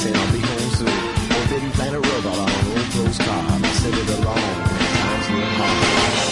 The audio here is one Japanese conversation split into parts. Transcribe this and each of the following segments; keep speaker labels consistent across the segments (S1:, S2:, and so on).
S1: saying I'll be home soon. Or did he plan a robot on an old postcard? Send it along, times get hard.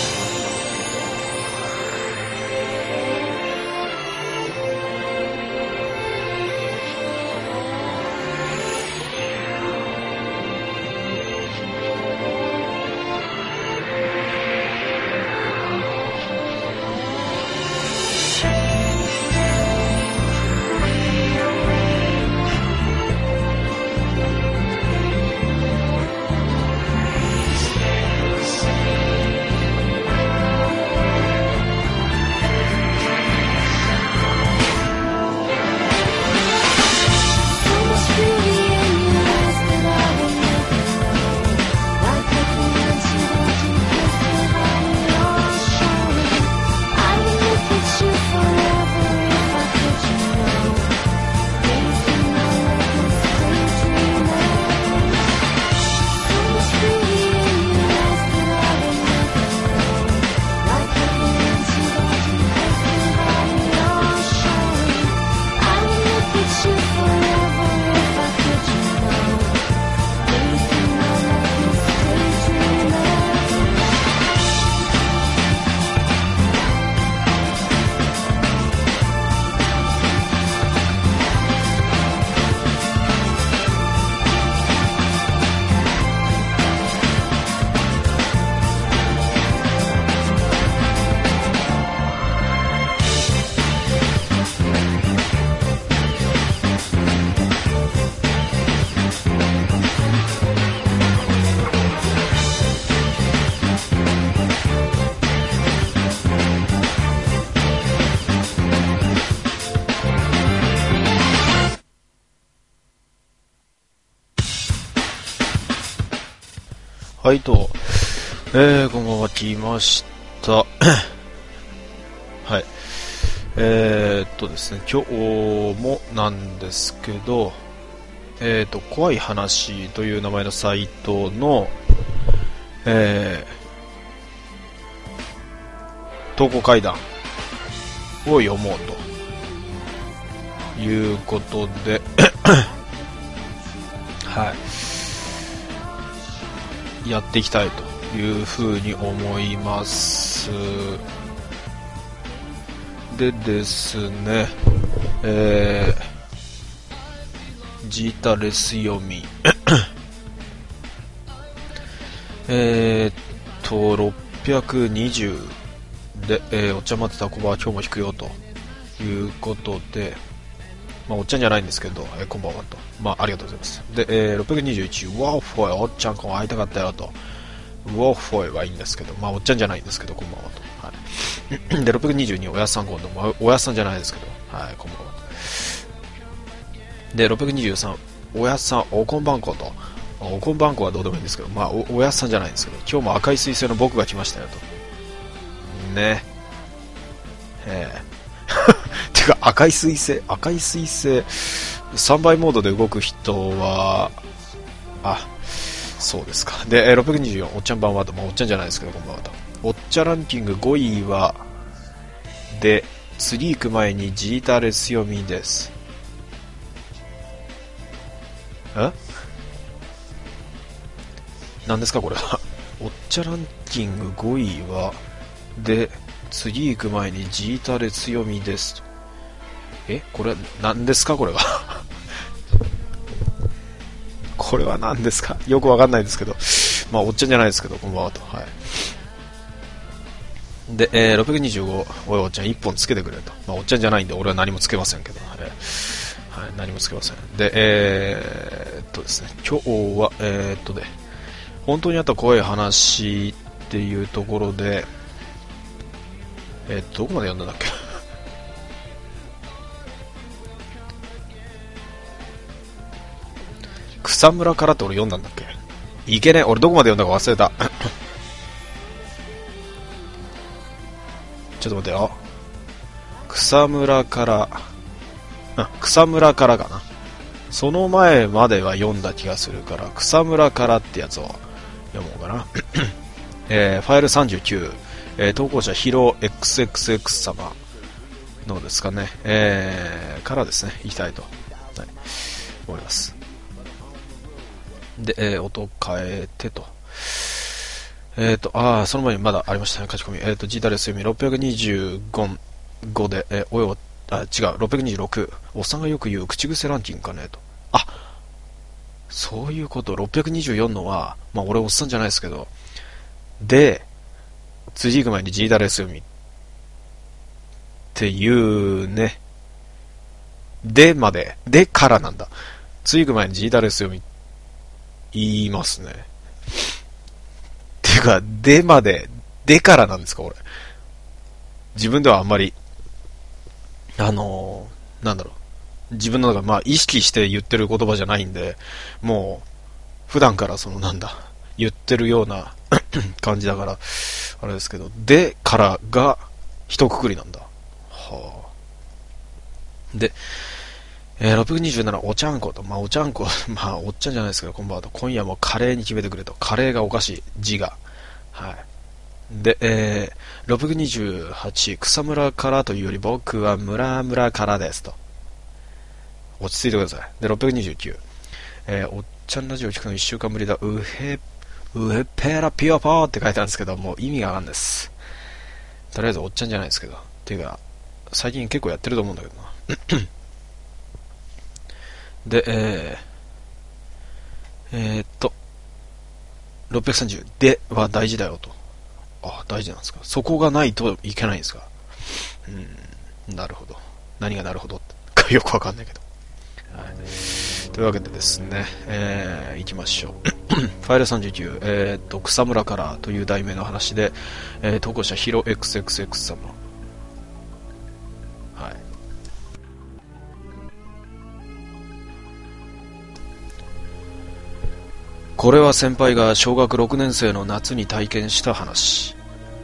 S2: はいと、こんばんは、来ました。はい。ですね、今日もなんですけど、怖い話という名前のサイトの、投稿階段を読もうということで、はい。やっていきたいというふうに思います。でですね、ジータレス読み620で、おっちゃん待ってた子は今日も弾くよということで、まあ、おっちゃんじゃないんですけど、こんばんはと。まあ、ありがとうございます。で、621、ウォーフォイ、おっちゃんこん会いたかったよと。ウォーフォイはいいんですけど、まあ、おっちゃんじゃないんですけど、こんばんはと。はい。で、622、おやっさん今度、まあ、おやっさんじゃないですけど、はい、こんばんはと。で、623、おやっさん、おこんばんこと。おこんばんこはどうでもいいんですけど、まあ、おやっさんじゃないんですけど、今日も赤い彗星の僕が来ましたよと。ね。てか赤い彗星3倍モードで動く人はそうですか。で、624おっちゃんばんはと、まあ、おっちゃんじゃないですけどこんばんはと。おっちゃランキング5位はで次行く前にジータレス読みです。何ですかこれは。おっちゃランキング5位はで次行く前にジータレ強みですと。これ何ですかこれは。これは何ですかよくわかんないですけど、まあおっちゃんじゃないですけどこんばんはと。はい。で、625おいおっちゃん1本つけてくれと。まあおっちゃんじゃないんで俺は何もつけませんけど、はい、何もつけません。で、ですね、今日は本当にあった怖い話っていうところで、どこまで読んだんだっけ。草むらからって俺読んだんだっけ。いけねえ、俺どこまで読んだか忘れた。ちょっと待ってよ。草むらからかな。その前までは読んだ気がするから、草むらからってやつを読もうかな。ファイル39、投稿者ヒロ XXX 様のですかね、からですね、いきたいと、はい、思います。 で、音変えてと。その前にまだありましたね、書き込み。G ダレス読み625で、違う、626。おっさんがよく言う口癖ランキングかねと。あ、そういうこと。624のは、まあ俺おっさんじゃないですけど、で、次行く前に G ダレス読みっていうね。でからなんだ。次行く前に G ダレス読み言いますね。ていうか、でからなんですか、俺。自分ではあんまり、なんだろう。自分の中で、まあ、意識して言ってる言葉じゃないんで、もう、普段から言ってるような感じだから、あれですけど、でからが、一括りなんだ。はあ。で、627、おちゃんこと、まあ、おちゃんこ、まあ、おっちゃんじゃないですけど、こんばんはと、今夜もカレーに決めてくれと。カレーがおかしい、字が。はい。で、628、草むらからというより僕はムラからですと。落ち着いてください。で、629、おっちゃんラジオ聞くの1週間ぶりだ。うへぺらぴよぽーって書いてあるんですけど、もう意味がわかんないです。とりあえずおっちゃんじゃないですけど。っていうか、最近結構やってると思うんだけどな。で、630、では大事だよと。あ、大事なんですか。そこがないといけないんですか。なるほど。何がなるほどってよくわかんないけど。はい。というわけでですね、行きましょう。ファイル39、草むらからという題名の話で、投稿者ヒロ XXX 様。はい。これは先輩が小学6年生の夏に体験した話。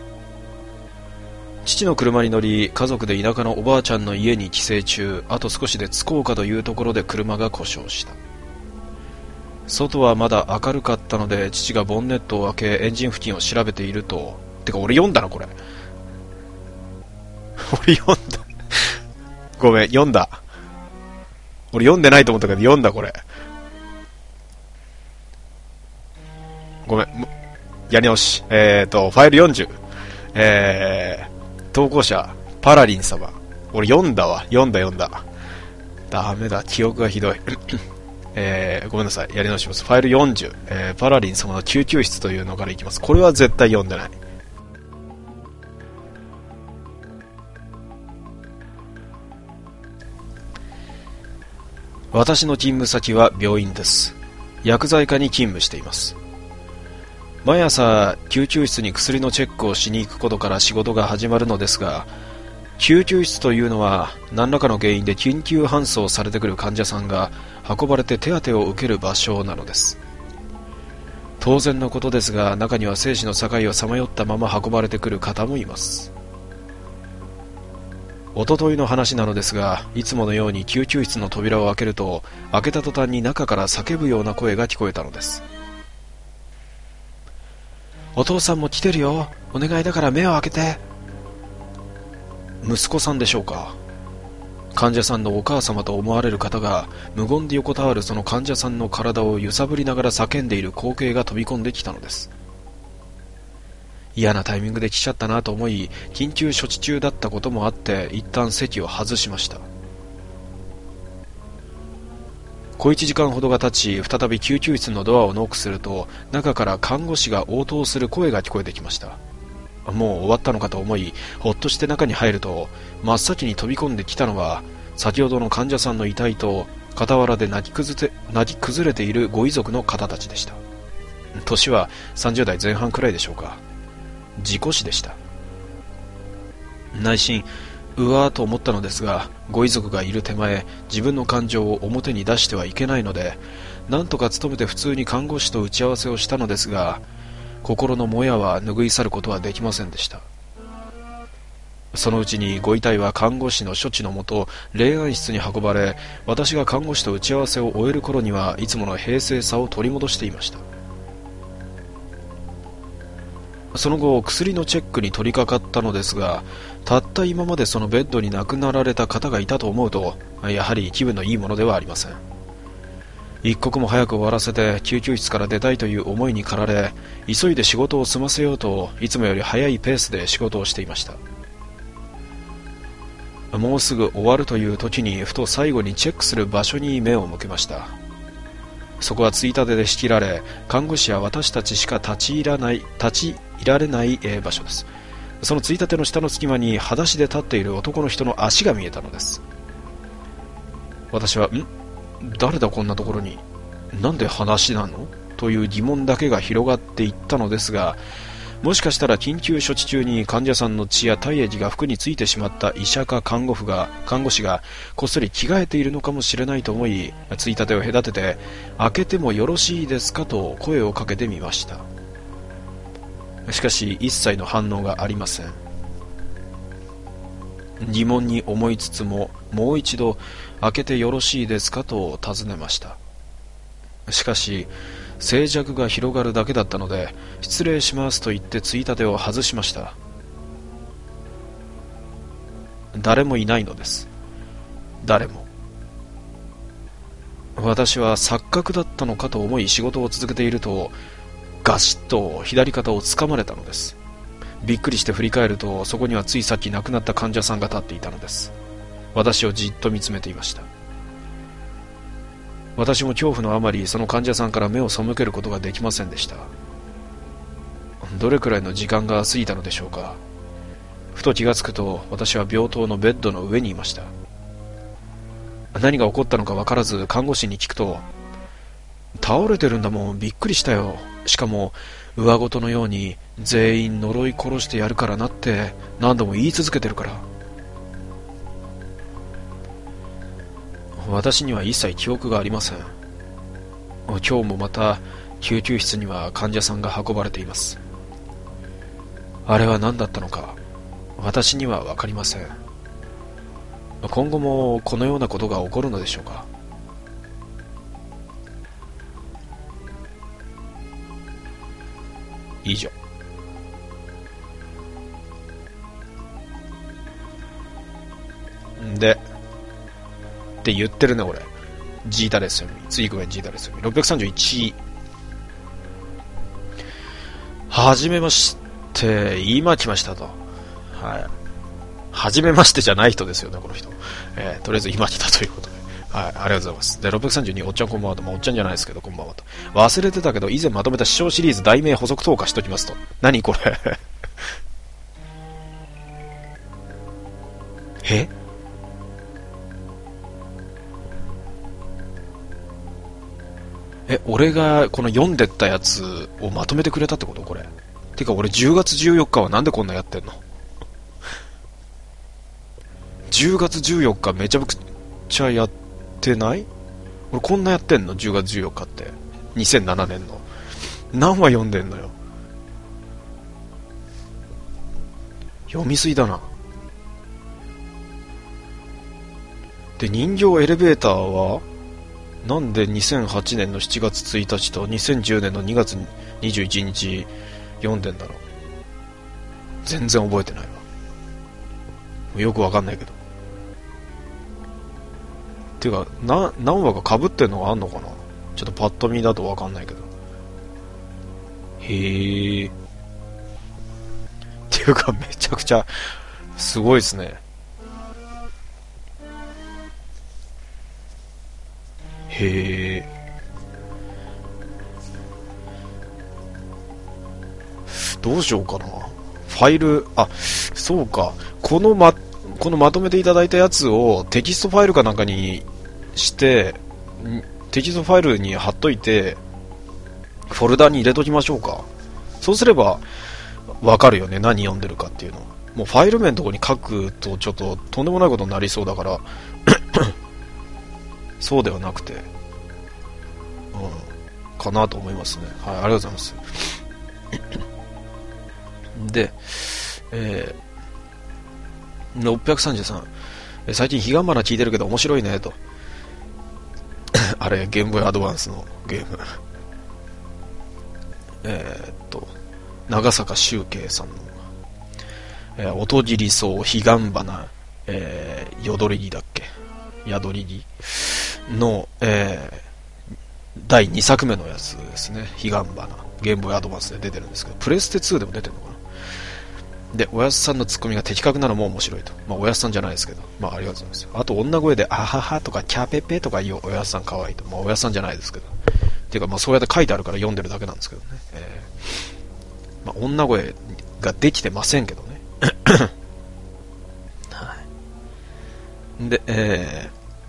S2: 父の車に乗り、家族で田舎のおばあちゃんの家に帰省中、あと少しで着こうかというところで車が故障した。外はまだ明るかったので、父がボンネットを開けエンジン付近を調べていると、てか俺読んだなこれ。俺読んだ。ごめん、読んだ。俺読んでないと思ったけど読んだこれ。ごめん、やり直し。ファイル40。投稿者、パラリン様。俺読んだわ。読んだ。ダメだ、記憶がひどい。ごめんなさい。やり直します。ファイル40。パラリン様の救急室というのからいきます。これは絶対読んでない。私の勤務先は病院です。薬剤科に勤務しています。毎朝救急室に薬のチェックをしに行くことから仕事が始まるのですが、救急室というのは何らかの原因で緊急搬送されてくる患者さんが運ばれて手当てを受ける場所なのです。当然のことですが、中には生死の境をさまよったまま運ばれてくる方もいます。おとといの話なのですが、いつものように救急室の扉を開けると、開けた途端に中から叫ぶような声が聞こえたのです。お父さんも来てるよ、お願いだから目を開けて。息子さんでしょうか。患者さんのお母様と思われる方が無言で横たわるその患者さんの体を揺さぶりながら叫んでいる光景が飛び込んできたのです。嫌なタイミングで来ちゃったなと思い、緊急処置中だったこともあって一旦席を外しました。小1時間ほどが経ち、再び救急室のドアをノックすると、中から看護師が応答する声が聞こえてきました。もう終わったのかと思い、ほっとして中に入ると、真っ先に飛び込んできたのは、先ほどの患者さんの遺体と傍らで泣き崩れているご遺族の方たちでした。年は30代前半くらいでしょうか。事故死でした。内心うわーと思ったのですが、ご遺族がいる手前、自分の感情を表に出してはいけないので、なんとか努めて普通に看護師と打ち合わせをしたのですが、心のもやは拭い去ることはできませんでした。そのうちにご遺体は看護師の処置のもと霊安室に運ばれ、私が看護師と打ち合わせを終える頃にはいつもの平静さを取り戻していました。その後薬のチェックに取り掛かったのですが、たった今までそのベッドに亡くなられた方がいたと思うと、やはり気分のいいものではありません。 一刻も早く終わらせて救急室から出たいという思いに駆られ、急いで仕事を済ませようといつもより早いペースで仕事をしていました。もうすぐ終わるという時にふと最後にチェックする場所に目を向けました。そこはついたてで仕切られ、看護師や私たちしか立ち入られない場所です。そのついたての下の隙間に裸足で立っている男の人の足が見えたのです。私は誰だこんなところに、なんで裸足なのという疑問だけが広がっていったのですが、もしかしたら緊急処置中に患者さんの血や体液が服についてしまった医者か看護師がこっそり着替えているのかもしれないと思い、ついたてを隔てて、開けてもよろしいですかと声をかけてみました。しかし一切の反応がありません。疑問に思いつつも、もう一度開けてよろしいですかと尋ねました。しかし静寂が広がるだけだったので、失礼しますと言ってついたてを外しました。誰もいないのです。誰も。私は錯覚だったのかと思い仕事を続けていると、ガシッと左肩をつかまれたのです。びっくりして振り返ると、そこにはついさっき亡くなった患者さんが立っていたのです。私をじっと見つめていました。私も恐怖のあまり、その患者さんから目を背けることができませんでした。どれくらいの時間が過ぎたのでしょうか。ふと気がつくと、私は病棟のベッドの上にいました。何が起こったのか分からず看護師に聞くと、倒れてるんだもん、びっくりしたよ。しかも上ごとのように全員呪い殺してやるからなって何度も言い続けてるから。私には一切記憶がありません。今日もまた救急室には患者さんが運ばれています。あれは何だったのか私には分かりません。今後もこのようなことが起こるのでしょうか。以上。でって言ってるね俺。ジータレス読み、次ごめんジータレス読み631。はじめまして、今来ましたと。はい。はじめましてじゃない人ですよねこの人。とりあえず今来たということで、はい、ありがとうございます。で632、おっちゃんこんばんはと。おっちゃんじゃないですけどこんばんはと。忘れてたけど以前まとめた師匠シリーズ題名補足投下しときますと。何これ俺がこの読んでったやつをまとめてくれたってことこれ。てか俺10月14日はなんでこんなやってんの10月14日めちゃくちゃやってない？俺こんなやってんの ?10 月14日って2007年の何話読んでんのよ。読みすぎだな。で人形エレベーターはなんで2008年の7月1日と2010年の2月21日読んでんだろう。全然覚えてないわ。よくわかんないけど。ていうか何話か被ってんのがあんのかな。ちょっとパッと見だとわかんないけど。へえ。っていうかめちゃくちゃすごいですね。へえ。どうしようかな。ファイル、そうか。このまとめていただいたやつをテキストファイルかなんかにして、テキストファイルに貼っといて、フォルダに入れときましょうか。そうすれば、わかるよね。何読んでるかっていうの。もうファイル名のとこに書くとちょっととんでもないことになりそうだから、そうではなくて、かなと思いますね。はい、ありがとうございます。で、633、最近彼岸花聞いてるけど面白いねと。あれゲームボーイアドバンスのゲーム。長坂修慶さんの、音切り草彼岸花、よどりぎだっけ、宿りぎの、 第2作目のやつですね。彼岸花。ゲームボーイアドバンスで出てるんですけど、プレステ2でも出てるのかな。で、おやすさんのツッコミが的確なのも面白いと。おやすさんじゃないですけど、ありがとうございます。あと、女声で、あははとか、キャペペとか言うおやすさん可愛いと。おやすさんじゃないですけど。っていうか、そうやって書いてあるから読んでるだけなんですけどね。女声ができてませんけどね。はい。で、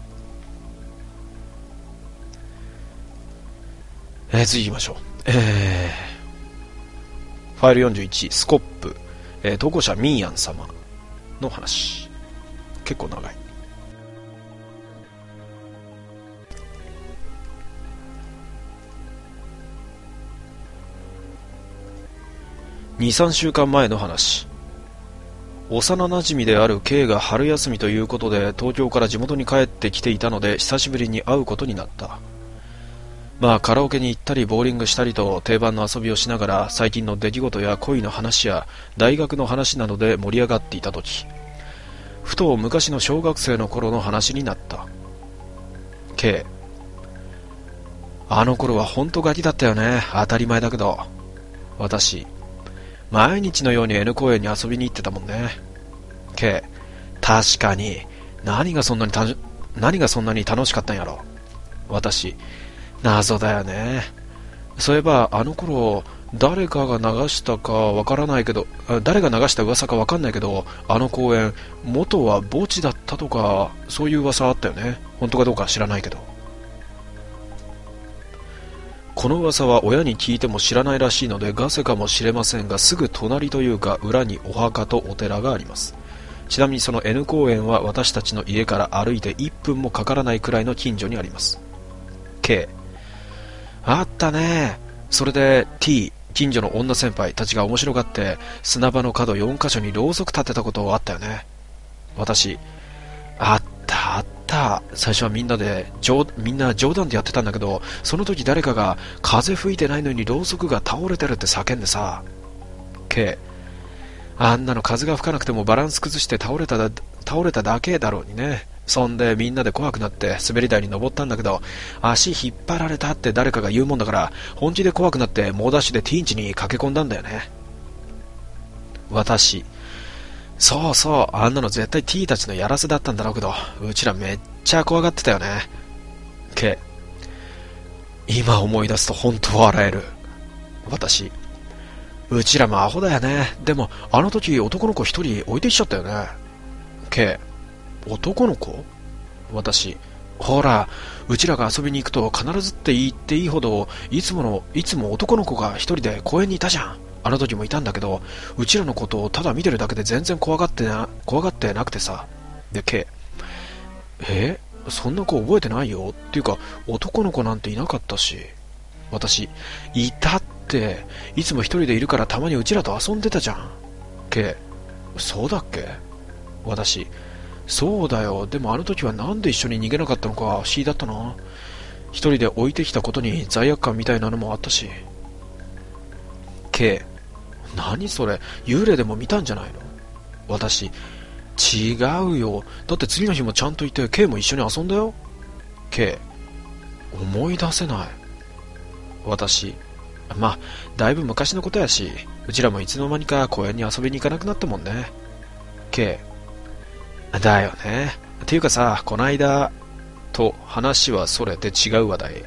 S2: 次行きましょう。ファイル41、スコップ。投稿者ミーヤン様の話。結構長い。2、3週間前の話。幼馴染である K が春休みということで東京から地元に帰ってきていたので久しぶりに会うことになった。カラオケに行ったりボーリングしたりと定番の遊びをしながら最近の出来事や恋の話や大学の話などで盛り上がっていた時、ふと昔の小学生の頃の話になった。 K、 あの頃は本当ガキだったよね。当たり前だけど。私、毎日のように N 公園に遊びに行ってたもんね。 K、 確かに。何がそんなに楽しかったんやろ。私、謎だよね。そういえばあの頃誰が流した噂かわかんないけど、あの公園元は墓地だったとかそういう噂あったよね。本当かどうか知らないけど。この噂は親に聞いても知らないらしいのでガセかもしれませんが、すぐ隣というか裏にお墓とお寺があります。ちなみにその N 公園は私たちの家から歩いて1分もかからないくらいの近所にあります。 K、あったね。それで T、 近所の女先輩たちが面白がって砂場の角4カ所にろうそく立てたことあったよね。私、あった。最初はみんな冗談でやってたんだけど、その時誰かが風吹いてないのにろうそくが倒れてるって叫んでさ。 K、 あんなの風が吹かなくてもバランス崩して倒れただけだろうにね。そんでみんなで怖くなって滑り台に登ったんだけど、足引っ張られたって誰かが言うもんだから本気で怖くなって猛ダッシュでティーンチに駆け込んだんだよね。私、そうそう、あんなの絶対 T たちのやらせだったんだろうけど、うちらめっちゃ怖がってたよね。 K、 今思い出すと本当笑える。私、うちらもアホだよね。でもあの時男の子一人置いてきちゃったよね。 K、男の子？私、ほら、うちらが遊びに行くと必ずって言っていいほどいつも男の子が一人で公園にいたじゃん。あの時もいたんだけど、うちらのことをただ見てるだけで全然怖がってなくてさ。で、K、 そんな子覚えてないよ。っていうか男の子なんていなかったし。私、いたって。いつも一人でいるからたまにうちらと遊んでたじゃん。K、 そうだっけ。私、そうだよ。でもあの時はなんで一緒に逃げなかったのか不思議だったな。一人で置いてきたことに罪悪感みたいなのもあったし。K、 何それ、幽霊でも見たんじゃないの。私、違うよ。だって次の日もちゃんといて K も一緒に遊んだよ。K、 思い出せない。私、だいぶ昔のことやし、うちらもいつの間にか公園に遊びに行かなくなったもんね。K、だよね。っていうかさ、こないだと話はそれて違う話題。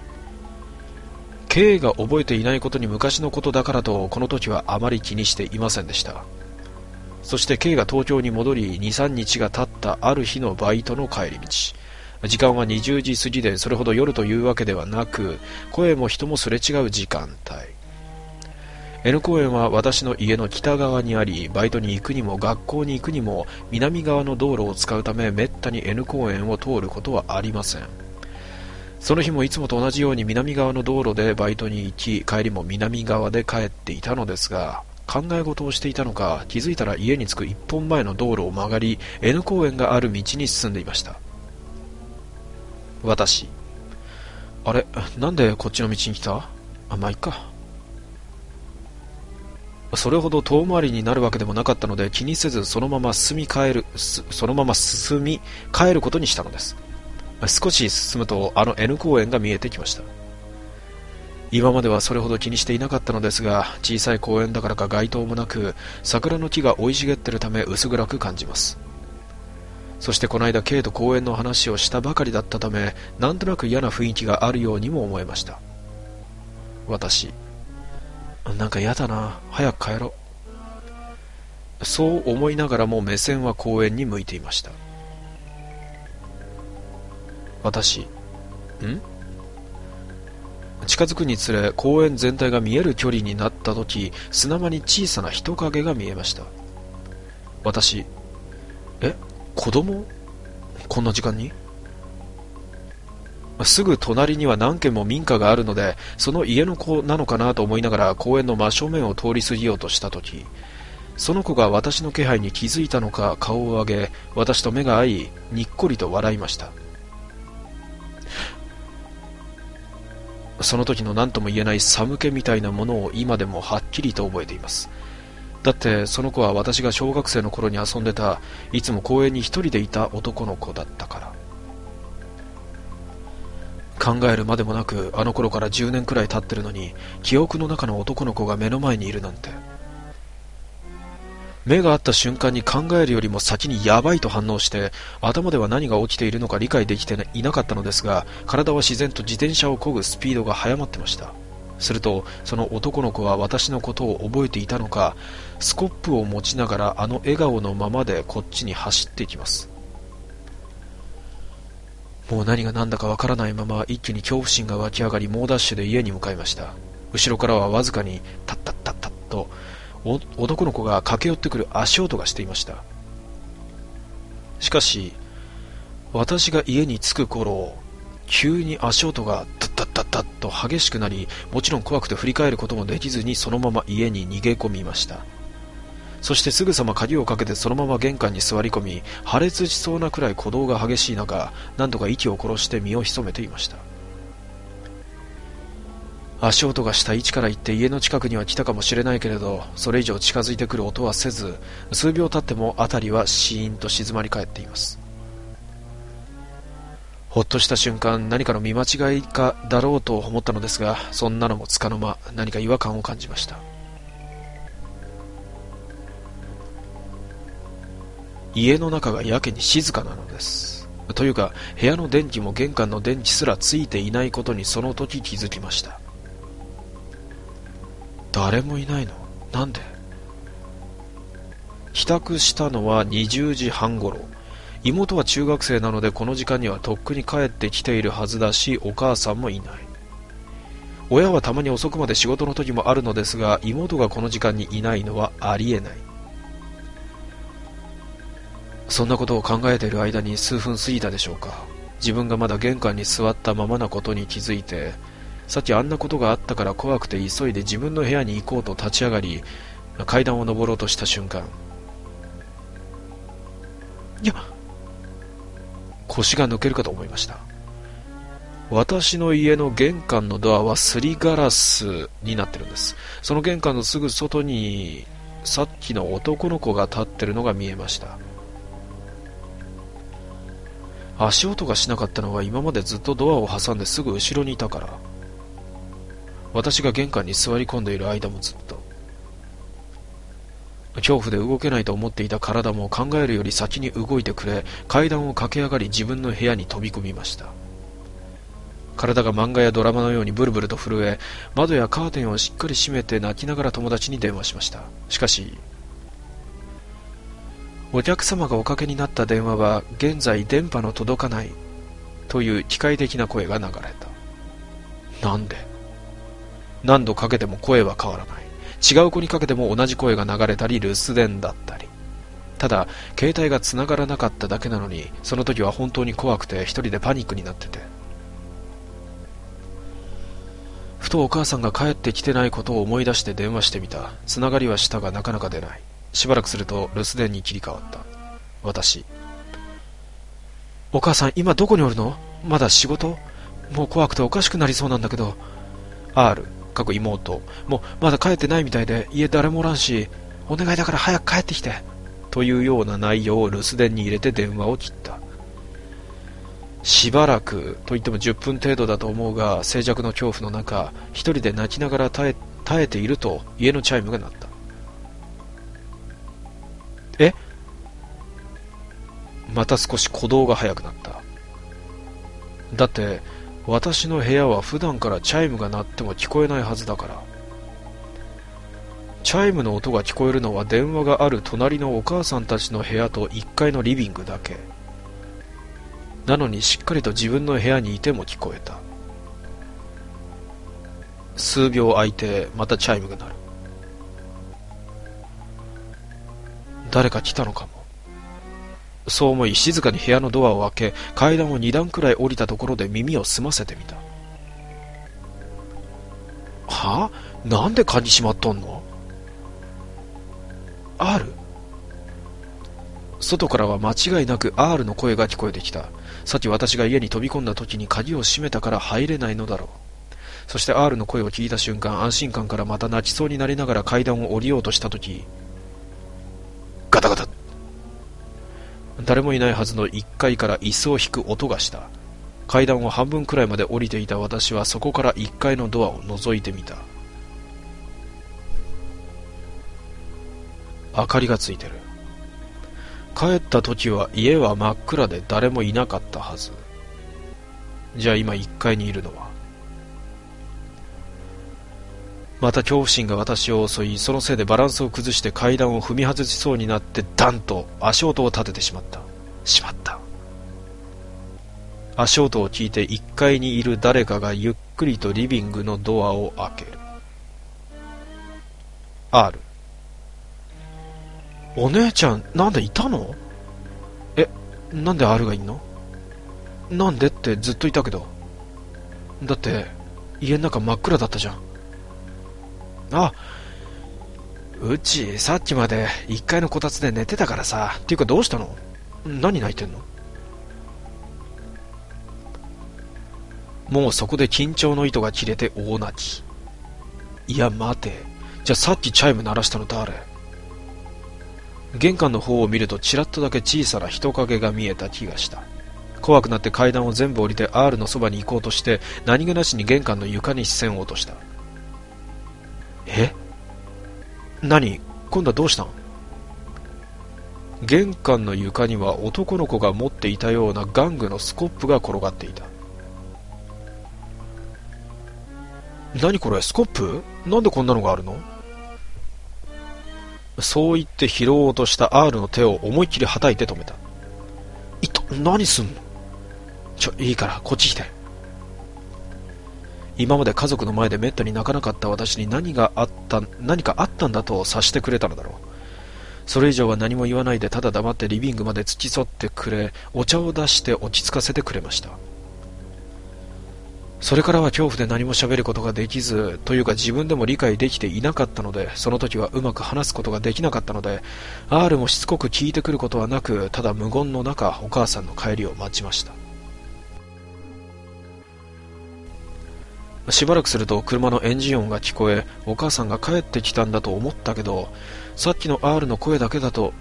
S2: K が覚えていないことに昔のことだからとこの時はあまり気にしていませんでした。そして K が東京に戻り 2,3 日が経ったある日のバイトの帰り道、時間は20時過ぎでそれほど夜というわけではなく、声も人もすれ違う時間帯。N 公園は私の家の北側にあり、バイトに行くにも学校に行くにも南側の道路を使うためめったに N 公園を通ることはありません。その日もいつもと同じように南側の道路でバイトに行き、帰りも南側で帰っていたのですが、考え事をしていたのか気づいたら家に着く一本前の道路を曲がり N 公園がある道に進んでいました。私、あれ、なんでこっちの道に来た？いっか。それほど遠回りになるわけでもなかったので気にせずそのまま進み帰ることにしたのです。少し進むとあの N 公園が見えてきました。 今まではそれほど気にしていなかったのですが、小さい公園だからか街灯もなく、桜の木が生い茂っているため薄暗く感じます。そしてこの間 K と公園の話をしたばかりだったため、なんとなく嫌な雰囲気があるようにも思えました。私、なんか嫌だな、早く帰ろう。そう思いながらも目線は公園に向いていました。私、近づくにつれ公園全体が見える距離になった時、砂間に小さな人影が見えました。私、子供？こんな時間に？すぐ隣には何軒も民家があるので、その家の子なのかなと思いながら公園の真正面を通り過ぎようとした時、その子が私の気配に気づいたのか顔を上げ、私と目が合いにっこりと笑いました。その時の何とも言えない寒気みたいなものを今でもはっきりと覚えています。だってその子は私が小学生の頃に遊んでた、いつも公園に一人でいた男の子だったから。考えるまでもなく、あの頃から10年くらい経ってるのに、記憶の中の男の子が目の前にいるなんて。目が合った瞬間に考えるよりも先にヤバいと反応して、頭では何が起きているのか理解できていなかったのですが、体は自然と自転車を漕ぐスピードが速まってました。するとその男の子は私のことを覚えていたのか、スコップを持ちながらあの笑顔のままでこっちに走っていきます。もう何が何だかわからないまま一気に恐怖心が湧き上がり、猛ダッシュで家に向かいました。後ろからはわずかにタッタッタッタッと男の子が駆け寄ってくる足音がしていました。しかし私が家に着く頃、急に足音がタッタッタッタッと激しくなり、もちろん怖くて振り返ることもできずにそのまま家に逃げ込みました。そしてすぐさま鍵をかけてそのまま玄関に座り込み、破裂しそうなくらい鼓動が激しい中、何とか息を殺して身を潜めていました。足音がした位置から言って家の近くには来たかもしれないけれど、それ以上近づいてくる音はせず、数秒経っても辺りはシーンと静まり返っています。ほっとした瞬間、何かの見間違いかだろうと思ったのですが、そんなのもつかの間、何か違和感を感じました。家の中がやけに静かなのです。というか、部屋の電気も玄関の電池すらついていないことにその時気づきました。誰もいないの？なんで？帰宅したのは20時半頃。妹は中学生なのでこの時間にはとっくに帰ってきているはずだし、お母さんもいない。親はたまに遅くまで仕事の時もあるのですが、妹がこの時間にいないのはありえない。そんなことを考えている間に数分過ぎたでしょうか。自分がまだ玄関に座ったままなことに気づいて、さっきあんなことがあったから怖くて急いで自分の部屋に行こうと立ち上がり、階段を上ろうとした瞬間、いや、腰が抜けるかと思いました。私の家の玄関のドアはすりガラスになってるんです。その玄関のすぐ外にさっきの男の子が立ってるのが見えました。足音がしなかったのは今までずっとドアを挟んですぐ後ろにいたから。私が玄関に座り込んでいる間もずっと。恐怖で動けないと思っていた体も考えるより先に動いてくれ、階段を駆け上がり自分の部屋に飛び込みました。体が漫画やドラマのようにブルブルと震え、窓やカーテンをしっかり閉めて泣きながら友達に電話しました。しかし、お客様がおかけになった電話は現在電波の届かないという機械的な声が流れた。なんで？何度かけても声は変わらない。違う子にかけても同じ声が流れたり留守電だったり。ただ携帯が繋がらなかっただけなのに、その時は本当に怖くて一人でパニックになってて、ふとお母さんが帰ってきてないことを思い出して電話してみた。繋がりはしたがなかなか出ない。しばらくすると留守電に切り替わった。私、お母さん今どこにおるの？まだ仕事？もう怖くておかしくなりそうなんだけど。 R 妹、もうまだ帰ってないみたいで、家誰もおらんし、お願いだから早く帰ってきて、というような内容を留守電に入れて電話を切った。 しばらくといっても10分程度だと思うが、静寂の恐怖の中、一人で泣きながら耐えていると家のチャイムが鳴った。また少し鼓動が速くなった。だって私の部屋は普段からチャイムが鳴っても聞こえないはずだから。チャイムの音が聞こえるのは電話がある隣のお母さんたちの部屋と1階のリビングだけ。なのにしっかりと自分の部屋にいても聞こえた。数秒空いてまたチャイムが鳴る。誰か来たのかも。そう思い静かに部屋のドアを開け、階段を2段くらい降りたところで耳を澄ませてみた。はあ？なんで鍵閉まっとんの？R？ 外からは間違いなく R の声が聞こえてきた。さっき私が家に飛び込んだ時に鍵を閉めたから入れないのだろう。そして R の声を聞いた瞬間、安心感からまた泣きそうになりながら階段を降りようとした時、ガタガタ。誰もいないはずの1階から椅子を引く音がした。階段を半分くらいまで降りていた私はそこから1階のドアを覗いてみた。明かりがついてる。帰った時は家は真っ暗で誰もいなかったはず。じゃあ今1階にいるのは。また恐怖心が私を襲い、そのせいでバランスを崩して階段を踏み外しそうになってダンと足音を立ててしまった。足音を聞いて1階にいる誰かがゆっくりとリビングのドアを開ける。R。お姉ちゃん、なんでいたの？なんで R がいんの？なんでってずっといたけど。だって家の中真っ暗だったじゃん。うちさっきまで1階のこたつで寝てたからさ。っていうかどうしたの？何泣いてんの？もうそこで緊張の糸が切れて大泣き。いや待て、じゃあさっきチャイム鳴らしたの誰？玄関の方を見るとちらっとだけ小さな人影が見えた気がした。怖くなって階段を全部降りて R のそばに行こうとして何気なしに玄関の床に視線を落とした。何？今度はどうしたん？玄関の床には男の子が持っていたような玩具のスコップが転がっていた。何これ、スコップ？なんでこんなのがあるの？そう言って拾おうとした R の手を思いっきり叩いて止めた。何すんの？いいからこっち来て。今まで家族の前でめったに泣かなかった私に何かあったんだと察してくれたのだろう。それ以上は何も言わないでただ黙ってリビングまで付き添ってくれ、お茶を出して落ち着かせてくれました。それからは恐怖で何も喋ることができず、というか自分でも理解できていなかったので、その時はうまく話すことができなかったので、 R もしつこく聞いてくることはなく、ただ無言の中お母さんの帰りを待ちました。しばらくすると車のエンジン音が聞こえ、お母さんが帰ってきたんだと思ったけど、さっきの R の声だけど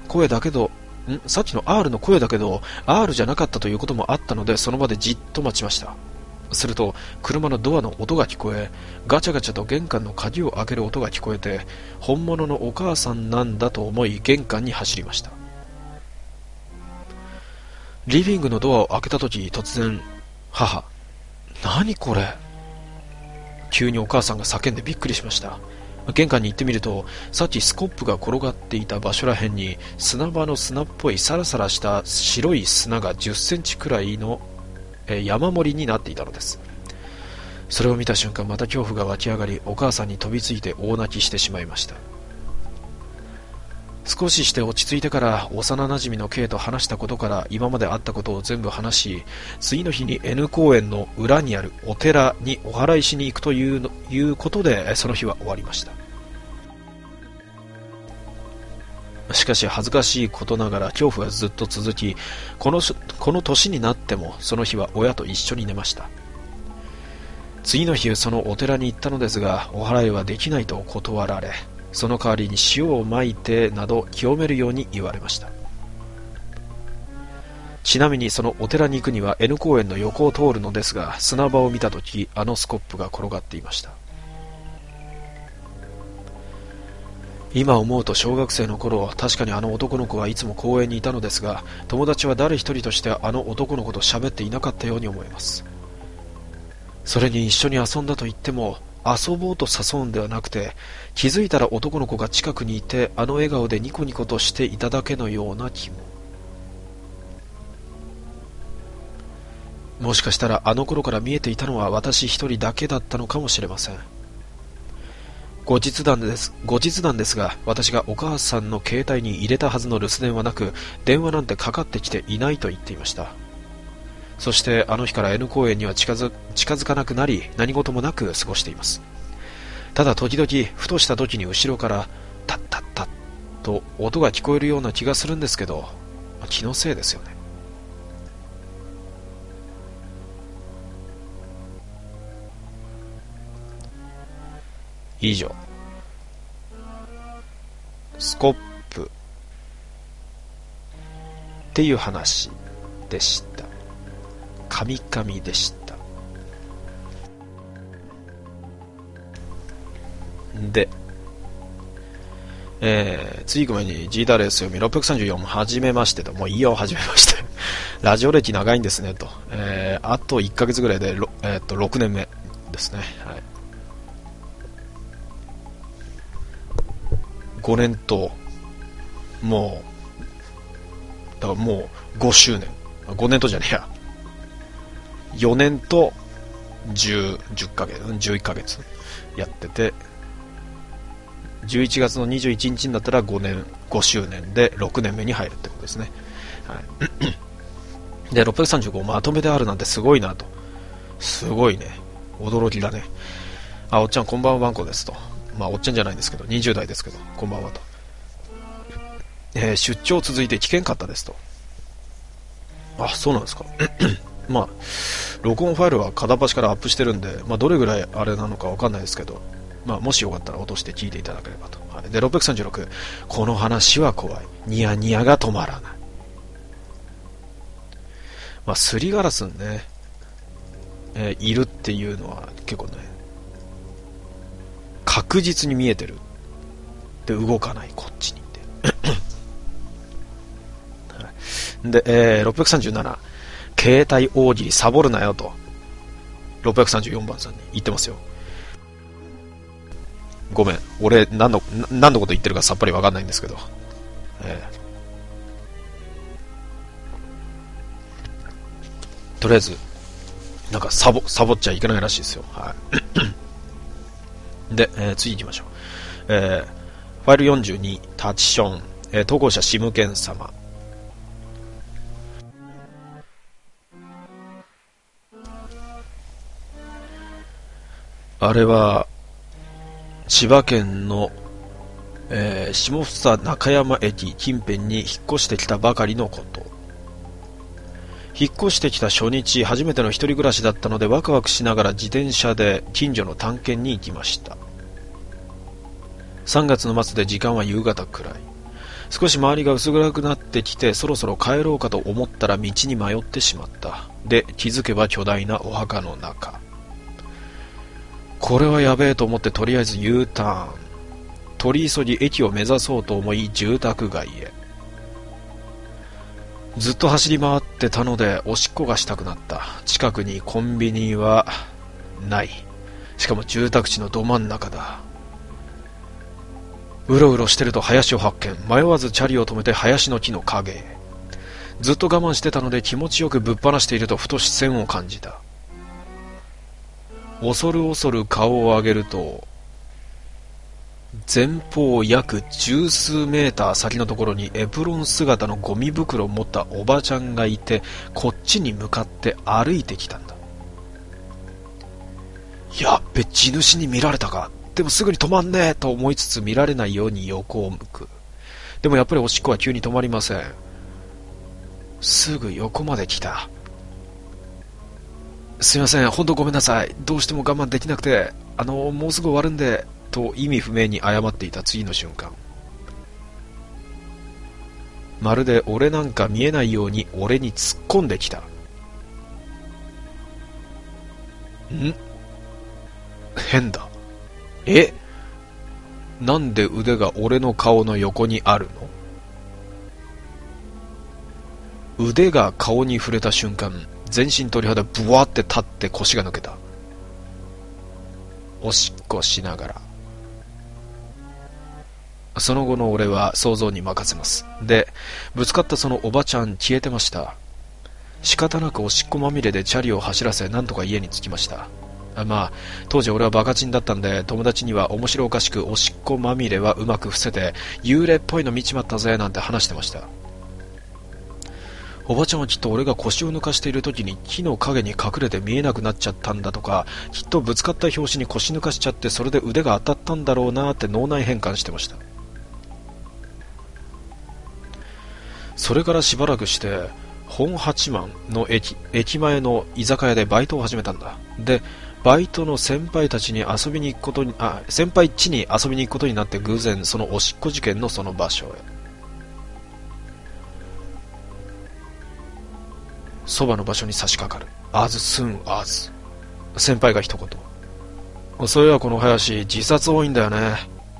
S2: R じゃなかったということもあったので、その場でじっと待ちました。すると車のドアの音が聞こえ、ガチャガチャと玄関の鍵を開ける音が聞こえて、本物のお母さんなんだと思い玄関に走りました。リビングのドアを開けた時、突然母、何これ？急にお母さんが叫んでびっくりしました。玄関に行ってみると、さっきスコップが転がっていた場所らへんに砂場の砂っぽいサラサラした白い砂が10センチくらいの山盛りになっていたのです。それを見た瞬間、また恐怖が湧き上がり、お母さんに飛びついて大泣きしてしまいました。少しして落ち着いてから、幼なじみの K と話したことから今まであったことを全部話し、次の日に N 公園の裏にあるお寺にお祓いしに行くということで、その日は終わりました。しかし恥ずかしいことながら恐怖がずっと続き、この年になってもその日は親と一緒に寝ました。次の日そのお寺に行ったのですが、お祓いはできないと断られ、その代わりに塩をまいてなど清めるように言われました。 ちなみにそのお寺に行くには N 公園の横を通るのですが、砂場を見たとき、あのスコップが転がっていました。今思うと小学生の頃、確かにあの男の子はいつも公園にいたのですが、友達は誰一人としてあの男の子と喋っていなかったように思います。それに一緒に遊んだと言っても、遊ぼうと誘うんではなくて、気づいたら男の子が近くにいて、あの笑顔でニコニコとしていただけのような気も。もしかしたらあの頃から見えていたのは私一人だけだったのかもしれません。後日談ですが、私がお母さんの携帯に入れたはずの留守電はなく、電話なんてかかってきていないと言っていました。そしてあの日から N 公園には近づかなくなり、何事もなく過ごしています。ただ時々ふとした時に後ろからタッタッタッと音が聞こえるような気がするんですけど、気のせいですよね。以上、スコップっていう話でした。カミカミでした。で、次行く前にジータレース読み634はじめましてと。もういいよ、はじめましてラジオ歴長いんですねと。あと1ヶ月ぐらいで6年目ですね。はい、5年と、もうだからもう5周年、5年とじゃねえや、4年と10ヶ月11ヶ月やってて、11月の21日になったら5周年で6年目に入るってことですね。はい、で635まとめであるなんてすごいなと。すごいね、驚きだね。あ、おっちゃんこんばんは、ワンコですと。まあおっちゃんじゃないんですけど、20代ですけど、こんばんはと。出張続いて危険かったですと。あ、そうなんですかまあ録音ファイルは片っ端からアップしてるんで、まあ、どれぐらいあれなのかわかんないですけど、まあ、もしよかったら落として聞いていただければと。はい、で636、この話は怖い、ニヤニヤが止まらない。まあすりガラスにね、いるっていうのは結構ね、確実に見えてる。で動かない、こっちにってで、637、携帯大喜利サボるなよと634番さんに言ってますよ。ごめん、俺何のこと言ってるかさっぱりわかんないんですけど、とりあえずなんかサボっちゃいけないらしいですよ。はい、で、次行きましょう。ファイル42、タチション、投稿者シムケン様。あれは千葉県の、下総中山駅近辺に引っ越してきたばかりのこと。引っ越してきた初日、初めての一人暮らしだったのでワクワクしながら自転車で近所の探検に行きました。3月の末で時間は夕方くらい。少し周りが薄暗くなってきて、そろそろ帰ろうかと思ったら道に迷ってしまった。で、気づけば巨大なお墓の中。これはやべえと思ってとりあえず U ターン。取り急ぎ駅を目指そうと思い住宅街へ。ずっと走り回ってたのでおしっこがしたくなった。近くにコンビニはない。しかも住宅地のど真ん中だ。うろうろしてると林を発見。迷わずチャリを止めて林の木の陰へ。ずっと我慢してたので気持ちよくぶっ放しているとふと視線を感じた。恐る恐る顔を上げると、前方約十数メーター先のところにエプロン姿のゴミ袋を持ったおばちゃんがいて、こっちに向かって歩いてきたんだ。やっべ、地主に見られたか。でもすぐに止まんねえと思いつつ見られないように横を向く。でもやっぱりおしっこは急に止まりません。すぐ横まで来た。すいません、本当ごめんなさい。どうしても我慢できなくて、もうすぐ終わるんで、と意味不明に謝っていた次の瞬間。 まるで俺なんか見えないように俺に突っ込んできた。変だ。なんで腕が俺の顔の横にあるの？腕が顔に触れた瞬間、全身鳥肌ブワーって立って腰が抜けた。おしっこしながら。その後の俺は想像に任せます。で、ぶつかったそのおばちゃん消えてました。仕方なくおしっこまみれでチャリを走らせ、なんとか家に着きました。まあ、当時俺はバカチンだったんで、友達には面白おかしくおしっこまみれはうまく伏せて、幽霊っぽいの見ちまったぜなんて話してました。おばちゃんはきっと俺が腰を抜かしている時に木の陰に隠れて見えなくなっちゃったんだとか、きっとぶつかった拍子に腰抜かしちゃってそれで腕が当たったんだろうなって脳内変換してました。それからしばらくして本八幡の駅前の居酒屋でバイトを始めたんだ。で、バイトの先輩たちに遊びに行くことに先輩家に遊びに行くことになって、偶然そのおしっこ事件のその場所へ。そばの場所に差し掛かる。as soon as 先輩が一言。そういやこの林自殺多いんだよね。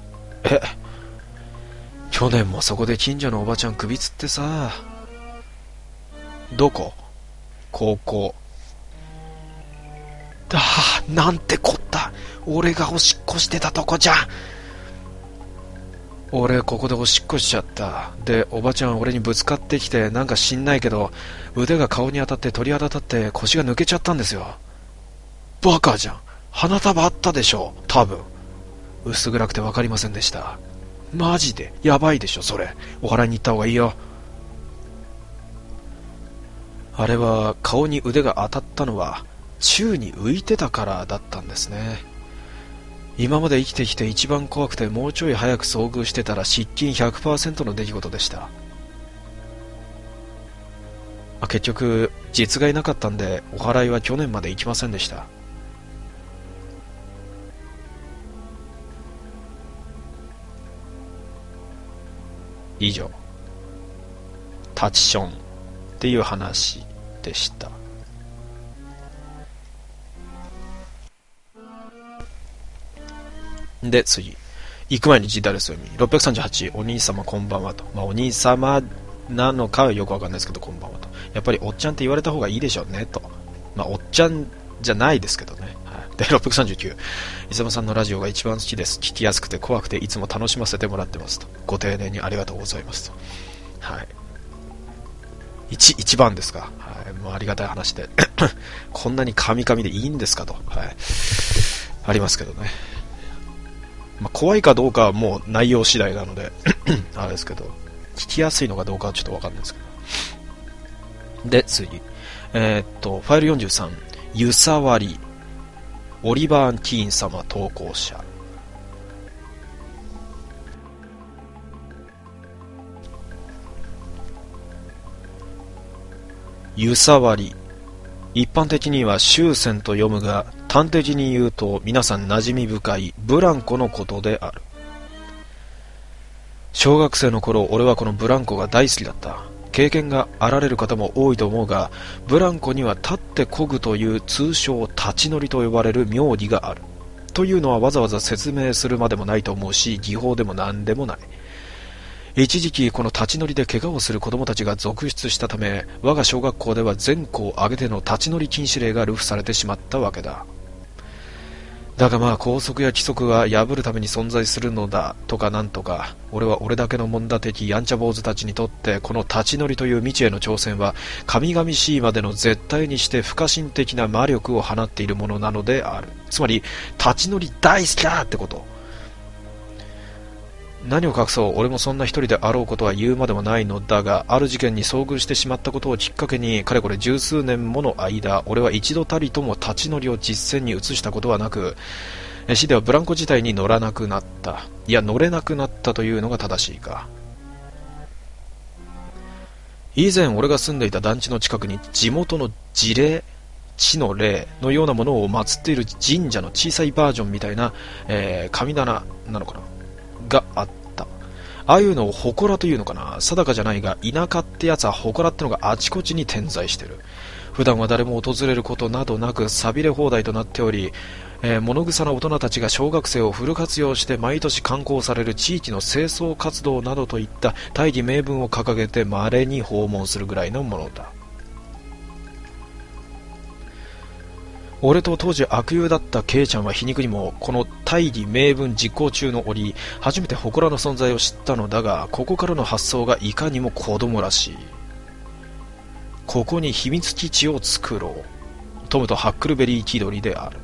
S2: 去年もそこで近所のおばちゃん首つってさ。どこ？高校。なんてこった。俺がおしっこしてたとこじゃん。俺ここでおしっこしちゃった。で、おばちゃん俺にぶつかってきて、なんか知んないけど腕が顔に当たって鳥肌立って腰が抜けちゃったんですよ。バカじゃん。花束あったでしょ多分。薄暗くて分かりませんでした。マジでやばいでしょそれ。お祓いに行った方がいいよ。あれは顔に腕が当たったのは宙に浮いてたからだったんですね。今まで生きてきて一番怖くて、もうちょい早く遭遇してたら失禁 100% の出来事でした。結局実害なかったんで、お祓いは去年まで行きませんでした。以上、タチションっていう話でした。で、次。行く前に時代ですよ。638、お兄様こんばんはと。お兄様なのかはよくわかんないですけど、こんばんはと。やっぱりおっちゃんって言われた方がいいでしょうね、と。おっちゃんじゃないですけどね。はい、で、639、伊沢さんのラジオが一番好きです。聞きやすくて怖くていつも楽しませてもらってますと。ご丁寧にありがとうございますと。はい。一番ですか。はい。もうありがたい話で。こんなにカミカミでいいんですかと。はい。ありますけどね。怖いかどうかはもう内容次第なのであれですけど、聞きやすいのかどうかはちょっとわかんないですけど。で、次。ファイル43、ゆさわり、オリバー・キーン様投稿者。ゆさわり。一般的には終戦と読むが、端的に言うと皆さん馴染み深いブランコのことである。小学生の頃、俺はこのブランコが大好きだった。経験があられる方も多いと思うが、ブランコには立って漕ぐという通称立ち乗りと呼ばれる妙義がある。というのはわざわざ説明するまでもないと思うし、技法でも何でもない。一時期この立ち乗りで怪我をする子供たちが続出したため、我が小学校では全校挙げての立ち乗り禁止令が流布されてしまったわけだ。だが校則や規則は破るために存在するのだとかなんとか、俺は俺だけのもんだ的やんちゃ坊主たちにとって、この立ち乗りという未知への挑戦は神々しいまでの絶対にして不可侵的な魔力を放っているものなのである。つまり立ち乗り大好きだってこと。何を隠そう、俺もそんな一人であろうことは言うまでもないのだが、ある事件に遭遇してしまったことをきっかけに、かれこれ十数年もの間、俺は一度たりとも立ち乗りを実践に移したことはなく、市ではブランコ自体に乗らなくなった。いや、乗れなくなったというのが正しいか。以前俺が住んでいた団地の近くに地元の地霊、地の霊のようなものを祀っている神社の小さいバージョンみたいな、神棚なのかながあった。 ああいうのを祠というのかな、定かじゃないが、田舎ってやつは祠ってのがあちこちに点在してる。普段は誰も訪れることなどなく寂れ放題となっており、物臭な大人たちが小学生をフル活用して毎年観光される地域の清掃活動などといった大義名分を掲げて稀に訪問するぐらいのものだ。俺と当時悪友だったケイちゃんは皮肉にもこの大義名分実行中の折初めて祠の存在を知ったのだが、ここからの発想がいかにも子供らしい。ここに秘密基地を作ろう。トムとハックルベリー気取りである。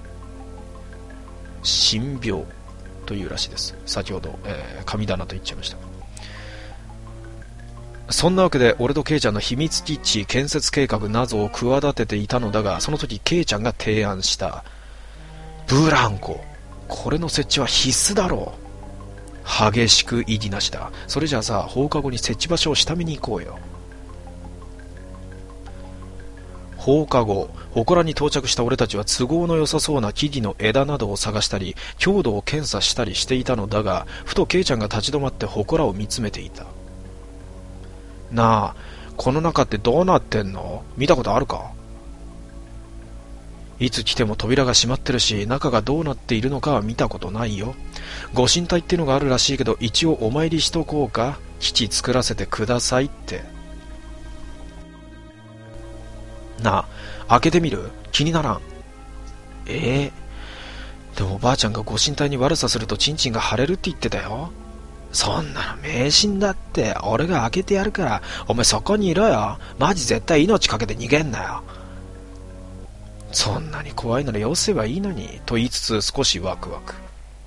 S2: 神病というらしいです。先ほど、神棚と言っちゃいました。そんなわけで俺とケイちゃんの秘密基地建設計画などを企てていたのだが、その時ケイちゃんが提案したブランコ、これの設置は必須だろう。激しく異議なしだ。それじゃあさ、放課後に設置場所を下見に行こうよ。放課後、祠に到着した俺たちは都合の良さそうな木々の枝などを探したり強度を検査したりしていたのだが、ふとケイちゃんが立ち止まって祠を見つめていた。なあ、この中ってどうなってんの？見たことあるか？いつ来ても扉が閉まってるし、中がどうなっているのかは見たことないよ。ご神体ってのがあるらしいけど、一応お参りしとこうか。基地作らせてくださいって。なあ、開けてみる？気にならん。でもおばあちゃんがご神体に悪さするとチンチンが腫れるって言ってたよ。そんなの迷信だって。俺が開けてやるから、お前そこにいろよ。マジ絶対命かけて逃げんなよ。そんなに怖いならよせばいいのに、と言いつつ少しワクワク。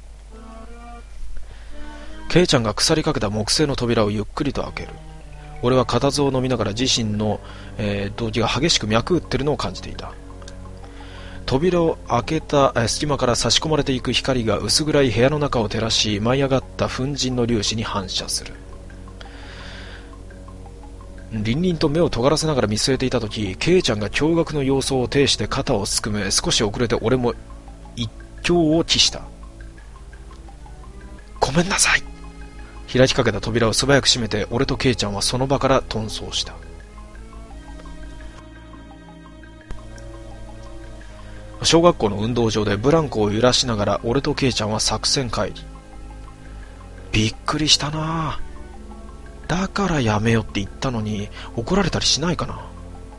S2: ケイちゃんが腐りかけた木製の扉をゆっくりと開ける。俺は固唾を飲みながら自身の、動悸が激しく脈打ってるのを感じていた。扉を開けた隙間から差し込まれていく光が薄暗い部屋の中を照らし、舞い上がった粉塵の粒子に反射する。凛々と目を尖らせながら見据えていた時、ケイちゃんが驚愕の様相を呈して肩をすくめ、少し遅れて俺も一興を期した。ごめんなさい。開きかけた扉を素早く閉めて、俺とケイちゃんはその場から遁走した。小学校の運動場でブランコを揺らしながら俺とケイちゃんは作戦会議。びっくりしたな。だからやめよって言ったのに怒られたりしないかな。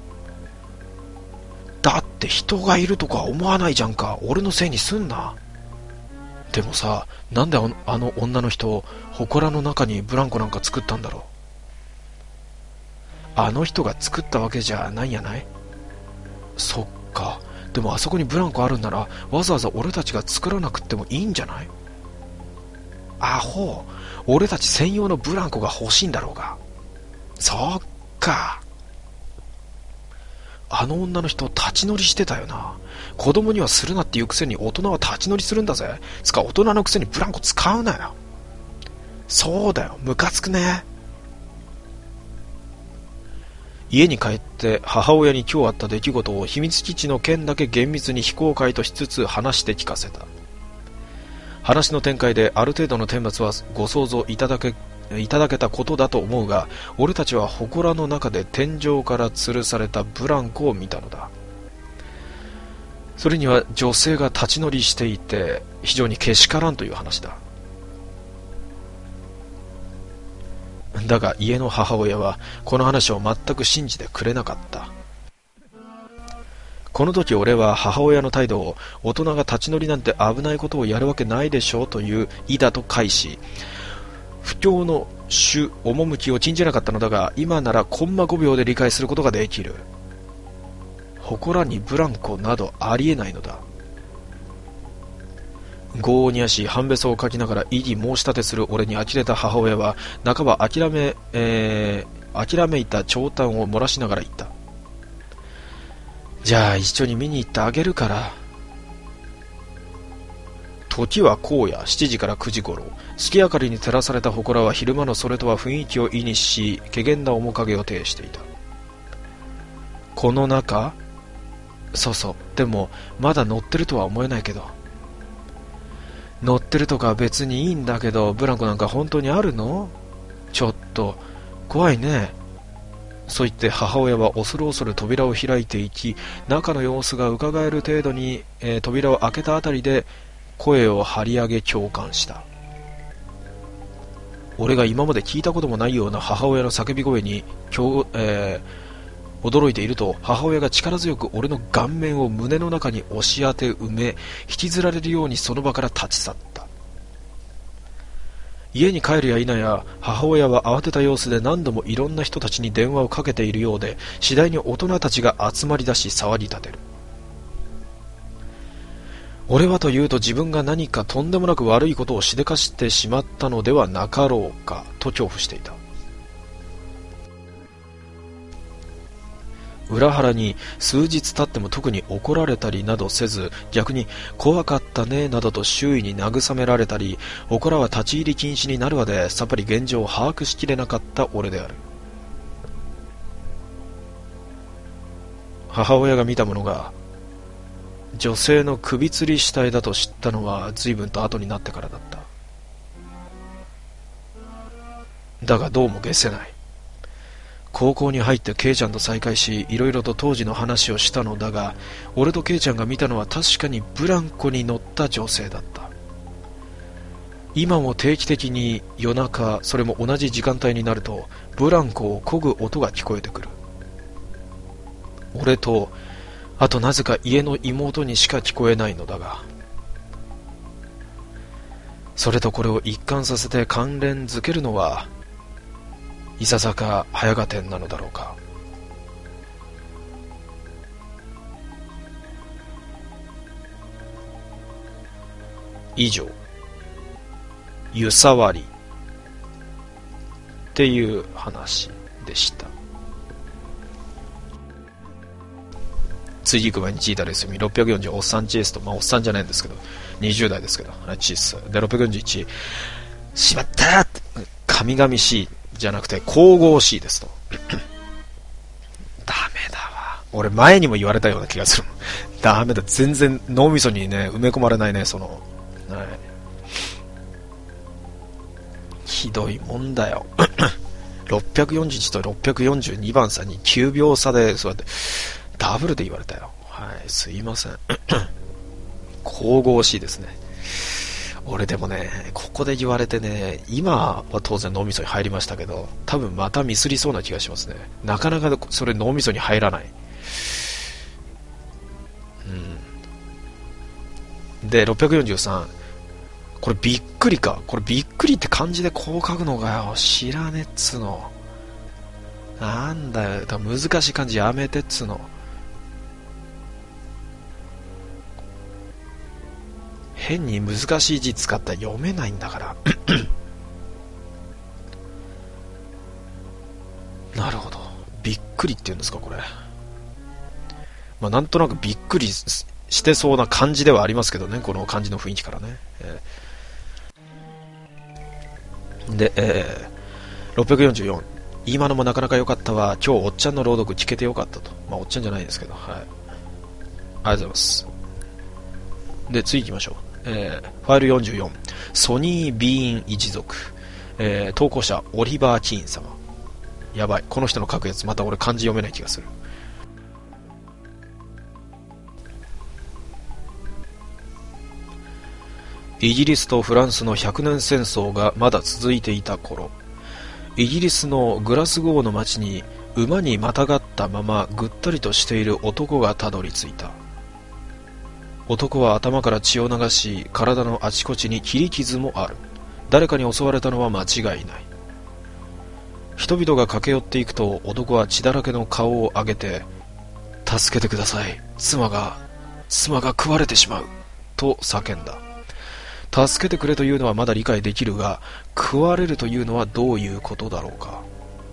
S2: だって人がいるとか思わないじゃんか。俺のせいにすんな。でもさ、なんであの女の人祠の中にブランコなんか作ったんだろう。あの人が作ったわけじゃないんやない？そっか。でもあそこにブランコあるんならわざわざ俺たちが作らなくってもいいんじゃない？アホ、俺たち専用のブランコが欲しいんだろうが。そっか。あの女の人立ち乗りしてたよな。子供にはするなっていうくせに大人は立ち乗りするんだぜ。つか大人のくせにブランコ使うなよ。そうだよ、ムカつくね。家に帰って母親に今日あった出来事を秘密基地の件だけ厳密に非公開としつつ話して聞かせた。話の展開である程度の顛末はご想像いただけたことだと思うが、俺たちは祠の中で天井から吊るされたブランコを見たのだ。それには女性が立ち乗りしていて非常にけしからんという話だ。だが家の母親はこの話を全く信じてくれなかった。この時俺は母親の態度を大人が立ち乗りなんて危ないことをやるわけないでしょうという意だと返し、不況の趣趣を禁じなかったのだが、今ならコンマ5秒で理解することができる。祠にブランコなどありえないのだ。業を煮やし半べそをかきながら異議申し立てする俺に呆れた母親は半ば諦めいた長嘆を漏らしながら言った。じゃあ一緒に見に行ってあげるから。時は荒野7時から9時頃、月明かりに照らされた祠は昼間のそれとは雰囲気を意にし、怪訝な面影を呈していた。この中？そうそう。でもまだ乗ってるとは思えないけど。 乗ってるとか別にいいんだけど、ブランコなんか本当にあるの？ちょっと怖いね。そう言って母親は恐る恐る扉を開いていき、中の様子がうかがえる程度に、扉を開けたあたりで声を張り上げ共感した。俺が今まで聞いたこともないような母親の叫び声に驚いていると、母親が力強く俺の顔面を胸の中に押し当て埋め、引きずられるようにその場から立ち去った。家に帰るや否や、母親は慌てた様子で何度もいろんな人たちに電話をかけているようで、次第に大人たちが集まり出し騒ぎ立てる。俺はというと、自分が何かとんでもなく悪いことをしでかしてしまったのではなかろうかと恐怖していた。裏腹に数日経っても特に怒られたりなどせず、逆に怖かったねなどと周囲に慰められたり、おこらは立ち入り禁止になるまでさっぱり現状を把握しきれなかった俺である。母親が見たものが女性の首吊り死体だと知ったのは随分と後になってからだった。だがどうも解せない。高校に入ってケイちゃんと再会し、いろいろと当時の話をしたのだが、俺とケイちゃんが見たのは確かにブランコに乗った女性だった。今も定期的に夜中、それも同じ時間帯になるとブランコを漕ぐ音が聞こえてくる。俺とあとなぜか家の妹にしか聞こえないのだが、それとこれを一貫させて関連づけるのはいささか早がてんなのだろうか。以上、湯触りっていう話でした。追軸前にチータレスミ640おっさんチースと、まあおっさんじゃないんですけど20代ですけどチースで641、しまったーって神々しいじゃなくて神々しいですとダメだわ。俺前にも言われたような気がする。ダメだ、全然脳みそにね埋め込まれないね、その、はい、ひどいもんだよ641と642番さんに9秒差でそうやってダブルで言われたよ。はい、すいません神々しいですね。俺でもね、ここで言われてね、今は当然脳みそに入りましたけど、多分またミスりそうな気がしますね。なかなかそれ脳みそに入らない。で643、これびっくりか。これびっくりって漢字でこう書くのかよ。知らねっつの。なんだよ、難しい漢字やめてっつの。変に難しい字使ったら読めないんだからなるほど、びっくりって言うんですかこれ。まあなんとなくびっくりしてそうな感じではありますけどね、この漢字の雰囲気からね。で、644、今のもなかなか良かったわ。今日おっちゃんの朗読聞けて良かったと。まあおっちゃんじゃないですけど、はい、ありがとうございます。で次行きましょう。ファイル44、ソニー・ビーン一族、投稿者オリバー・キーン様。やばい、この人の書くやつまた俺漢字読めない気がする。イギリスとフランスの100年戦争がまだ続いていた頃、イギリスのグラスゴーの町に馬にまたがったままぐったりとしている男がたどり着いた。男は頭から血を流し、体のあちこちに切り傷もある。誰かに襲われたのは間違いない。人々が駆け寄っていくと、男は血だらけの顔を上げて、助けてください、妻が食われてしまうと叫んだ。助けてくれというのはまだ理解できるが、食われるというのはどういうことだろうか。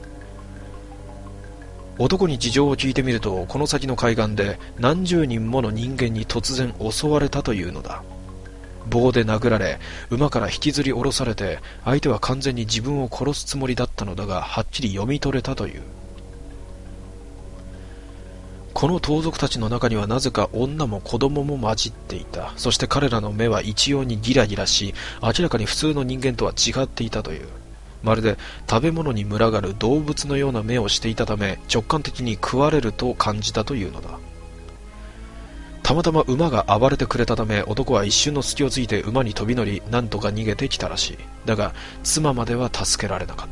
S2: 男に事情を聞いてみると、この先の海岸で何十人もの人間に突然襲われたというのだ。棒で殴られ、馬から引きずり下ろされて、相手は完全に自分を殺すつもりだったのだが、はっきり読み取れたという。 この盗賊たちの中にはなぜか女も子供も混じっていた。そして彼らの目は一様にギラギラし、明らかに普通の人間とは違っていたという。まるで食べ物に群がる動物のような目をしていたため、直感的に食われると感じたというのだ。たまたま馬が暴れてくれたため、男は一瞬の隙をついて馬に飛び乗り、なんとか逃げてきたらしい。だが妻までは助けられなかった。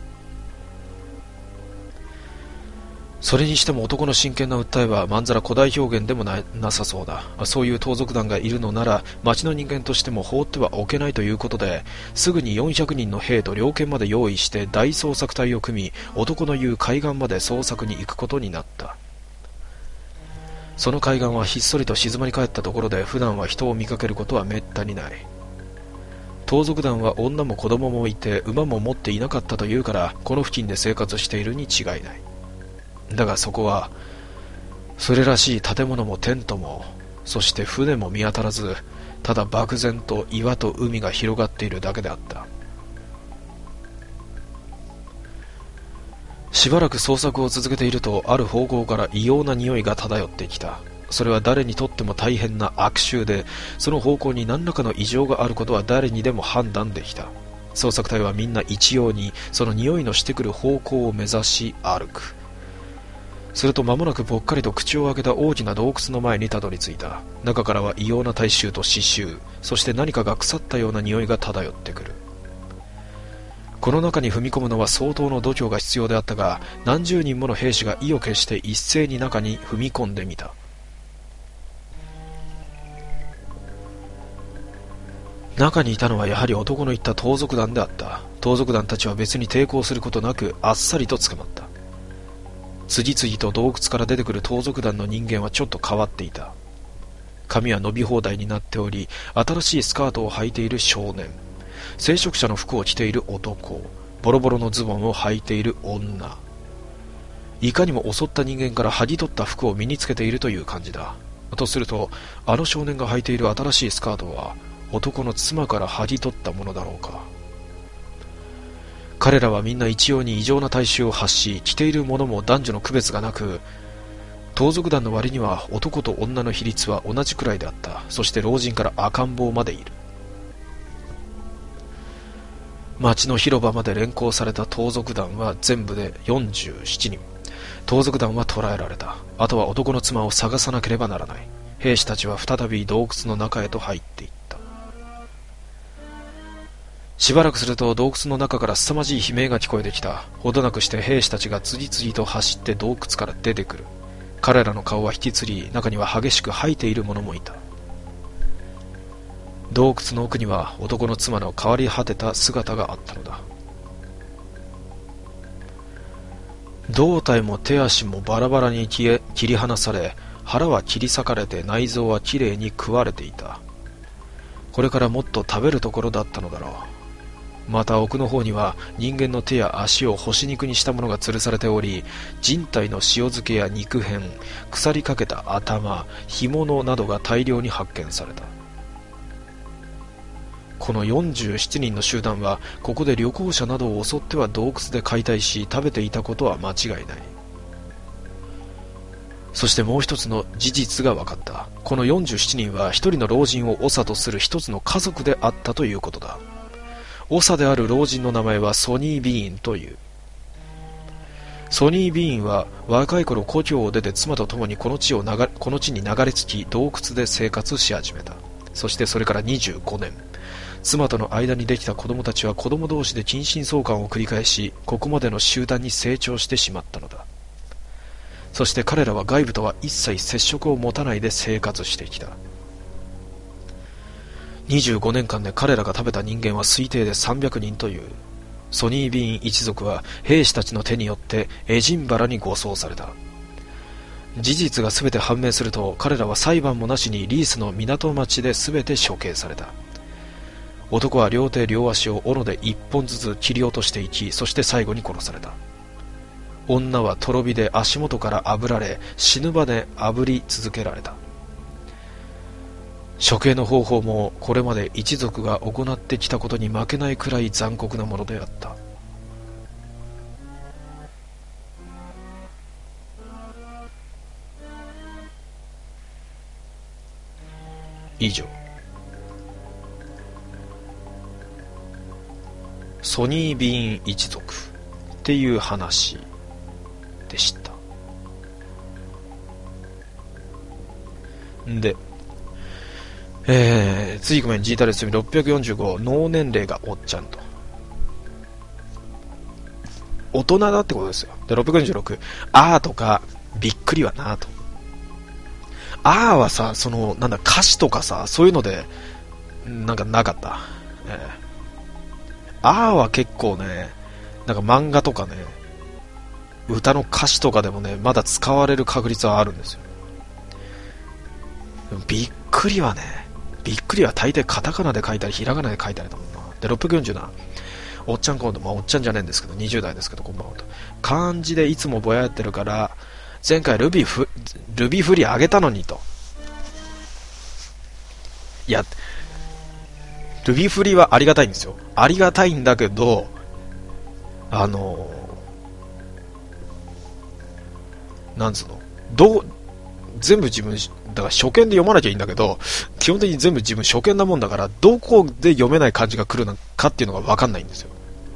S2: それにしても男の真剣な訴えはまんざら古代表現でもなさそうだ。そういう盗賊団がいるのなら、町の人間としても放ってはおけないということで、すぐに400人の兵と猟犬まで用意して大捜索隊を組み、男の言う海岸まで捜索に行くことになった。その海岸はひっそりと静まり返ったところで、普段は人を見かけることはめったにない。盗賊団は女も子供もいて、馬も持っていなかったというから、この付近で生活しているに違いない。だがそこはそれらしい建物もテントも、そして船も見当たらず、ただ漠然と岩と海が広がっているだけであった。しばらく捜索を続けていると、ある方向から異様な匂いが漂ってきた。それは誰にとっても大変な悪臭で、その方向に何らかの異常があることは誰にでも判断できた。捜索隊はみんな一様にその匂いのしてくる方向を目指し歩く。すると間もなくぽっかりと口を開けた大きな洞窟の前にたどり着いた。中からは異様な体臭と刺繍、そして何かが腐ったような匂いが漂ってくる。この中に踏み込むのは相当の度胸が必要であったが、何十人もの兵士が意を決して一斉に中に踏み込んでみた。中にいたのはやはり男の言った盗賊団であった。盗賊団たちは別に抵抗することなくあっさりと捕まった。次々と洞窟から出てくる盗賊団の人間はちょっと変わっていた。髪は伸び放題になっており、新しいスカートを履いている少年、聖職者の服を着ている男、ボロボロのズボンを履いている女、いかにも襲った人間から剥ぎ取った服を身につけているという感じだ。とすると、あの少年が履いている新しいスカートは男の妻から剥ぎ取ったものだろうか。彼らはみんな一様に異常な体臭を発し、着ているものも男女の区別がなく、盗賊団の割には男と女の比率は同じくらいであった。そして老人から赤ん坊までいる。町の広場まで連行された盗賊団は全部で47人。盗賊団は捕らえられた。あとは男の妻を探さなければならない。兵士たちは再び洞窟の中へと入っていった。しばらくすると洞窟の中から凄まじい悲鳴が聞こえてきた。ほどなくして兵士たちが次々と走って洞窟から出てくる。彼らの顔は引きつり、中には激しく吐いている者もいた。洞窟の奥には男の妻の変わり果てた姿があったのだ。胴体も手足もバラバラに切り離され、腹は切り裂かれて内臓はきれいに食われていた。これからもっと食べるところだったのだろう。また奥の方には人間の手や足を干し肉にしたものが吊るされており、人体の塩漬けや肉片、腐りかけた頭、干物などが大量に発見された。この47人の集団はここで旅行者などを襲っては洞窟で解体し食べていたことは間違いない。そしてもう一つの事実が分かった。この47人は一人の老人を長とする一つの家族であったということだ。長である老人の名前はソニー・ビーンという。ソニー・ビーンは若い頃故郷を出て妻と共にこの地に流れ着き、洞窟で生活し始めた。そしてそれから25年、妻との間にできた子供たちは子供同士で近親相関を繰り返し、ここまでの集団に成長してしまったのだ。そして彼らは外部とは一切接触を持たないで生活してきた。25年間で彼らが食べた人間は推定で300人という。ソニー・ビーン一族は兵士たちの手によってエジンバラに護送された。事実が全て判明すると、彼らは裁判もなしにリースの港町で全て処刑された。男は両手両足を斧で一本ずつ切り落としていき、そして最後に殺された。女はとろ火で足元から炙られ、死ぬまで炙り続けられた。処刑の方法もこれまで一族が行ってきたことに負けないくらい残酷なものであった。 以上。ソニー・ビーン一族っていう話でした。で、次ごめん、ジータレスミ645、脳年齢がおっちゃんと。大人だってことですよ。で、646、あーとか、びっくりはなと。あーはさ、なんだ、歌詞とかさ、そういうので、なんかなかった。あーは結構ね、なんか漫画とかね、歌の歌詞とかでもね、まだ使われる確率はあるんですよ。びっくりはね、びっくりは大抵カタカナで書いたり、ひらがなで書いたりだもんな。で、647、おっちゃん今度、まあおっちゃんじゃねえんですけど、20代ですけど、こんばんはと。漢字でいつもぼやってるから、前回ルビフリあげたのにと。いや、ルビフリはありがたいんですよ。ありがたいんだけど、なんつうの、全部自分、だから初見で読まなきゃいいんだけど、基本的に全部自分初見なもんだから、どこで読めない漢字が来るのかっていうのが分かんないんですよ。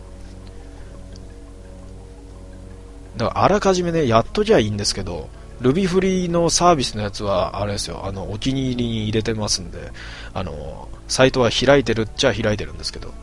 S2: だからあらかじめね、やっときゃいいんですけど、ルビフリのサービスのやつは、あれですよ、お気に入りに入れてますんで、サイトは開いてるっちゃ開いてるんですけど、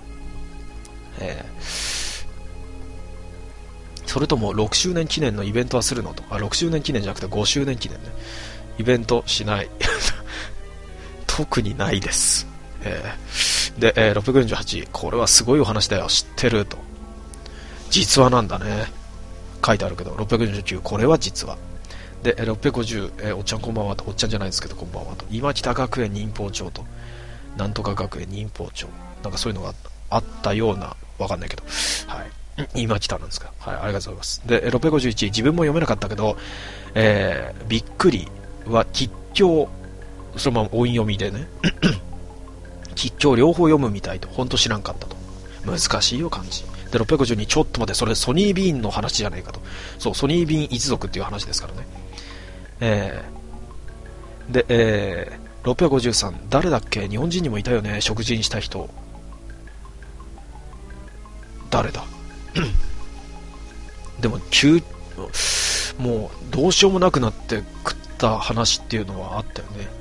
S2: それとも6周年記念のイベントはするのと。6周年記念じゃなくて5周年記念ね。イベントしない。特にないです。で、648、これはすごいお話だよ、知ってると。実話なんだね。書いてあるけど、649、これは実話。で、650、おっちゃんこんばんはと、おっちゃんじゃないですけど、こんばんはと。今北学園忍法帳と、なんとか学園忍法帳。なんかそういうのがあったような、わかんないけど。はい。今来たんですか。はい、ありがとうございます。で、651、自分も読めなかったけど、びっくりは吉凶、そのまま音読みでね、吉凶両方読むみたいと、ほんと知らんかったと。難しいよ、漢字。で、652、ちょっと待って、それソニー・ビーンの話じゃねえかと。そう、ソニー・ビーン一族っていう話ですからね。で、653、誰だっけ、日本人にもいたよね、食事にした人。誰だでももうどうしようもなくなって食った話っていうのはあったよね。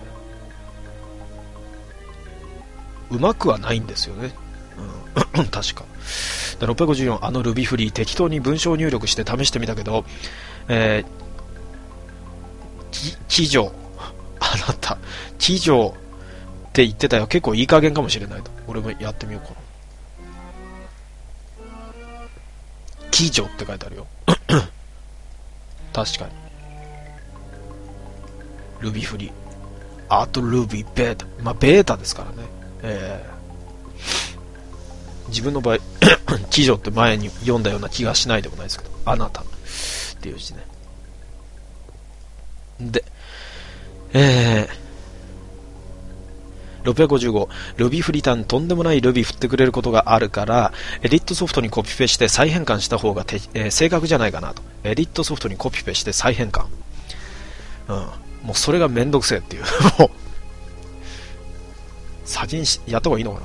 S2: うまくはないんですよね。確か。で、654、ルビフリー適当に文章入力して試してみたけど、騎乗、あなた騎乗って言ってたよ。結構いい加減かもしれないと。俺もやってみようかな。騎乗って書いてあるよ。確かに。ルビフリー。あとルビーベータ。まあ、ベータですからね。自分の場合、騎乗って前に読んだような気がしないでもないですけど、あなたっていう字ね。で、655、ルビ振り単とんでもないルビ振ってくれることがあるから、エディットソフトにコピペして再変換した方が正確じゃないかなと。エディットソフトにコピペして再変換。もうそれがめんどくせえっていう。もう、先にやった方がいいのか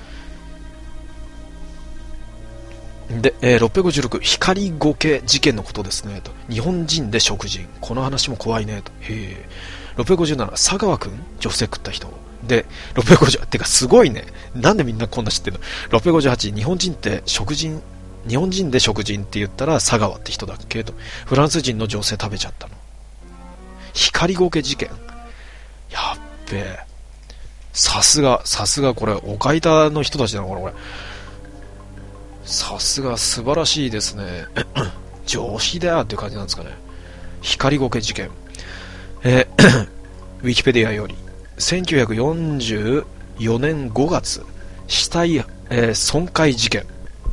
S2: な。で、656、光苔事件のことですねと。日本人で食人。この話も怖いねと。へー。657、佐川くん女性食った人。で、650、てかすごいね。なんでみんなこんな知ってるの。658、日本人で食人って言ったら佐川って人だっけと。フランス人の女性食べちゃったの。光苔事件。やっべえ。さすがこれ、おかいたの人たちなのかな、これ。さすが素晴らしいですね。常識だよっていう感じなんですかね。光苔事件。ウィキペディアより、1944年5月、死体、損壊事件。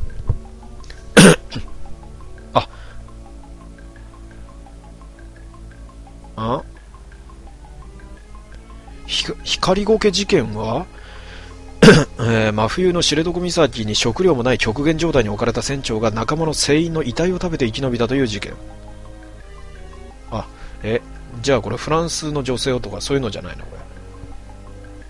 S2: 光苔事件は、真冬の知床岬に食料もない極限状態に置かれた船長が仲間の船員の遺体を食べて生き延びたという事件。じゃあこれフランスの女性とかそういうのじゃないのこれ。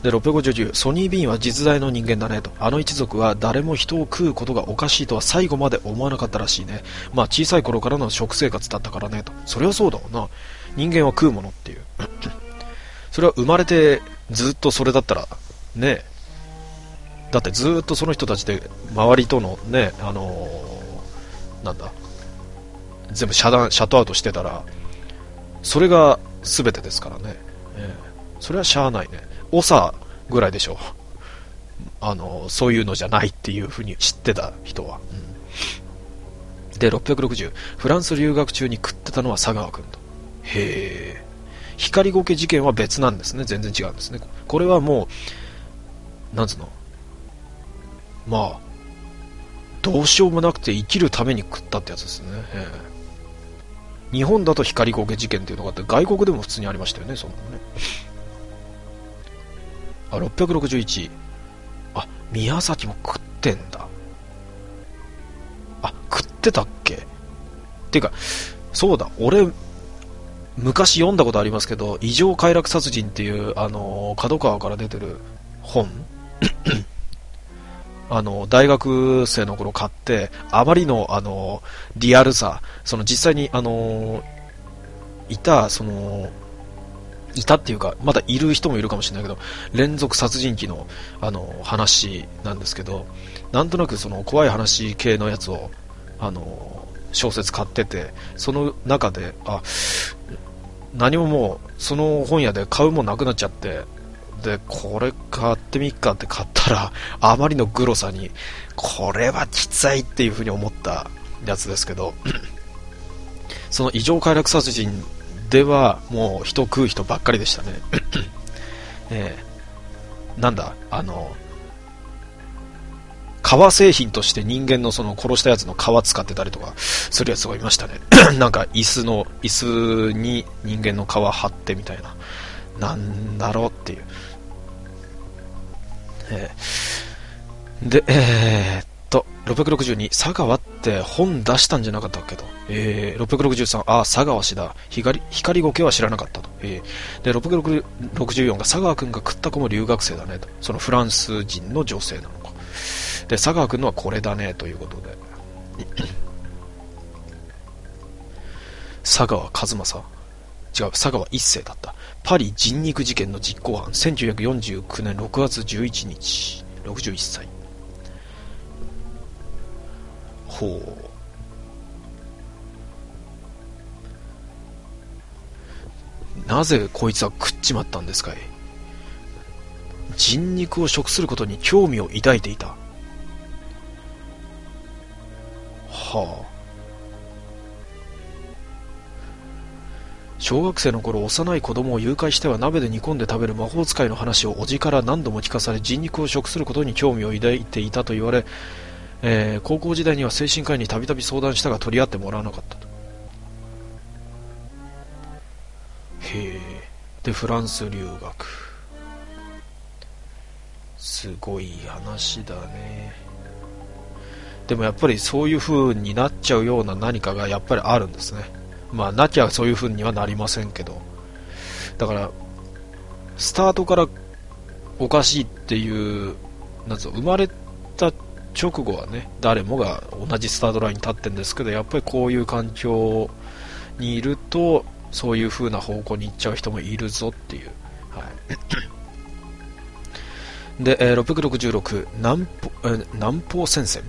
S2: で、659、ソニー・ビーンは実在の人間だねと。あの一族は誰も人を食うことがおかしいとは最後まで思わなかったらしいね。まあ小さい頃からの食生活だったからねと。それはそうだもんな。人間は食うものっていう。それは生まれてずっとそれだったら、ね。だってずっとその人たちで周りとのね、なんだ。全部シャットアウトしてたら、それが全てですからね。それはしゃあないね。長ぐらいでしょう。そういうのじゃないっていうふうに知ってた人は。で、660、フランス留学中に食ってたのは佐川くんと。へえ。光ゴケ事件は別なんですね。全然違うんですね。これはもう、なんつうの。まあ、どうしようもなくて生きるために食ったってやつですね。日本だと光ゴケ事件っていうのがあって、外国でも普通にありましたよね、そのね。661。宮崎も食ってんだ。食ってたっけっていうか、そうだ、俺、昔読んだことありますけど、異常快楽殺人っていう、角川から出てる本大学生の頃買って、あまりの、リアルさ、実際に、いたっていうか、まだいる人もいるかもしれないけど、連続殺人鬼の、話なんですけど、なんとなく怖い話系のやつを、小説買ってて、その中で、何ももう、その本屋で買うもんなくなっちゃって、で、これ買ってみっかって買ったら、あまりのグロさに、これはきついっていう風に思ったやつですけど、その異常快楽殺人ではもう人食う人ばっかりでしたね。なんだ、革製品として人間の殺したやつの皮使ってたりとかするやつがいましたね。なんか椅子に人間の皮貼ってみたいな。なんだろうっていう。で、662、佐川って本出したんじゃなかったっけと。663、佐川氏だ。光ゴケは知らなかったと。で、664が佐川くんが食った子も留学生だねと。そのフランス人の女性なのか。で、佐川くんのはこれだねということで。佐川一正違う、佐川一世だった。パリ人肉事件の実行犯、1949年6月11日、61歳。ほう。なぜこいつは食っちまったんですかい。人肉を食することに興味を抱いていた。はあ。小学生の頃、幼い子供を誘拐しては鍋で煮込んで食べる魔法使いの話をおじから何度も聞かされ、人肉を食することに興味を抱いていたと言われ、高校時代には精神科医にたびたび相談したが取り合ってもらわなかったと。へえ。で、フランス留学。すごい話だね。でもやっぱりそういう風になっちゃうような何かがやっぱりあるんですね。まあなきゃそういう風にはなりませんけど、だからスタートからおかしいっていうなんつうの、生まれた直後はね誰もが同じスタートラインに立ってるんですけど、やっぱりこういう環境にいるとそういう風な方向に行っちゃう人もいるぞっていう、はい、で、666南方戦線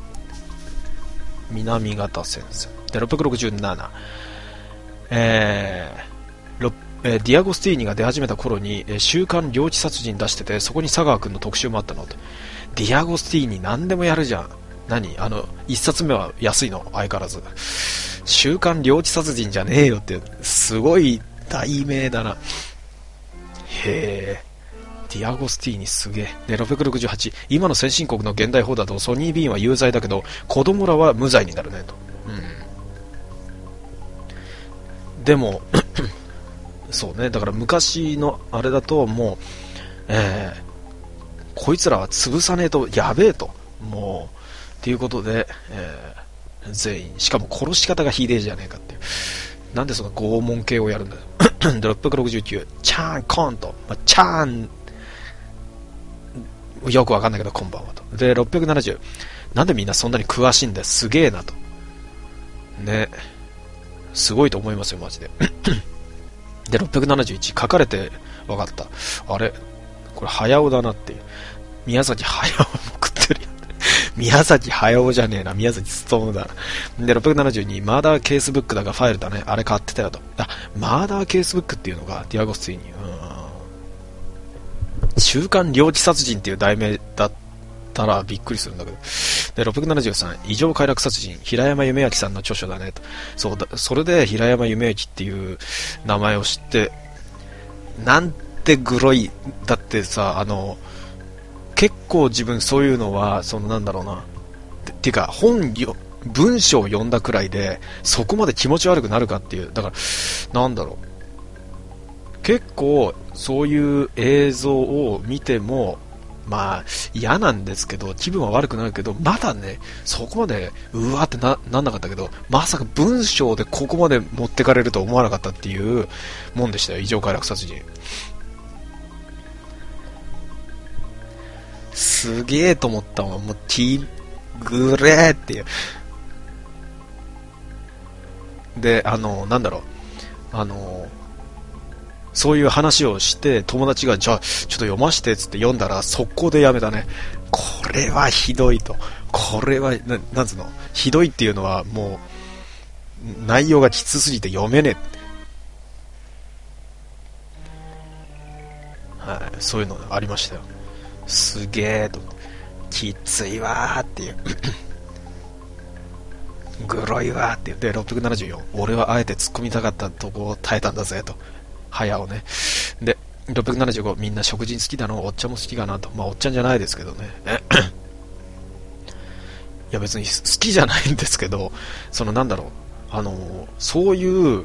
S2: 南方戦線で、667ディアゴスティーニが出始めた頃に、週刊領地殺人出してて、そこに佐川くんの特集もあったのと。ディアゴスティーニ何でもやるじゃん。一冊目は安いの相変わらず。週刊領地殺人じゃねえよって、すごい題名だな。へえ。ディアゴスティーニすげえ。で、668、今の先進国の現代法だとソニー・ビーンは有罪だけど子供らは無罪になるねと。でもそうね、だから昔のあれだともう、こいつらは潰さねえとやべえと、もうっていうことで、全員、しかも殺し方がひでえじゃねえかっていう、なんでその拷問系をやるんだよ。で、669、チャーンコンと、チャーンよくわかんないけどこんばんはと。で、670。なんでみんなそんなに詳しいんだよ。すげえなと。ね。すごいと思いますよ、マジで。で、671。書かれてわかった。あれこれ、早尾だなっていう。宮崎駿も食ってるよ。宮崎駿じゃねえな。宮崎勉だな。で、672。マーダーケースブックだがファイルだね。あれ買ってたよと。あ、マーダーケースブックっていうのが、ディアゴスティーニ。週刊領地殺人っていう題名だったらびっくりするんだけど。で、673。異常快楽殺人。平山夢明さんの著書だねと。そうだ、それで平山夢明っていう名前を知って、なんてグロい。だってさ、結構自分そういうのは、なんだろうな。てか、文章を読んだくらいで、そこまで気持ち悪くなるかっていう。だから、なんだろう。結構、そういう映像を見ても、まあ、嫌なんですけど、気分は悪くなるけど、まだね、そこまで、うわーってなんなかったけど、まさか文章でここまで持ってかれると思わなかったっていうもんでしたよ。異常快楽殺人。すげえと思ったわ。もう、グレーっていう。で、なんだろう。そういう話をして、友達が、じゃあ、ちょっと読ましてっつって読んだら、速攻でやめたね。これはひどいと。これは、なんつうの、ひどいっていうのは、もう、内容がきつすぎて読めねえ。はい、そういうのありましたよ。すげえと。きついわーっていう。グロいわーっていう。で、674。俺はあえて突っ込みたかったとこを耐えたんだぜと。早尾ね。で、675。みんな食人好きだの、おっちゃんも好きかなと。まあ、おっちゃんじゃないですけどね。いや、別に好きじゃないんですけど、なんだろう。そういう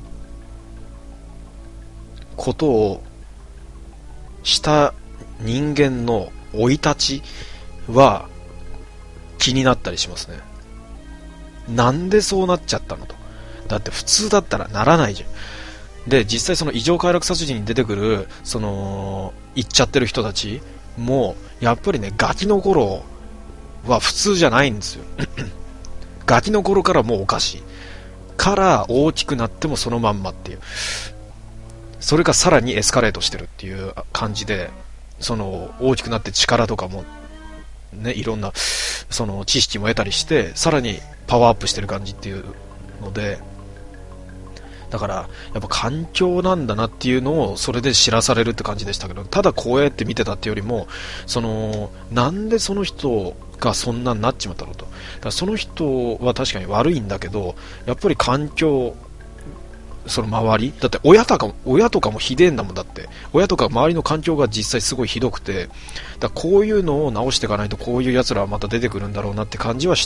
S2: ことをした人間の生い立ちは気になったりしますね。なんでそうなっちゃったのと。だって普通だったらならないじゃん。で、実際その異常快楽殺人に出てくる、行っちゃってる人たちも、やっぱりね、ガキの頃は普通じゃないんですよ。ガキの頃からもうおかしい。から大きくなってもそのまんまっていう。それがさらにエスカレートしてるっていう感じで、大きくなって力とかも、ね、いろんな、知識も得たりして、さらにパワーアップしてる感じっていうので、だから、やっぱ環境なんだなっていうのを、それで知らされるって感じでしたけど、ただこうやって見てたっていうよりも、なんでその人がそんなになっちまったのと。だからその人は確かに悪いんだけど、やっぱり環境、周りだって親とかもひでえんだもんだって。親とか周りの環境が実際すごいひどくて、だからこういうのを直していかないとこういう奴らはまた出てくるんだろうなって感じはした。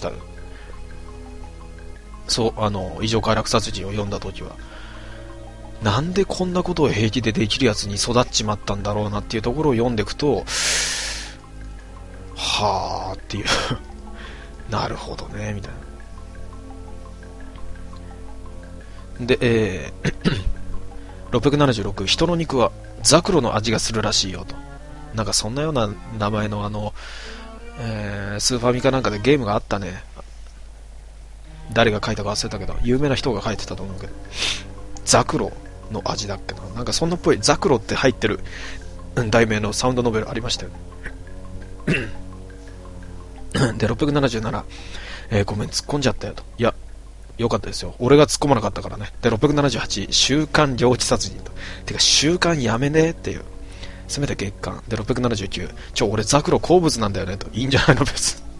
S2: そう、異常快楽殺人を読んだ時は。なんでこんなことを平気でできるやつに育っちまったんだろうなっていうところを読んでいくと、はーっていうなるほどね、みたいな。で、676、人の肉はザクロの味がするらしいよと。なんかそんなような名前のスーファミかなんかでゲームがあったね。誰が書いたか忘れたけど、有名な人が書いてたと思うけど、ザクロの味だっけな。なんかそんなっぽい、ザクロって入ってる題名のサウンドノベルありましたよ。で、677、ごめん、突っ込んじゃったよと。いや、よかったですよ。俺が突っ込まなかったからね。で、678、週刊領地殺人と。てか、週刊やめねっていう。せめて月刊。で、679、俺ザクロ好物なんだよねと。いいんじゃないの別に。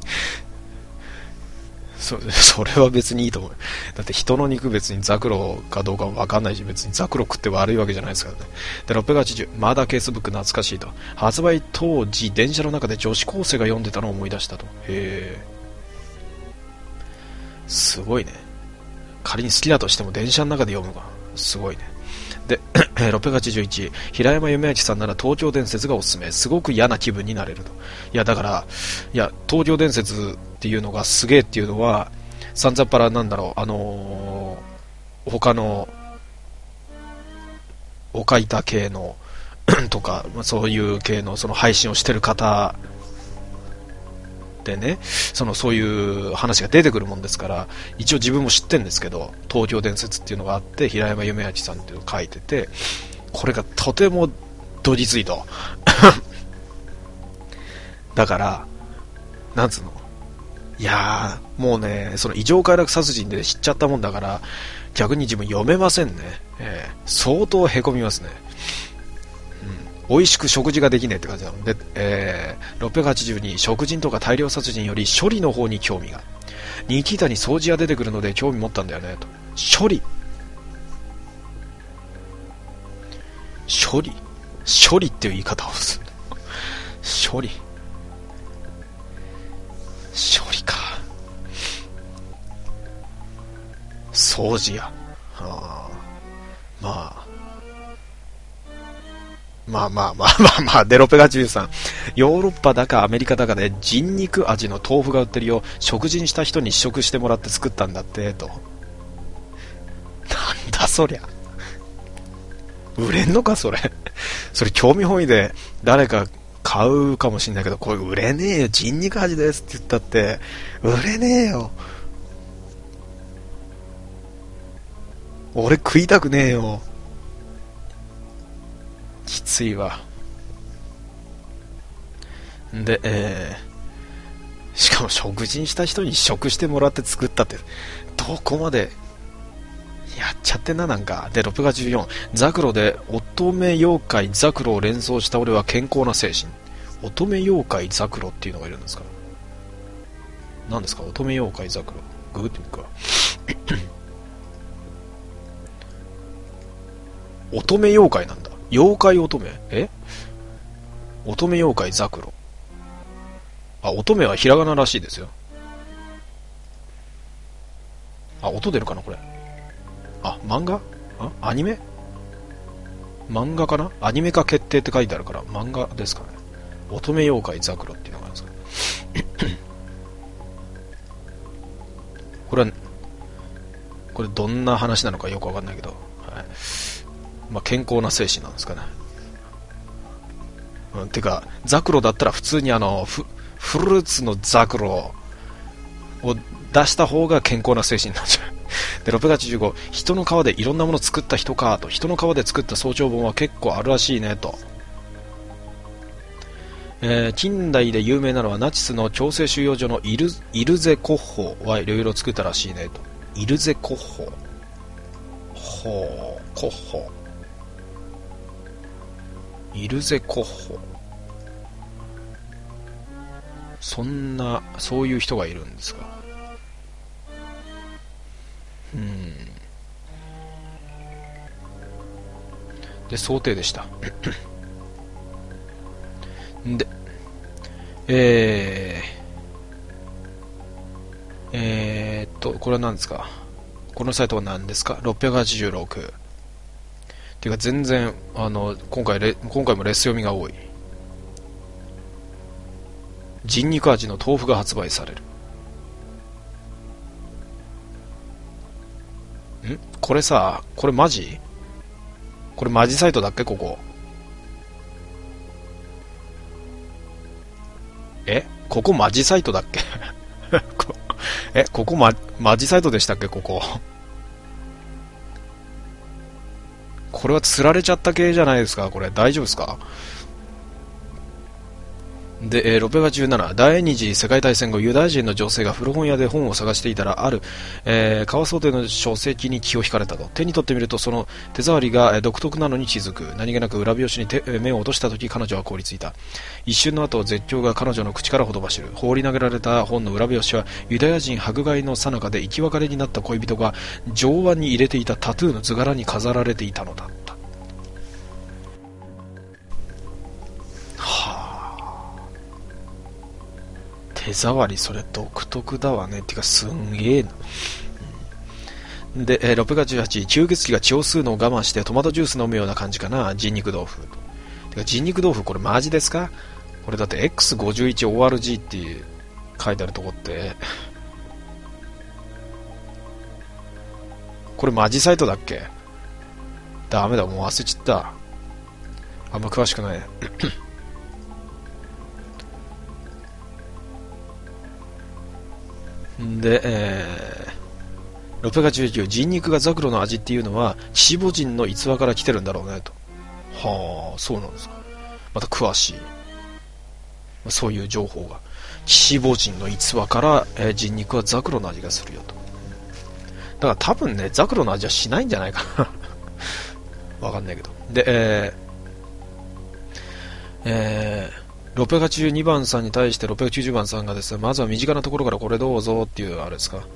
S2: それは別にいいと思う。だって人の肉別にザクロかどうかは分かんないし、別にザクロ食って悪いわけじゃないですからね。で、680、マーダーケースブック懐かしいと。発売当時、電車の中で女子高生が読んでたのを思い出したと。へー。すごいね。仮に好きだとしても電車の中で読むのがすごいね。で、681、平山夢明さんなら東京伝説がおすすめ。すごく嫌な気分になれると。いや、だから、いや、東京伝説っていうのがすげえっていうのは、さんざっぱらなんだろう、他の、おかいた系のとか、そういう系のその配信をしてる方でね、そういう話が出てくるもんですから、一応自分も知ってるんですけど、東京伝説っていうのがあって、平山夢八さんっていうのを書いてて、これがとてもどぎついと。だから、なんつうの、いやー、もうね、その異常快楽殺人で知っちゃったもんだから、逆に自分読めませんね。相当へこみますね。美味しく食事ができねえって感じなので、682、食人とか大量殺人より処理の方に興味が。ニキータに掃除が出てくるので興味持ったんだよね、と。処理っていう言い方をする。処理か。掃除や。デロペガ13。ヨーロッパだかアメリカだかで人肉味の豆腐が売ってるよ。食事にした人に試食してもらって作ったんだって、と。なんだそりゃ。売れんのかそれ。それ興味本位で誰か買うかもしんないけど、これ売れねえよ。人肉味ですって言ったって、売れねえよ。俺食いたくねえよ。きついわ。で、しかも食事にした人に試食してもらって作ったって、どこまでやっちゃってんな、なんか。で、614、ザクロで乙女妖怪ザクロを連想した俺は健康な精神。乙女妖怪ザクロっていうのがいるんですか？何ですか乙女妖怪ザクロ。ググってみるか。乙女妖怪なんだ。妖怪乙女？乙女妖怪ザクロ。あ、乙女はひらがならしいですよ。あ、音出るかなこれ。あ、漫画？アニメ？漫画かな？アニメ化決定って書いてあるから漫画ですかね。乙女妖怪ザクロっていうのがあるんですか。これどんな話なのかよくわかんないけど、はい、健康な精神なんですかね。てかザクロだったら普通にフルーツのザクロを出した方が健康な精神なんじゃないで、685、人の皮でいろんなもの作った人かと。人の皮で作った早朝本は結構あるらしいねと。近代で有名なのはナチスの強制収容所のイルゼコッホはいろいろ作ったらしいねと。イルゼコッホ、コッホ、イルゼコッホ、そういう人がいるんですか。で、想定でした。で、これは何ですか？このサイトは何ですか？ 686。ていうか全然、今回もレス読みが多い。人肉味の豆腐が発売される。これさ、これマジサイトだっけここ。ここマジサイトだっけここマジサイトでしたっけここ。これは釣られちゃった系じゃないですかこれ。大丈夫ですか？で、687、第二次世界大戦後、ユダヤ人の女性が古本屋で本を探していたら、ある、革想定の書籍に気を引かれたと。手に取ってみると、その手触りが独特なのに気づく。何気なく裏表紙に目を落としたとき、彼女は凍りついた。一瞬の後、絶叫が彼女の口からほとばしる。放り投げられた本の裏表紙は、ユダヤ人迫害の最中で生き別れになった恋人が上腕に入れていたタトゥーの図柄に飾られていたのだった。手触りそれ独特だわね。てかすんげえな。で、618、吸血鬼が血を吸うのを我慢してトマトジュース飲むような感じかな。人肉豆腐。てか人肉豆腐これマジですか？これだって X51ORG って書いてあるとこってこれマジサイトだっけ？ダメだ、もう忘れちゃった。あんま詳しくないで、689、人肉がザクロの味っていうのは、秩父人の逸話から来てるんだろうね、と。はあ、そうなんですか。また詳しい。そういう情報が。秩父人の逸話から、人肉はザクロの味がするよと。だから多分ね、ザクロの味はしないんじゃないかな。わかんないけど。で、682番さんに対して690番さんがですね、まずは身近なところからこれどうぞっていうあれですか。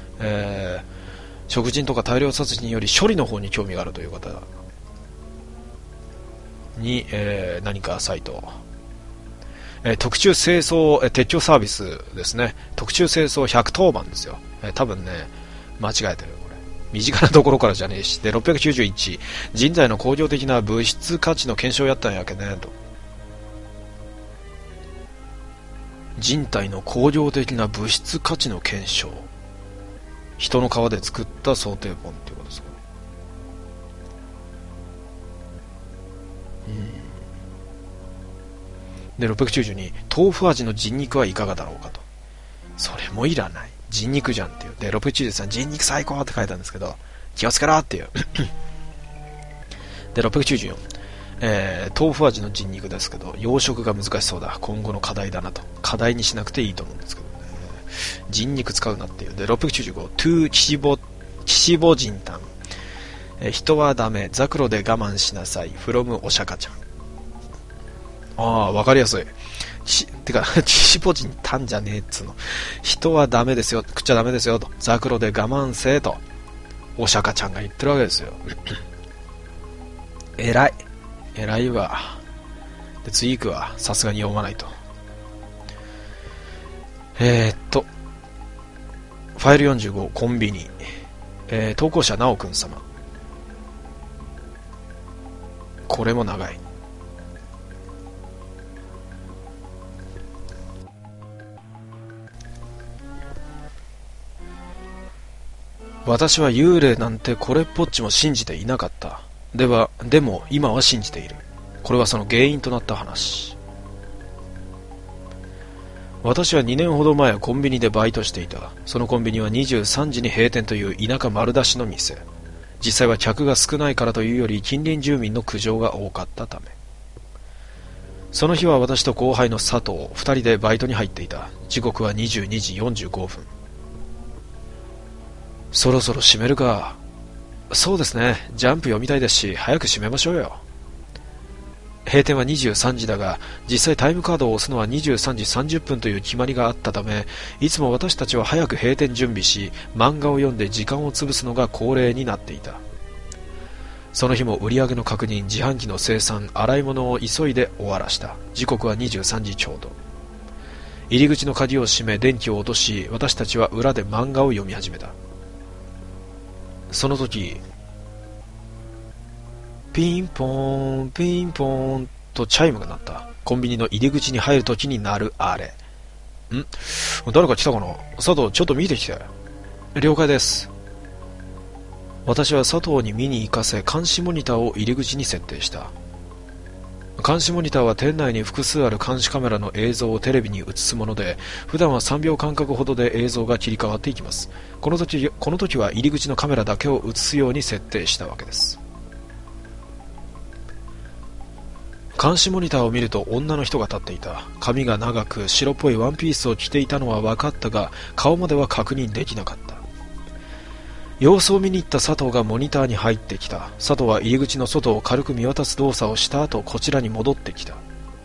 S2: 食人とか大量殺人より処理の方に興味があるという方に、何かサイト、特注清掃、撤去サービスですね。特注清掃110番ですよ。多分ね、間違えてる。これ身近なところからじゃねえし。で、691、人体の工業的な物質価値の検証やったんやけねと。人体の工業的な物質価値の検証。人の皮で作った想定本っていうことですか。で、692、豆腐味の人肉はいかがだろうかと。それもいらない。人肉じゃんっていう。で、693、人肉最高って書いたんですけど、気をつけろっていう。で、694、豆腐味の人肉ですけど、養殖が難しそうだ。今後の課題だなと。課題にしなくていいと思うんですけどね。人肉使うなっていう。で、695、トゥー岸母人丹。人はダメ。ザクロで我慢しなさい。フロムお釈迦ちゃん。ああ、わかりやすい。てか、岸母人丹じゃねえっつうの。人はダメですよ。食っちゃダメですよと。ザクロで我慢せえと。お釈迦ちゃんが言ってるわけですよ。偉い。偉いわ。で、次行くわ。さすがに読まないと。ファイル45、コンビニ。投稿者、なおくん様。これも長い。私は幽霊なんてこれっぽっちも信じていなかった。でも今は信じている。これはその原因となった話。私は2年ほど前コンビニでバイトしていた。そのコンビニは23時に閉店という田舎丸出しの店。実際は客が少ないからというより近隣住民の苦情が多かったため。その日は私と後輩の佐藤2人でバイトに入っていた。時刻は22時45分。そろそろ閉めるか。そうですね。ジャンプ読みたいですし、早く閉めましょうよ。閉店は23時だが、実際タイムカードを押すのは23時30分という決まりがあったため、いつも私たちは早く閉店準備し、漫画を読んで時間を潰すのが恒例になっていた。その日も売り上げの確認、自販機の生産、洗い物を急いで終わらした。時刻は23時ちょうど。入り口の鍵を閉め、電気を落とし、私たちは裏で漫画を読み始めた。その時、ピンポーン、ピンポーンとチャイムが鳴った。コンビニの入り口に入る時に鳴るあれ。誰か来たかな。佐藤、ちょっと見てきて。了解です。私は佐藤に見に行かせ、監視モニターを入り口に設定した。監視モニターは店内に複数ある監視カメラの映像をテレビに映すもので、普段は3秒間隔ほどで映像が切り替わっていきます。この時は入り口のカメラだけを映すように設定したわけです。監視モニターを見ると女の人が立っていた。髪が長く白っぽいワンピースを着ていたのは分かったが、顔までは確認できなかった。様子を見に行った佐藤がモニターに入ってきた。佐藤は入り口の外を軽く見渡す動作をした後、こちらに戻ってきた。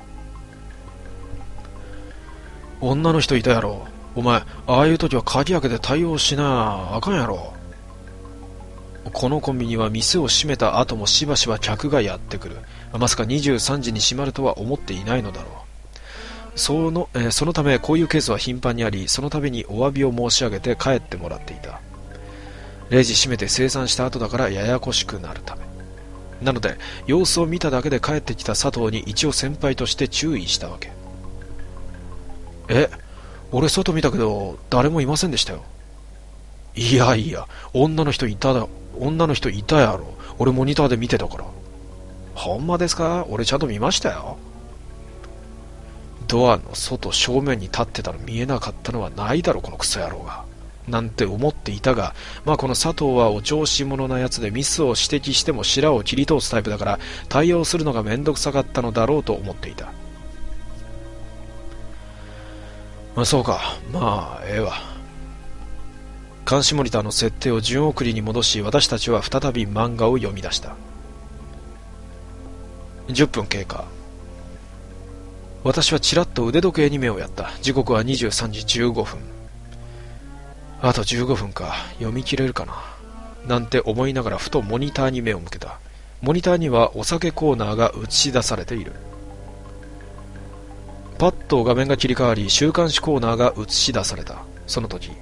S2: 女の人いたやろ。お前、ああいう時は鍵開けて対応しなあかんやろ。このコンビニは店を閉めた後もしばしば客がやってくる。まさか23時に閉まるとは思っていないのだろう。そのためこういうケースは頻繁にあり、その度にお詫びを申し上げて帰ってもらっていた。レジ閉めて清算した後だからややこしくなるため。なので様子を見ただけで帰ってきた佐藤に一応先輩として注意したわけ。俺外見たけど誰もいませんでしたよ。いやいや、女の人いたやろ。俺モニターで見てたから。ほんまですか？俺ちゃんと見ましたよ。ドアの外正面に立ってたの見えなかったのはないだろ、このクソ野郎が。 なんて思っていたが、まあこの佐藤はお調子者なやつでミスを指摘しても白を切り通すタイプだから対応するのがめんどくさかったのだろうと思っていた。まあそうか、まあええわ。監視モニターの設定を順送りに戻し、私たちは再び漫画を読み出した。10分経過。私はちらっと腕時計に目をやった。時刻は23時15分。あと15分か、読み切れるかな、なんて思いながらふとモニターに目を向けた。モニターにはお酒コーナーが映し出されている。パッと画面が切り替わり、週刊誌コーナーが映し出された。その時、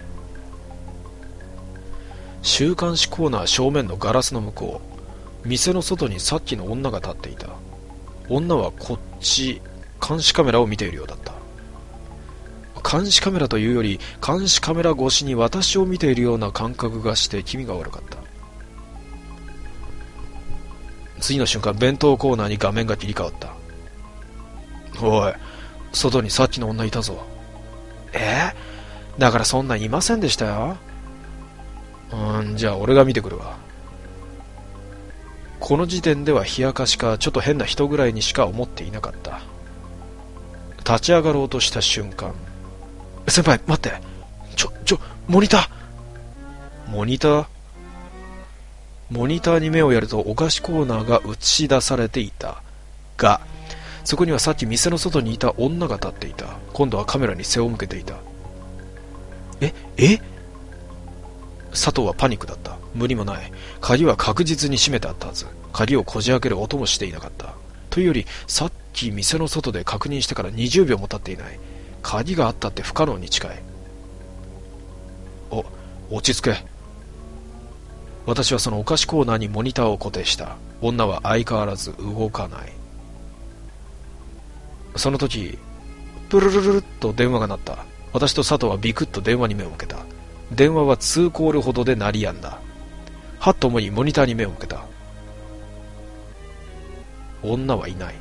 S2: 週刊誌コーナー正面のガラスの向こう、店の外にさっきの女が立っていた。女はこっち、監視カメラを見ているようだった。監視カメラというより監視カメラ越しに私を見ているような感覚がして気味が悪かった。次の瞬間、弁当コーナーに画面が切り替わった。おい、外にさっきの女いたぞ。だからそんなんいませんでしたよ。じゃあ俺が見てくるわ。この時点では冷やかしかちょっと変な人ぐらいにしか思っていなかった。立ち上がろうとした瞬間、先輩待って、モニターモニターに目をやるとお菓子コーナーが映し出されていたが、そこにはさっき店の外にいた女が立っていた。今度はカメラに背を向けていた。佐藤はパニックだった。無理もない。鍵は確実に閉めてあったはず。鍵をこじ開ける音もしていなかった。というより、さっき店の外で確認してから20秒も経っていない。鍵があったって不可能に近い。落ち着け。私はそのお菓子コーナーにモニターを固定した。女は相変わらず動かない。その時、プルルルルっと電話が鳴った。私と佐藤はビクッと電話に目を向けた。電話は2コールほどで鳴り止んだ。はっと思いモニターに目を向けた。女はいない。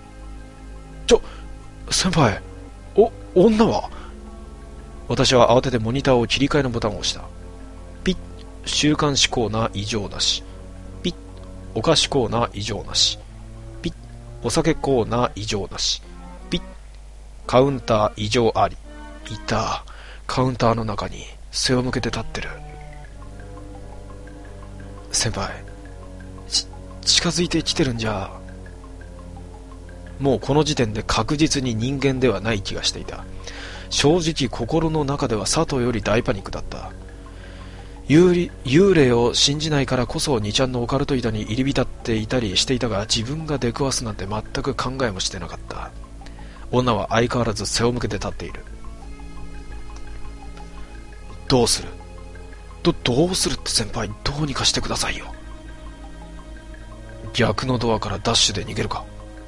S2: 先輩、女は？私は慌ててモニターを切り替えのボタンを押した。ピッ、週刊誌コーナー異常なし。ピッ、お菓子コーナー異常なし。ピッ、お酒コーナー異常なし。ピッ、カウンター異常あり。いた。カウンターの中に背を向けて立ってる。先輩、近づいてきてるんじゃ。もうこの時点で確実に人間ではない気がしていた。正直心の中では佐藤より大パニックだった。幽霊を信じないからこそ2ちゃんのオカルト板に入り浸っていたりしていたが、自分が出くわすなんて全く考えもしてなかった。女は相変わらず背を向けて立っている。どうする？どうするって先輩、どうにかしてくださいよ。逆のドアからダッシュで逃げるか。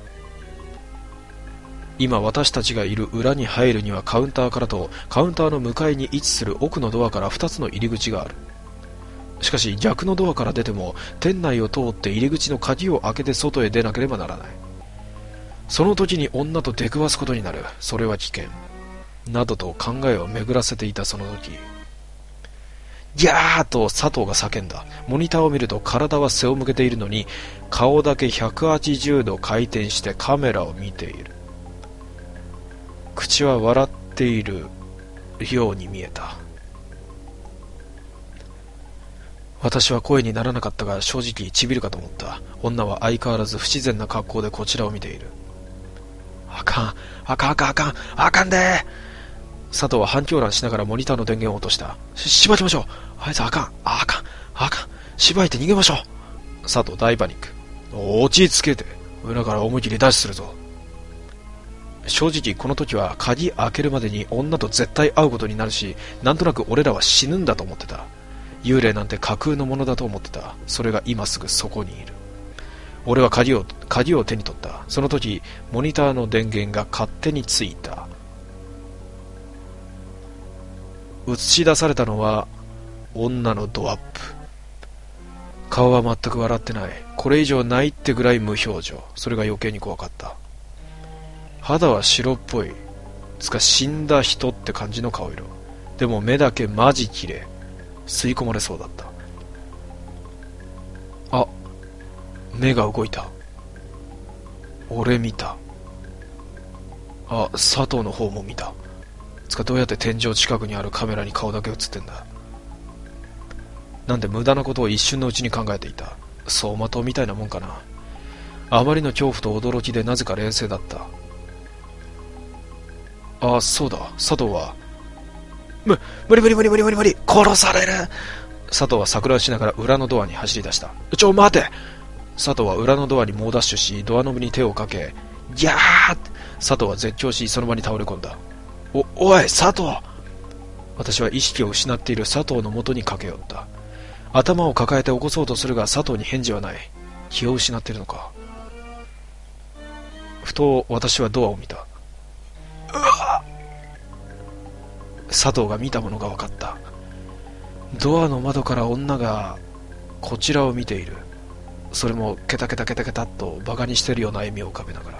S2: 今私たちがいる裏に入るにはカウンターからとカウンターの向かいに位置する奥のドアから2つの入り口がある。しかし逆のドアから出ても店内を通って入り口の鍵を開けて外へ出なければならない。その時に女と出くわすことになる。それは危険などと考えを巡らせていたその時、ギャーと佐藤が叫んだ。モニターを見ると体は背を向けているのに顔だけ180度回転してカメラを見ている。口は笑っているように見えた。私は声にならなかったが正直ちびるかと思った。女は相変わらず不自然な格好でこちらを見ている。あかんで。佐藤は反響乱しながらモニターの電源を落とした。しばきましょう。あいつあかん。しばいて逃げましょう。佐藤大パニック。落ち着けて。裏から思い切りダッシュするぞ。正直この時は鍵開けるまでに女と絶対会うことになるし、なんとなく俺らは死ぬんだと思ってた。幽霊なんて架空のものだと思ってた。それが今すぐそこにいる。俺は鍵を手に取った。その時モニターの電源が勝手についた。映し出されたのは女のドアップ。顔は全く笑ってない。これ以上ないってぐらい無表情。それが余計に怖かった。肌は白っぽい。つか死んだ人って感じの顔色。 でも目だけマジ綺麗。吸い込まれそうだった。あ、目が動いた。俺見た。あ、佐藤の方も見た。つかどうやって天井近くにあるカメラに顔だけ映ってんだ。なんで無駄なことを一瞬のうちに考えていた。走馬灯みたいなもんかな。あまりの恐怖と驚きでなぜか冷静だった。あ、そうだ、佐藤は無理殺される。佐藤は錯乱しながら裏のドアに走り出した。待て。佐藤は裏のドアに猛ダッシュし、ドアノブに手をかけ、ギャー。佐藤は絶叫し、その場に倒れ込んだ。おい佐藤。私は意識を失っている佐藤の元に駆け寄った。頭を抱えて起こそうとするが佐藤に返事はない。気を失っているのか。ふと私はドアを見た。佐藤が見たものが分かった。ドアの窓から女がこちらを見ている。それもケタケタっとバカにしてるような笑みを浮かべながら。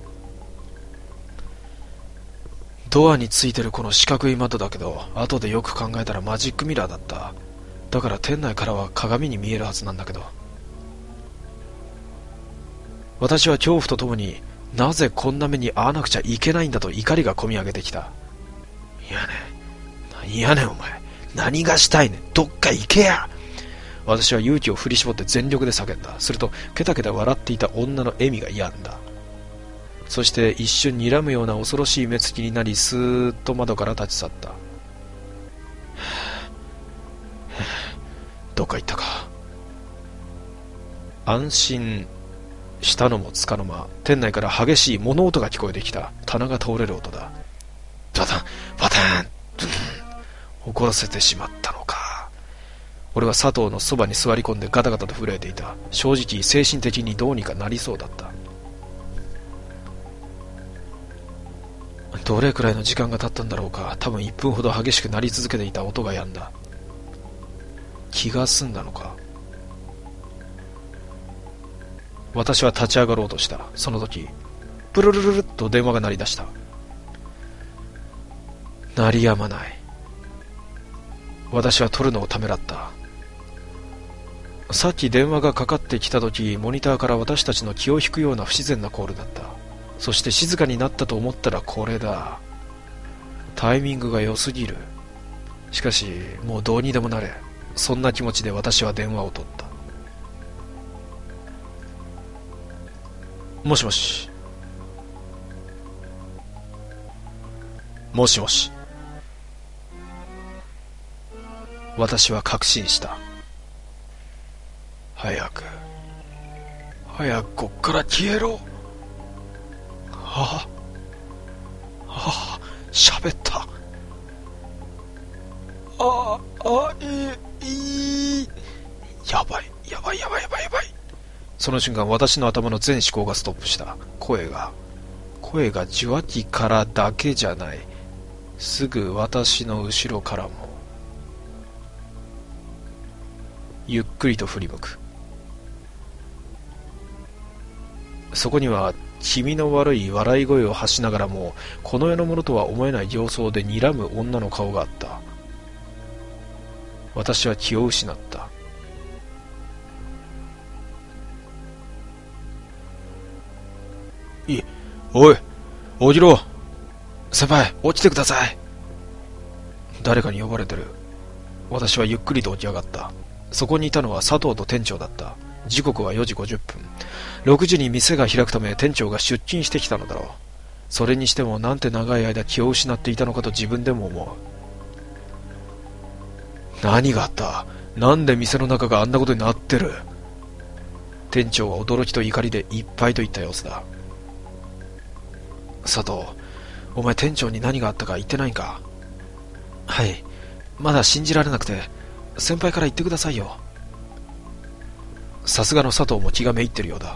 S2: ドアについてるこの四角い窓だけど、後でよく考えたらマジックミラーだった。だから店内からは鏡に見えるはずなんだけど。私は恐怖とともに、なぜこんな目に遭わなくちゃいけないんだと怒りがこみ上げてきた。何やねんお前。何がしたいねん。どっか行けや。私は勇気を振り絞って全力で叫んだ。するとケタケタ笑っていた女の笑みが止んだ。そして一瞬睨むような恐ろしい目つきになり、スーッと窓から立ち去った。どっか行ったか。安心したのもつかの間、店内から激しい物音が聞こえてきた。棚が倒れる音だ。バタン怒らせてしまったのか。俺は佐藤のそばに座り込んでガタガタと震えていた。正直精神的にどうにかなりそうだった。どれくらいの時間が経ったんだろうか。多分1分ほど激しく鳴り続けていた音が止んだ。気が済んだのか。私は立ち上がろうとした。その時プルルルルッと電話が鳴り出した。鳴りやまない。私は取るのをためらった。さっき電話がかかってきた時、モニターから私たちの気を引くような不自然なコールだった。そして静かになったと思ったらこれだ。タイミングが良すぎる。しかしもうどうにでもなれ。そんな気持ちで私は電話を取った。もしもし。もしもし。私は確信した。早くこっから消えろ。喋った。やばい。その瞬間、私の頭の全思考がストップした。声が受話器からだけじゃない。すぐ私の後ろからも。ゆっくりと振り向く。そこには気味の悪い笑い声を発しながらも、この世のものとは思えない形相で睨む女の顔があった。私は気を失った。おい、起きろ。先輩、起きてください。誰かに呼ばれてる。私はゆっくりと起き上がった。そこにいたのは佐藤と店長だった。時刻は4時50分。6時に店が開くため店長が出勤してきたのだろう。それにしてもなんて長い間気を失っていたのかと自分でも思う。何があった？なんで店の中があんなことになってる？店長は驚きと怒りでいっぱいといった様子だ。佐藤、お前店長に何があったか言ってないんか？はい、まだ信じられなくて、先輩から言ってくださいよ。さすがの佐藤も気がめいってるようだ。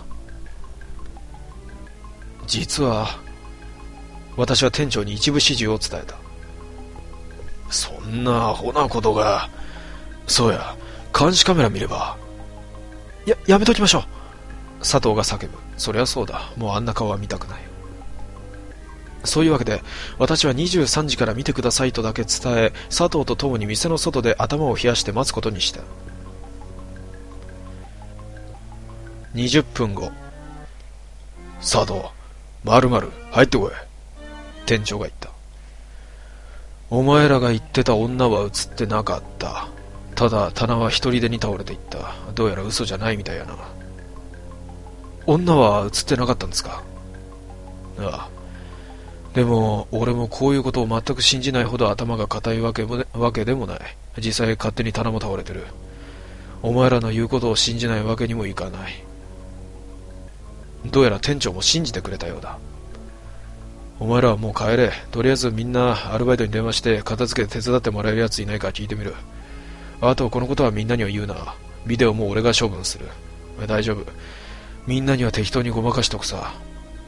S2: 実は私は店長に一部始終を伝えた。そんなアホなことが。そうや、監視カメラ見れば。やめときましょう。佐藤が叫ぶ。そりゃそうだ、もうあんな顔は見たくない。 そういうわけで、私は23時から見てくださいとだけ伝え、佐藤と共に店の外で頭を冷やして待つことにした。20分後。佐藤、〇〇入ってこい。店長が言った。お前らが言ってた女は映ってなかった。ただ棚は一人でに倒れていった。どうやら嘘じゃないみたいやな。女は映ってなかったんですか？ああ。でも俺もこういうことを全く信じないほど頭が固いわけでもない。実際勝手に棚も倒れてる。お前らの言うことを信じないわけにもいかない。どうやら店長も信じてくれたようだ。お前らはもう帰れ。とりあえずみんなアルバイトに電話して片付けて手伝ってもらえるやついないか聞いてみる。あとこのことはみんなには言うな。ビデオも俺が処分する。大丈夫。みんなには適当にごまかしとくさ。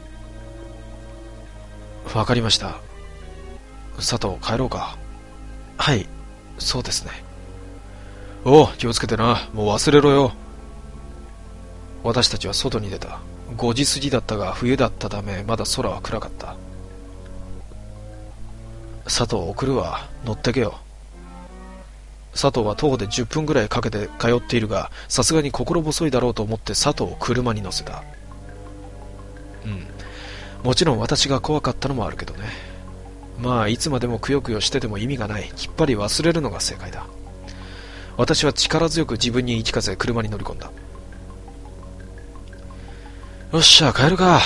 S2: わかりました。佐藤、帰ろうか。はい、そうですね。おう、気をつけてな。もう忘れろよ。私たちは外に出た。5時過ぎだったが冬だったためまだ空は暗かった。佐藤、送るわ。乗ってけよ。佐藤は徒歩で10分ぐらいかけて通っているが、さすがに心細いだろうと思って佐藤を車に乗せた。もちろん私が怖かったのもあるけどね。まあいつまでもくよくよしてても意味がない。きっぱり忘れるのが正解だ。私は力強く自分に言い聞かせ車に乗り込んだ。よっしゃ帰るか。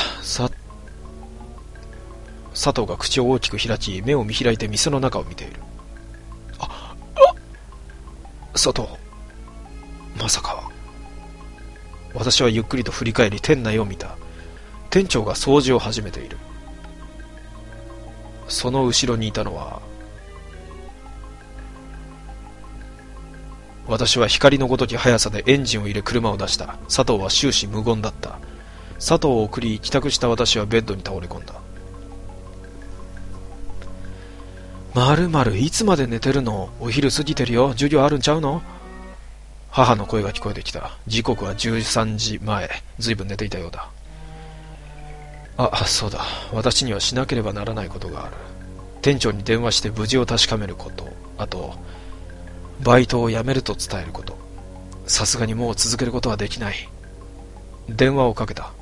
S2: 佐藤が口を大きく開き目を見開いて店の中を見ている。佐藤、まさか。私はゆっくりと振り返り店内を見た。店長が掃除を始めている。その後ろにいたのは、私は光のごとき速さでエンジンを入れ車を出した。佐藤は終始無言だった。佐藤を送り帰宅した私はベッドに倒れ込んだ。〇〇いつまで寝てるの？お昼過ぎてるよ。授業あるんちゃうの？母の声が聞こえてきた。時刻は13時前。ずいぶん寝ていたようだ。あ、そうだ。私にはしなければならないことがある。店長に電話して無事を確かめること。あと、バイトを辞めると伝えること。さすがにもう続けることはできない。電話をかけた。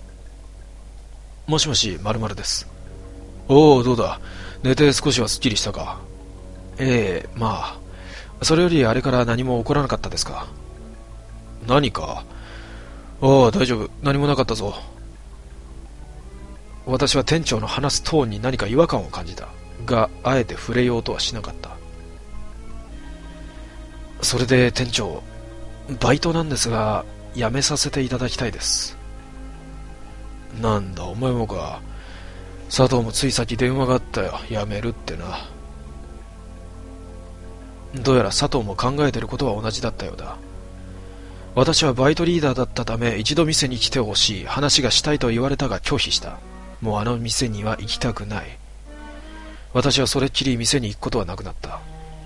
S2: もしもし、〇〇です。おお、どうだ。寝て少しはすっきりしたか？まあ。それよりあれから何も起こらなかったですか？何か？ああ、大丈夫。何もなかったぞ。私は店長の話すトーンに何か違和感を感じた。が、あえて触れようとはしなかった。それで店長、バイトなんですが、辞めさせていただきたいです。なんだ、お前もか。佐藤もついさっき電話があったよ。辞めるってな。どうやら佐藤も考えてることは同じだったようだ。私はバイトリーダーだったため一度店に来てほしい。話がしたいと言われたが拒否した。もうあの店には行きたくない。私はそれっきり店に行くことはなくなった。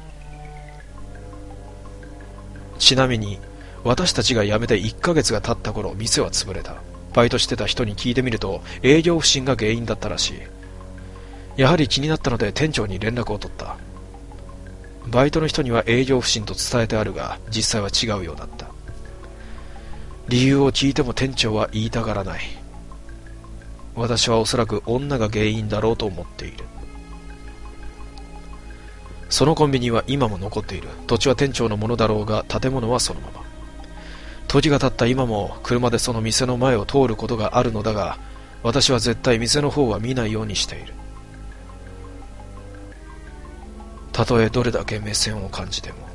S2: ちなみに私たちが辞めて1ヶ月が経った頃、店は潰れた。バイトしてた人に聞いてみると営業不振が原因だったらしい。やはり気になったので店長に連絡を取った。バイトの人には営業不振と伝えてあるが実際は違うようだった。理由を聞いても店長は言いたがらない。私はおそらく女が原因だろうと思っている。そのコンビニは今も残っている。土地は店長のものだろうが建物はそのまま。時が経った今も車でその店の前を通ることがあるのだが、私は絶対店の方は見ないようにしている。たとえどれだけ目線を感じても。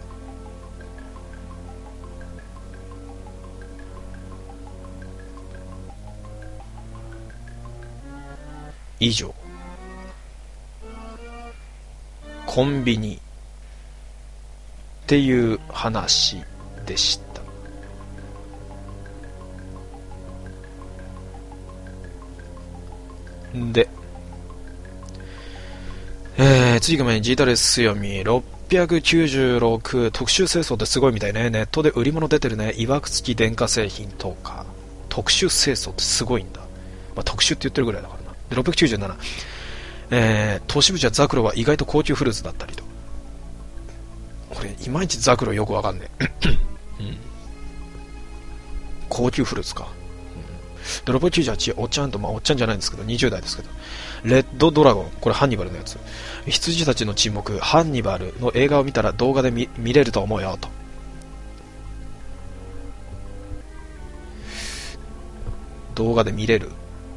S2: 以上、コンビニっていう話でした。で、次が前にジータレス読み696特殊清掃ってすごいみたいね。ネットで売り物出てるね。いわくつき電化製品とか特殊清掃ってすごいんだ。まあ、特殊って言ってるぐらいだからな。で697、 都市部じゃザクロは意外と高級フルーツだったりと。これいまいちザクロよくわかんねえ、うん、高級フルーツか、で698おっちゃんと、まあおっちゃんじゃないんですけど20代ですけど、レッドドラゴン、これハンニバルのやつ、羊たちの沈黙ハンニバルの映画を見たら動画で 見れると思うよと。動画で見れる、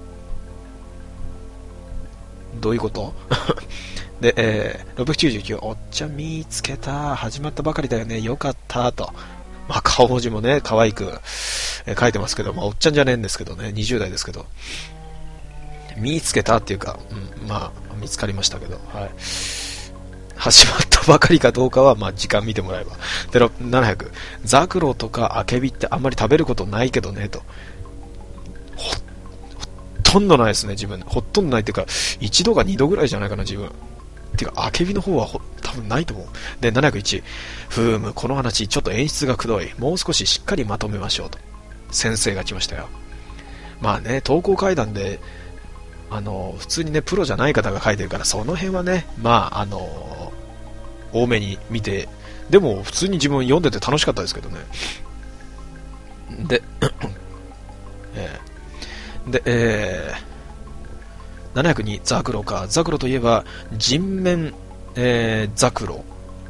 S2: どういうことで、699おっちゃん見つけた、始まったばかりだよね、よかったと。まあ顔文字もね可愛く、書いてますけど、まあ、おっちゃんじゃねえんですけどね、20代ですけど、見つけたっていうか、まあ見つかりましたけど、はい、始まったばかりかどうかはまあ時間見てもらえば。で700ザクロとかアケビってあんまり食べることないけどねと。ほとんどないですね、自分。ほとんどないっていうか、1度か2度ぐらいじゃないかな、自分。っていうか、アケビの方は多分ないと思う。で、701、この話、ちょっと演出がくどい。もう少ししっかりまとめましょうと。先生が来ましたよ。まあね、投稿階段で、普通にね、プロじゃない方が書いてるから、その辺はね、まあ、多めに見て、でも、普通に自分読んでて楽しかったですけどね。で、702ザクロか。ザクロといえば人面、ザクロ、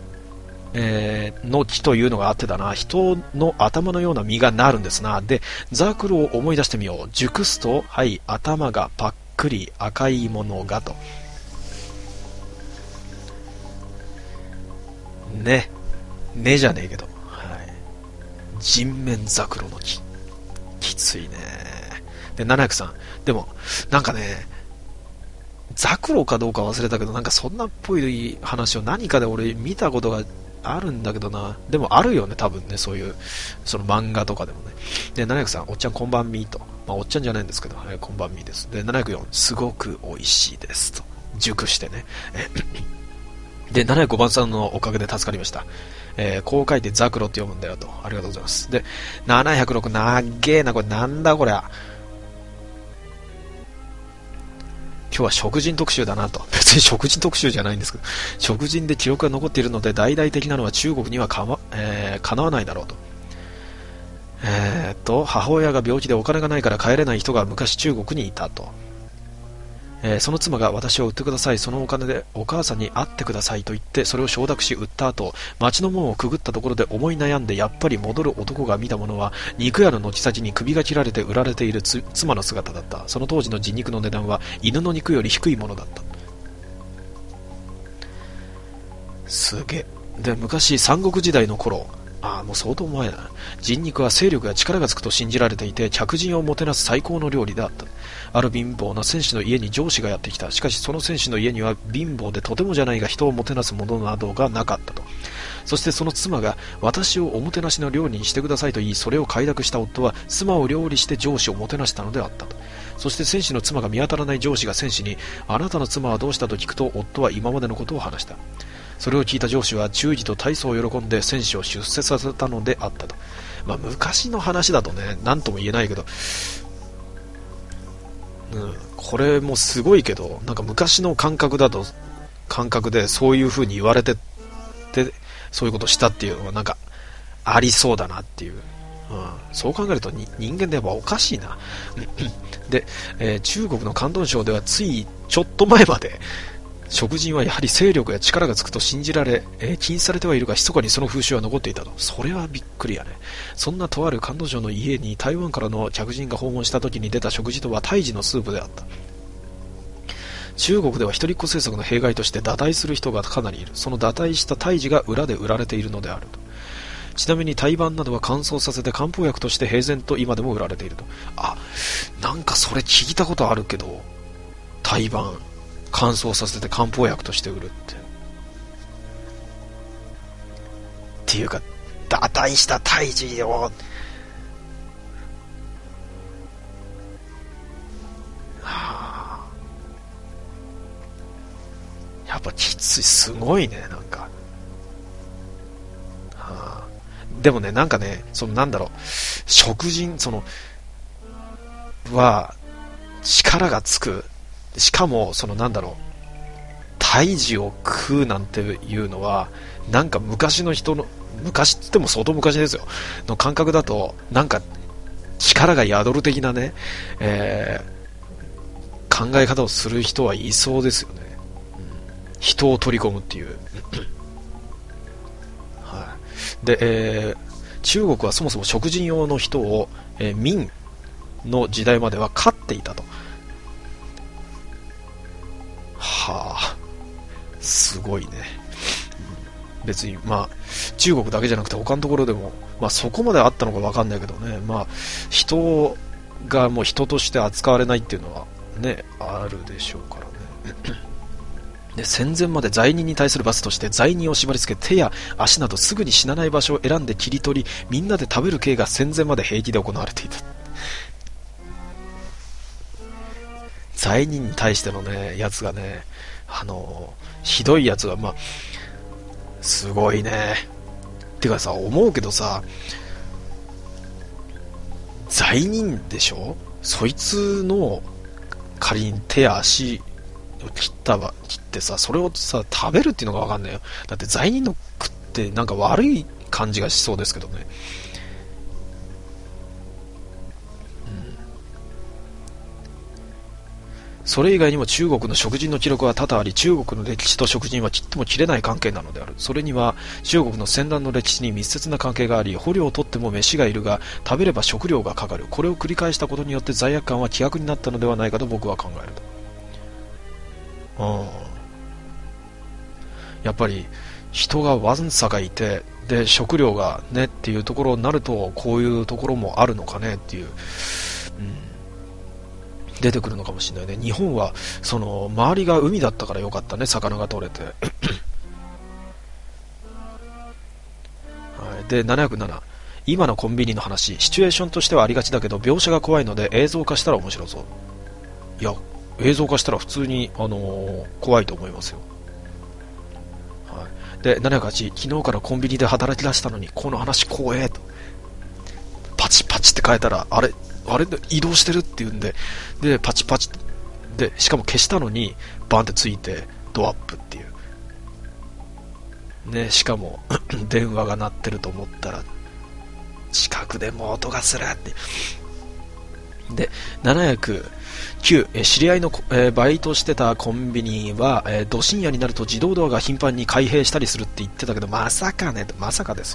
S2: の木というのがあってだな。人の頭のような実がなるんですな。でザクロを思い出してみよう。熟すと、はい、頭がパックリ赤いものがとねじゃねえけど、はい、人面ザクロの木、きついね。で703でもなんかね、ザクロかどうか忘れたけど、なんかそんなっぽい話を何かで俺見たことがあるんだけどな。でもあるよね、多分ね、そういうその漫画とかでもね。で703おっちゃんこんばんみーと、まあ、おっちゃんじゃないんですけど、はい、こんばんみーです。で704すごく美味しいですと、熟してね。で705番さんのおかげで助かりました。こう書いてザクロって読むんだよと。ありがとうございます。で706なっげーな、これなんだこりゃ。今日は食人特集だなと。別に食人特集じゃないんですけど、食人で記録が残っているので大々的なのは中国にはかなわないだろうと。母親が病気でお金がないから帰れない人が昔中国にいたと。その妻が私を売ってください、そのお金でお母さんに会ってくださいと言ってそれを承諾し売った後、町の門をくぐったところで思い悩んでやっぱり戻る男が見たものは肉屋の軒先に首が切られて売られている妻の姿だった。その当時の人肉の値段は犬の肉より低いものだった。すげえ。で昔三国時代の頃、もう相当前だ。人肉は勢力や力がつくと信じられていて客人をもてなす最高の料理であった。ある貧乏な戦士の家に上司がやってきた。しかしその戦士の家には貧乏でとてもじゃないが人をもてなすものなどがなかったと。そしてその妻が私をおもてなしの料理にしてくださいと言い、それを快諾した夫は妻を料理して上司をもてなしたのであったと。そして戦士の妻が見当たらない上司が戦士にあなたの妻はどうしたと聞くと、夫は今までのことを話した。それを聞いた上司は忠義と大層喜んで戦士を出世させたのであったと。まあ昔の話だとね、何とも言えないけど、これもすごいけど、なんか昔の感覚でそういう風に言われてってそういうことしたっていうのはなんかありそうだなっていう、そう考えると人間でやっぱおかしいな。で、中国の広東省ではついちょっと前まで食人はやはり勢力や力がつくと信じられ、禁止されてはいるが密かにその風習は残っていたと。それはびっくりやね。そんなとある関東省の家に台湾からの客人が訪問した時に出た食事とは胎児のスープであった。中国では一人っ子政策の弊害として堕胎する人がかなりいる。その堕胎した胎児が裏で売られているのであると。ちなみに胎盤などは乾燥させて漢方薬として平然と今でも売られていると。なんかそれ聞いたことあるけど、胎盤乾燥させて漢方薬として売るっていうか、堕胎した胎児をやっぱきつい、すごいね、なんか。でもね、なんかね、食人は力がつく、しかも胎児を食うなんていうのは、なんか昔の人の、昔って言っても相当昔ですよ、の感覚だと、なんか力が宿る的なね、考え方をする人はいそうですよね。人を取り込むっていう。はい。で、中国はそもそも食人用の人を、明の時代までは飼っていたと。はあ、すごいね。別に、まあ、中国だけじゃなくて他のところでも、まあそこまであったのかわかんないけどね、まあ、人がもう人として扱われないっていうのはね、あるでしょうからね。で、戦前まで罪人に対する罰として罪人を縛り付け、手や足などすぐに死なない場所を選んで切り取り、みんなで食べる刑が戦前まで平気で行われていた。罪人に対してのね、やつがね、ひどいやつが、まあ、すごいね。てかさ、思うけどさ、罪人でしょ、そいつの仮に手や足を切ってさ、それをさ、食べるっていうのがわかんないよ。だって罪人の食ってなんか悪い感じがしそうですけどね。それ以外にも中国の食人の記録は多々あり、中国の歴史と食人は切っても切れない関係なのである。それには中国の戦乱の歴史に密接な関係があり、捕虜を取っても飯がいるが食べれば食料がかかる。これを繰り返したことによって罪悪感は希薄になったのではないかと僕は考えると。やっぱり人がわんさかいて、で食料がねっていうところになると、こういうところもあるのかねっていう、出てくるのかもしれないね。日本はその周りが海だったからよかったね、魚が取れて。はい、で707、今のコンビニの話、シチュエーションとしてはありがちだけど描写が怖いので映像化したら面白そう。いや、映像化したら普通に、怖いと思いますよ。はい、で708、昨日からコンビニで働き出したのにこの話怖えと。パチパチって変えたらあれで移動してるっていうんで、でパチパチで、しかも消したのにバンってついてドアップっていうね。しかも電話が鳴ってると思ったら近くでも音がするって。で709、知り合いの、バイトしてたコンビニは、ど深夜になると自動ドアが頻繁に開閉したりするって言ってたけど、まさかね、まさかですよ。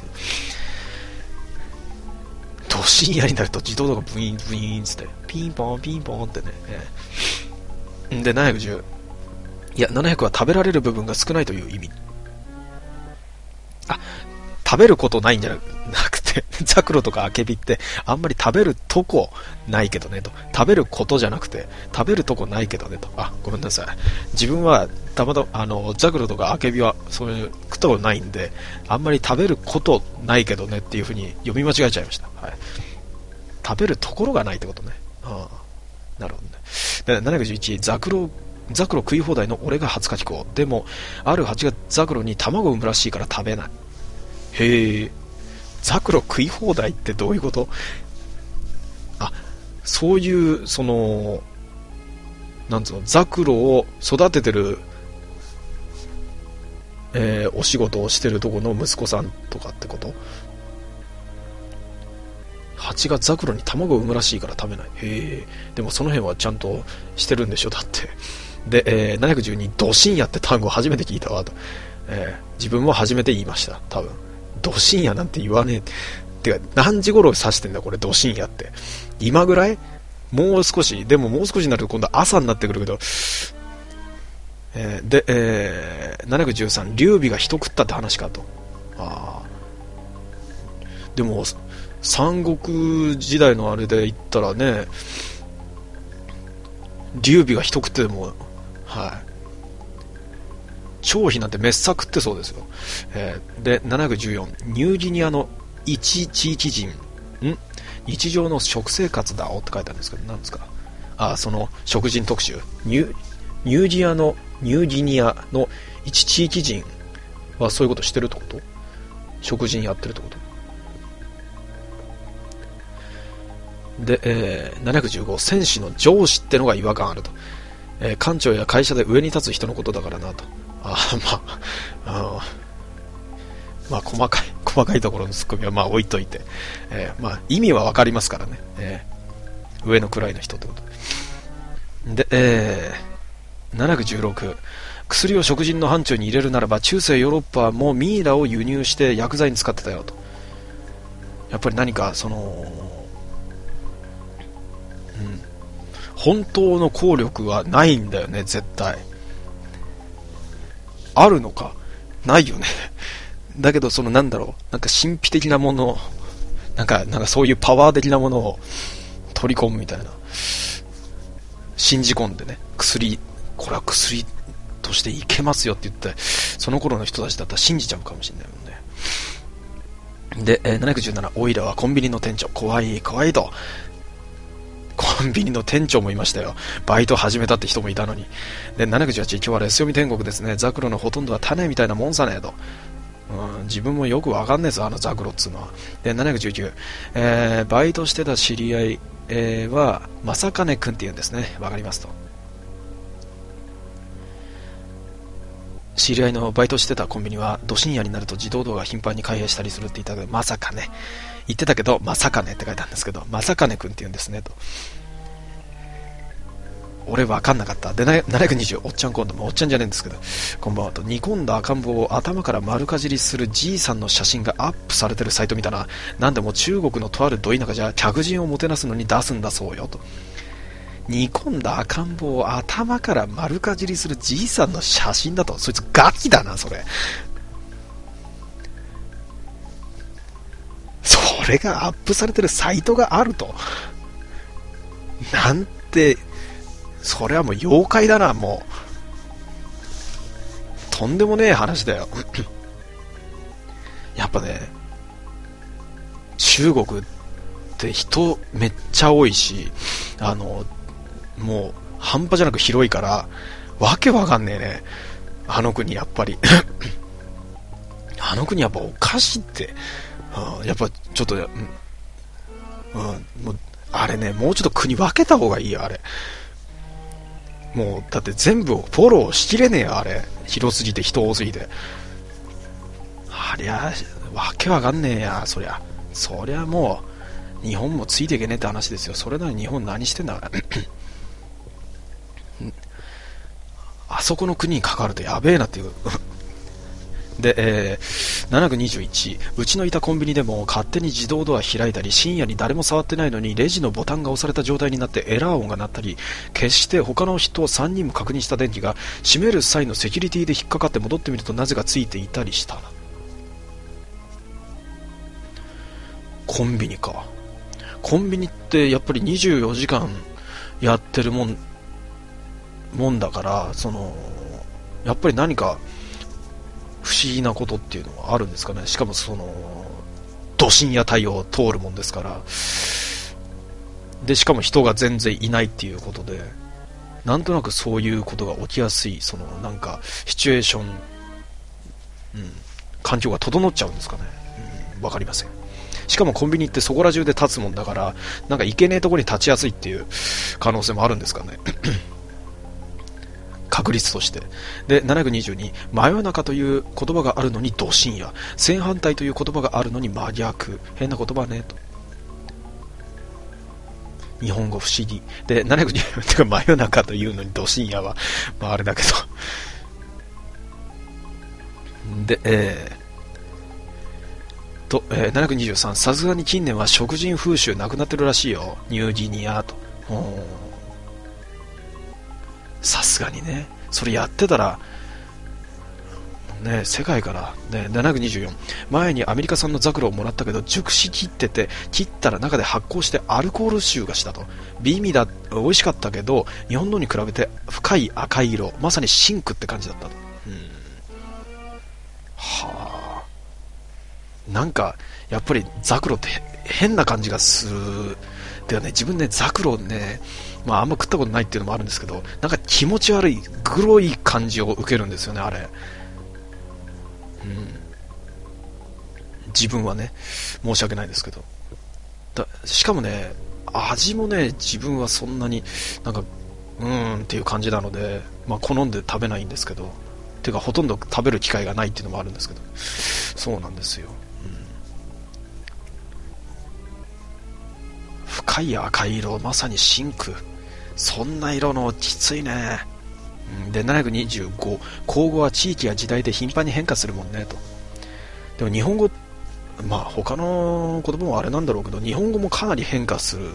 S2: ど深夜になると自動ドアがブイーンブイーンつってピンポンピンポンってね、で710、いや700は食べられる部分が少ないという意味。あ、食べることないんじゃなくてザクロとかアケビってあんまり食べるとこないけどねと。食べることじゃなくて食べるとこないけどねと。あ、ごめんなさい、自分はたまたまザクロとかアケビはそういう食ったことないんで、あんまり食べることないけどねっていう風に読み間違えちゃいました。はい、食べるところがないってことね。ああ、なるほどね。で711、ザクロ食い放題の俺が初書き子。でもある蜂がザクロに卵を産むらしいから食べない。へえ、ザクロ食い放題ってどういうこと？あ、そういうそのなんつうの、ザクロを育ててる、お仕事をしてるとこの息子さんとかってこと？蜂がザクロに卵を産むらしいから食べない。へえ、でもその辺はちゃんとしてるんでしょだって。で、712、ド深夜って単語初めて聞いたわと。自分も初めて言いました。多分ド深夜なんて言わねえ。てか何時頃指してんだこれ、ド深夜って。今ぐらい？もう少し、でももう少しになると今度朝になってくるけど、で、713、劉備が人食ったって話かと。ああ、でも三国時代のあれで言ったらね、劉備が人食ってでも、はい、張飛なんてめっさ食ってそうですよ。で714、ニューギニアの一地域人、日常の食生活だおって書いてあるんですけど、何ですか。あ、その食人特集、ニューギニアの一地域人はそういうことしてるってこと？食人やってるってこと？で、715、戦士の上司ってのが違和感あると。官庁や会社で上に立つ人のことだからなと。 まあ細かいところのツッコミはまあ置いといて、まあ意味はわかりますからね、上の位の人ってことで。716、薬を食人の範疇に入れるならば中世ヨーロッパもミイラを輸入して薬剤に使ってたよと。やっぱり何かその、本当の効力はないんだよね、絶対。あるのかないよね。だけどそのなんだろう、なんか神秘的なもの、なんかそういうパワー的なものを取り込むみたいな、信じ込んでね、これは薬としていけますよって言って、その頃の人たちだったら信じちゃうかもしれないもんね。で、717、オイラはコンビニの店長、怖いと。コンビニの店長もいましたよ。バイト始めたって人もいたのに。で、718、今日はレス読み天国ですね。ザクロのほとんどは種みたいなもんさねえと。自分もよくわかんねえぞ、あのザクロっつうのは。で、719、バイトしてた知り合い、は、まさかねくんって言うんですね。わかりますと。知り合いのバイトしてたコンビニは、ど深夜になると自動ドアが頻繁に開閉したりするって言ったけど、まさかね。言ってたけど、まさかねって書いたんですけど、まさかねくんって言うんですねと。俺分かんなかった。で、720、おっちゃん今度もおっちゃんじゃねえんですけど、こんばんはと。煮込んだ赤ん坊を頭から丸かじりするじいさんの写真がアップされてるサイト見たな。なんでも中国のとあるど田舎じゃ客人をもてなすのに出すんだそうよと。煮込んだ赤ん坊を頭から丸かじりするじいさんの写真だと。そいつガキだな、それ。それがアップされてるサイトがあると。なんて、それはもう妖怪だな、もう。とんでもねえ話だよ。やっぱね、中国って人めっちゃ多いし、もう半端じゃなく広いから、わけわかんねえね。あの国やっぱり。あの国やっぱおかしいって。やっぱちょっと、もうあれね、もうちょっと国分けた方がいいよ、あれ。もうだって全部をフォローしきれねえよ、あれ。広すぎて人多すぎて。ありゃわけわかんねえや、そりゃもう日本もついていけねえって話ですよ。それなのに日本何してんだからあそこの国に関わるとやべえなっていうで、721、うちのいたコンビニでも勝手に自動ドア開いたり、深夜に誰も触ってないのにレジのボタンが押された状態になってエラー音が鳴ったり、決して他の人3人も確認した電気が閉める際のセキュリティで引っかかって戻ってみるとなぜかついていたりしたな。コンビニか。コンビニってやっぱり24時間やってるもんだから、やっぱり何か不思議なことっていうのはあるんですかね。しかもど深夜帯を通るもんですから。で、しかも人が全然いないっていうことで、なんとなくそういうことが起きやすい、なんか、シチュエーション、環境が整っちゃうんですかね。わかりません。しかもコンビニってそこら中で立つもんだから、なんか行けねえところに立ちやすいっていう可能性もあるんですかね。確率として。で、722、真夜中という言葉があるのにど深夜、正反対という言葉があるのに真逆、変な言葉ねと。日本語不思議で、722、てか真夜中というのにど深夜は、まああれだけどで、723、さすがに近年は食人風習なくなってるらしいよ、ニューギニアと。さすがにね、それやってたらね、世界からね。724、前にアメリカ産のザクロをもらったけど熟しきってて、切ったら中で発酵してアルコール臭がしたと。美味美味しかったけど日本のに比べて深い赤い色、まさにシンクって感じだったと。はあ、なんかやっぱりザクロって変な感じがする。ではね、自分ね、ザクロね、まああんま食ったことないっていうのもあるんですけど、なんか気持ち悪いグロい感じを受けるんですよね、あれ。自分はね、申し訳ないですけど。しかもね、味もね、自分はそんなになんかっていう感じなので、まあ好んで食べないんですけど、 てかほとんど食べる機会がないっていうのもあるんですけど、そうなんですよ、深い赤い色、まさに真空、そんな色のきついね。で725、口語は地域や時代で頻繁に変化するもんねと。でも日本語、まあ他の言葉もあれなんだろうけど、日本語もかなり変化する。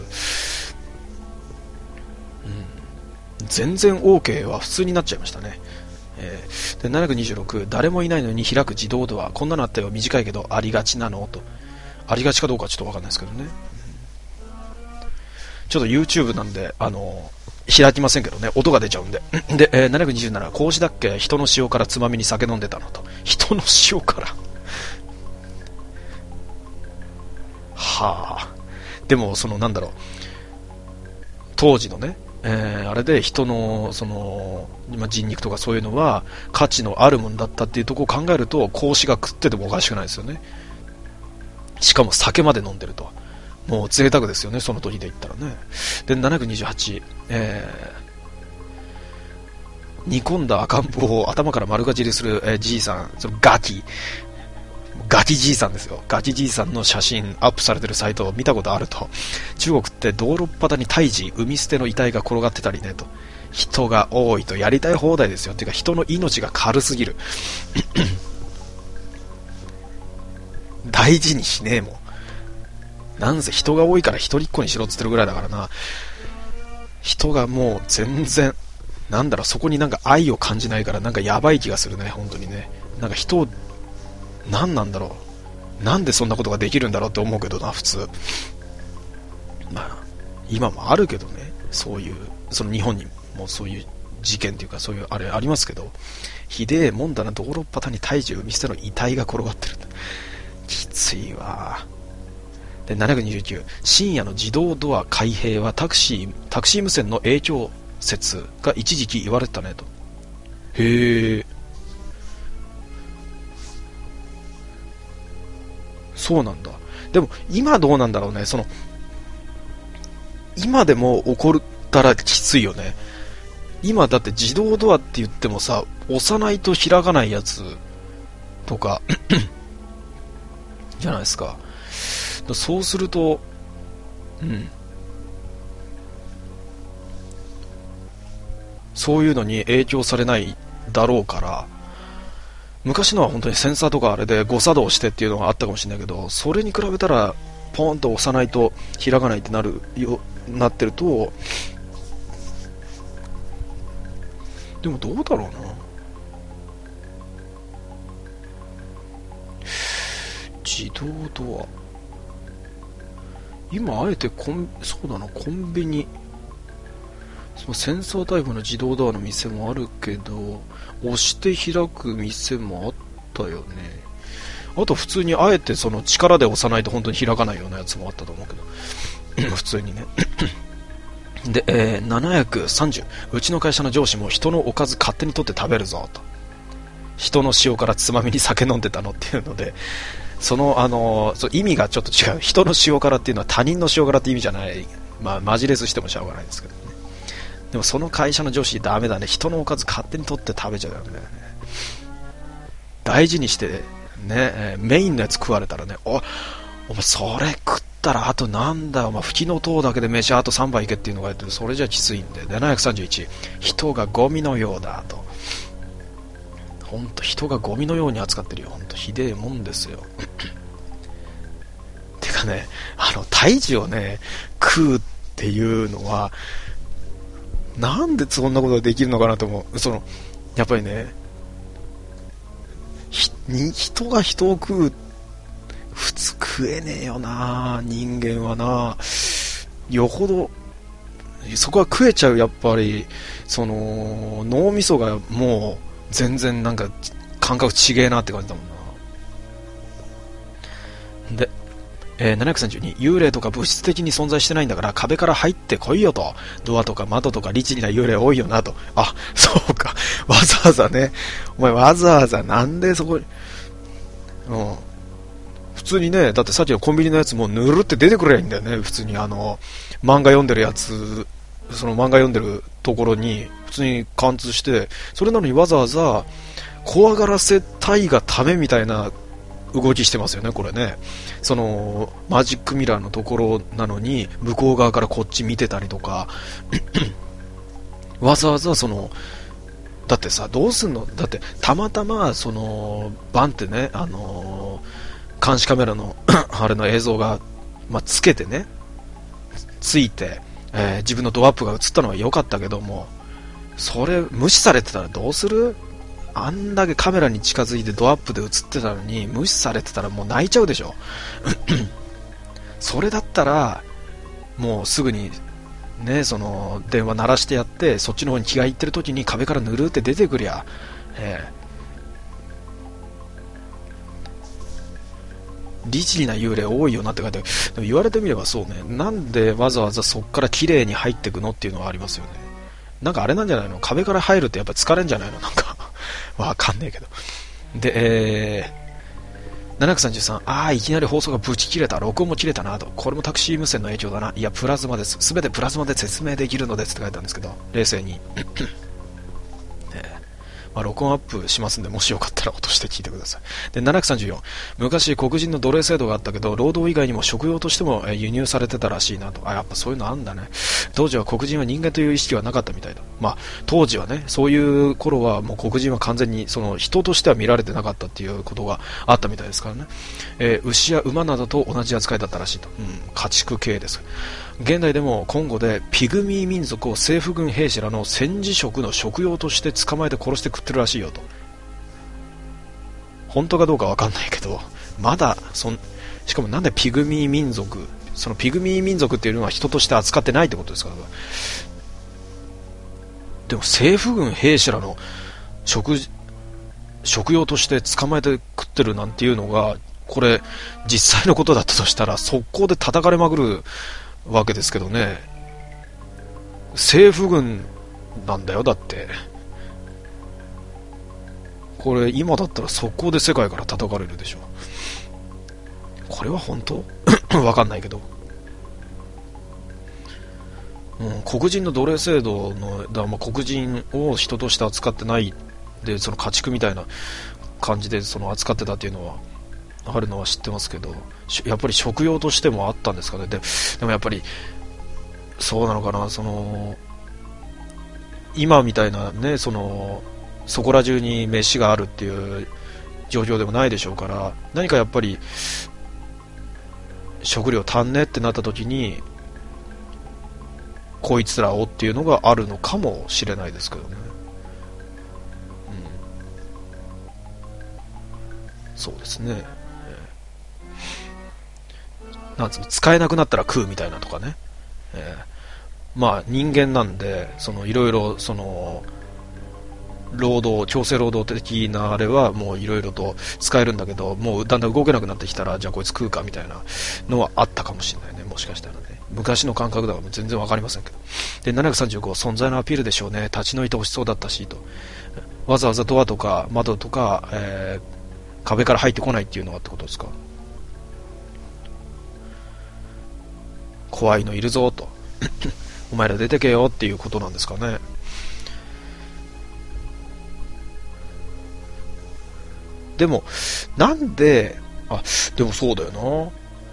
S2: 全然 OK は普通になっちゃいましたね。で726、誰もいないのに開く自動ドア、こんなのあったよ、短いけどありがちなのと。ありがちかどうかはちょっとわかんないですけどね。ちょっと YouTube なんで開きませんけどね、音が出ちゃうんで。で、727、格子だっけ、人の塩からつまみに酒飲んでたのと。人の塩からはあ。でもなんだろう、当時のね、あれで人の人肉とかそういうのは価値のあるものだったっていうところを考えると、格子が食っててもおかしくないですよね。しかも酒まで飲んでると、もう贅沢ですよね、その時で言ったらね。で728、煮込んだ赤ん坊を頭から丸かじりする、じいさん、そのガキじいさんですよ。ガキじいさんの写真アップされてるサイトを見たことあると。中国って道路っ端に胎児、産み捨ての遺体が転がってたりねと。人が多いとやりたい放題ですよ。てか人の命が軽すぎる大事にしねえもん。なんせ人が多いから一人っ子にしろっつってるぐらいだからな。人がもう全然、なんだろう、そこになんか愛を感じないから、なんかやばい気がするね、本当にね。なんか人を、なんなんだろう、なんでそんなことができるんだろうって思うけどな、普通。まあ今もあるけどね、そういう、日本にもそういう事件っていうか、そういうあれありますけど、ひでえもんだな、道路っ端に胎児を産み捨ての遺体が転がってる。きついわ。で729、深夜の自動ドア開閉はタクシー無線の影響説が一時期言われてたねと。へえ、そうなんだ。でも今どうなんだろうね。今でも起こったらきついよね。今だって自動ドアって言ってもさ、押さないと開かないやつとかじゃないですか。そうすると、そういうのに影響されないだろうから、昔のは本当にセンサーとかあれで誤作動してっていうのがあったかもしれないけど、それに比べたらポーンと押さないと開かないってなってると、でもどうだろうな。自動ドア、今あえてそうだな、コンビニ、センサータイプの自動ドアの店もあるけど、押して開く店もあったよね。あと普通にあえて力で押さないと本当に開かないようなやつもあったと思うけど普通にねで、730、うちの会社の上司も人のおかず勝手に取って食べるぞと。人の塩辛つまみに酒飲んでたのっていうので、意味がちょっと違う。人の塩辛っていうのは他人の塩辛って意味じゃない。まあマジレスしてもしょうがないですけどね。でもその会社の上司ダメだね。人のおかず勝手に取って食べちゃダメだよね。大事にしてね、メインのやつ食われたらね、お前それ食ったらあとなんだ、お前吹きの塔だけで飯あと3杯いけっていうのがやってる。それじゃきついんで。731、人がゴミのようだと。ほんと人がゴミのように扱ってるよ。ほんとひでえもんですよてかね、胎児をね食うっていうのはなんでそんなことができるのかなと思う。やっぱりね、人が人を食う、普通食えねえよな、人間はな。よほどそこは食えちゃう。やっぱり脳みそがもう全然なんか感覚ちげえなって感じだもんな。で、732、幽霊とか物質的に存在してないんだから壁から入ってこいよと。ドアとか窓とか律儀な幽霊多いよなと。あ、そうか、わざわざね、お前わざわざなんでそこに、普通にね、だってさっきのコンビニのやつもぬるって出てくればいいんだよね。普通に漫画読んでるやつ、漫画読んでるところに普通に貫通して、それなのにわざわざ怖がらせたいがためみたいな動きしてますよね、これね。そのマジックミラーのところなのに向こう側からこっち見てたりとかわざわざそのだってさ、どうすんの、だってたまたまそのバンってね、監視カメラのあれの映像が、つけてね、ついて、自分のドアップが映ったのは良かったけども、それ無視されてたらどうする？あんだけカメラに近づいてドアップで映ってたのに無視されてたらもう泣いちゃうでしょそれだったらもうすぐにね、その電話鳴らしてやって、そっちの方に気がいってる時に壁からぬるって出てくりゃ、律儀な幽霊多いよなって書いてある。でも言われてみればそうね、なんでわざわざそっから綺麗に入っていくのっていうのはありますよね。なんかあれなんじゃないの、壁から入るってやっぱり疲れんじゃないの、なんかわかんねえけど。で、733、いきなり放送がブチ切れた、録音も切れたなと、これもタクシー無線の影響だな、いやプラズマです、すべてプラズマで説明できるのですって書いてあるんですけど、冷静に録音アップしますんで、もしよかったら落として聞いてください。で、734、昔黒人の奴隷制度があったけど、労働以外にも食用としても輸入されてたらしいなと。やっぱそういうのあんだね。当時は黒人は人間という意識はなかったみたいだ。当時はね、そういう頃はもう黒人は完全にその人としては見られてなかったっていうことがあったみたいですからね。牛や馬などと同じ扱いだったらしいと。家畜系です。現代でもコンゴでピグミー民族を政府軍兵士らの戦時食の食用として捕まえて殺して食ってるらしいよと。本当かどうかわかんないけど、まだしかもなんでピグミー民族、そのピグミー民族っていうのは人として扱ってないってことですから。でも政府軍兵士らの食用として捕まえて食ってるなんていうのが、これ実際のことだったとしたら速攻で叩かれまくるわけですけどね。政府軍なんだよ、だってこれ今だったら速攻で世界から叩かれるでしょ。これは本当わかんないけど、黒人の奴隷制度の黒人を人として扱ってないで、その家畜みたいな感じでその扱ってたっていうのはあるのは知ってますけど、やっぱり食用としてもあったんですかね。でもやっぱりそうなのかな、その今みたいなね、そこら中に飯があるっていう状況でもないでしょうから、何かやっぱり食料足んねってなった時にこいつらをっていうのがあるのかもしれないですけどね。そうですね。なんつうの、使えなくなったら食うみたいなとかね。人間なんで、いろいろ強制労働的なあれはもういろいろと使えるんだけど、もうだんだん動けなくなってきたら、じゃあこいつ食うかみたいなのはあったかもしれないね、もしかしたらね。昔の感覚だから全然わかりませんけど。で、735、存在のアピールでしょうね。立ち退いてほしそうだったしと。わざわざドアとか窓とか、壁から入ってこないっていうのはってことですか。怖いのいるぞとお前ら出てけよっていうことなんですかね。でもなんで、でもそうだよな、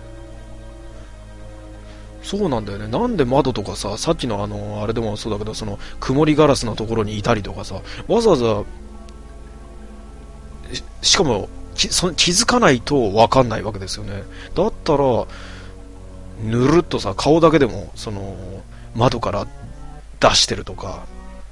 S2: そうなんだよね。なんで窓とかさ、さっきのあれでもそうだけど、その曇りガラスのところにいたりとかさ、わざわざしかも気づかないと分かんないわけですよね。だったらぬるっとさ、顔だけでも窓から出してるとか、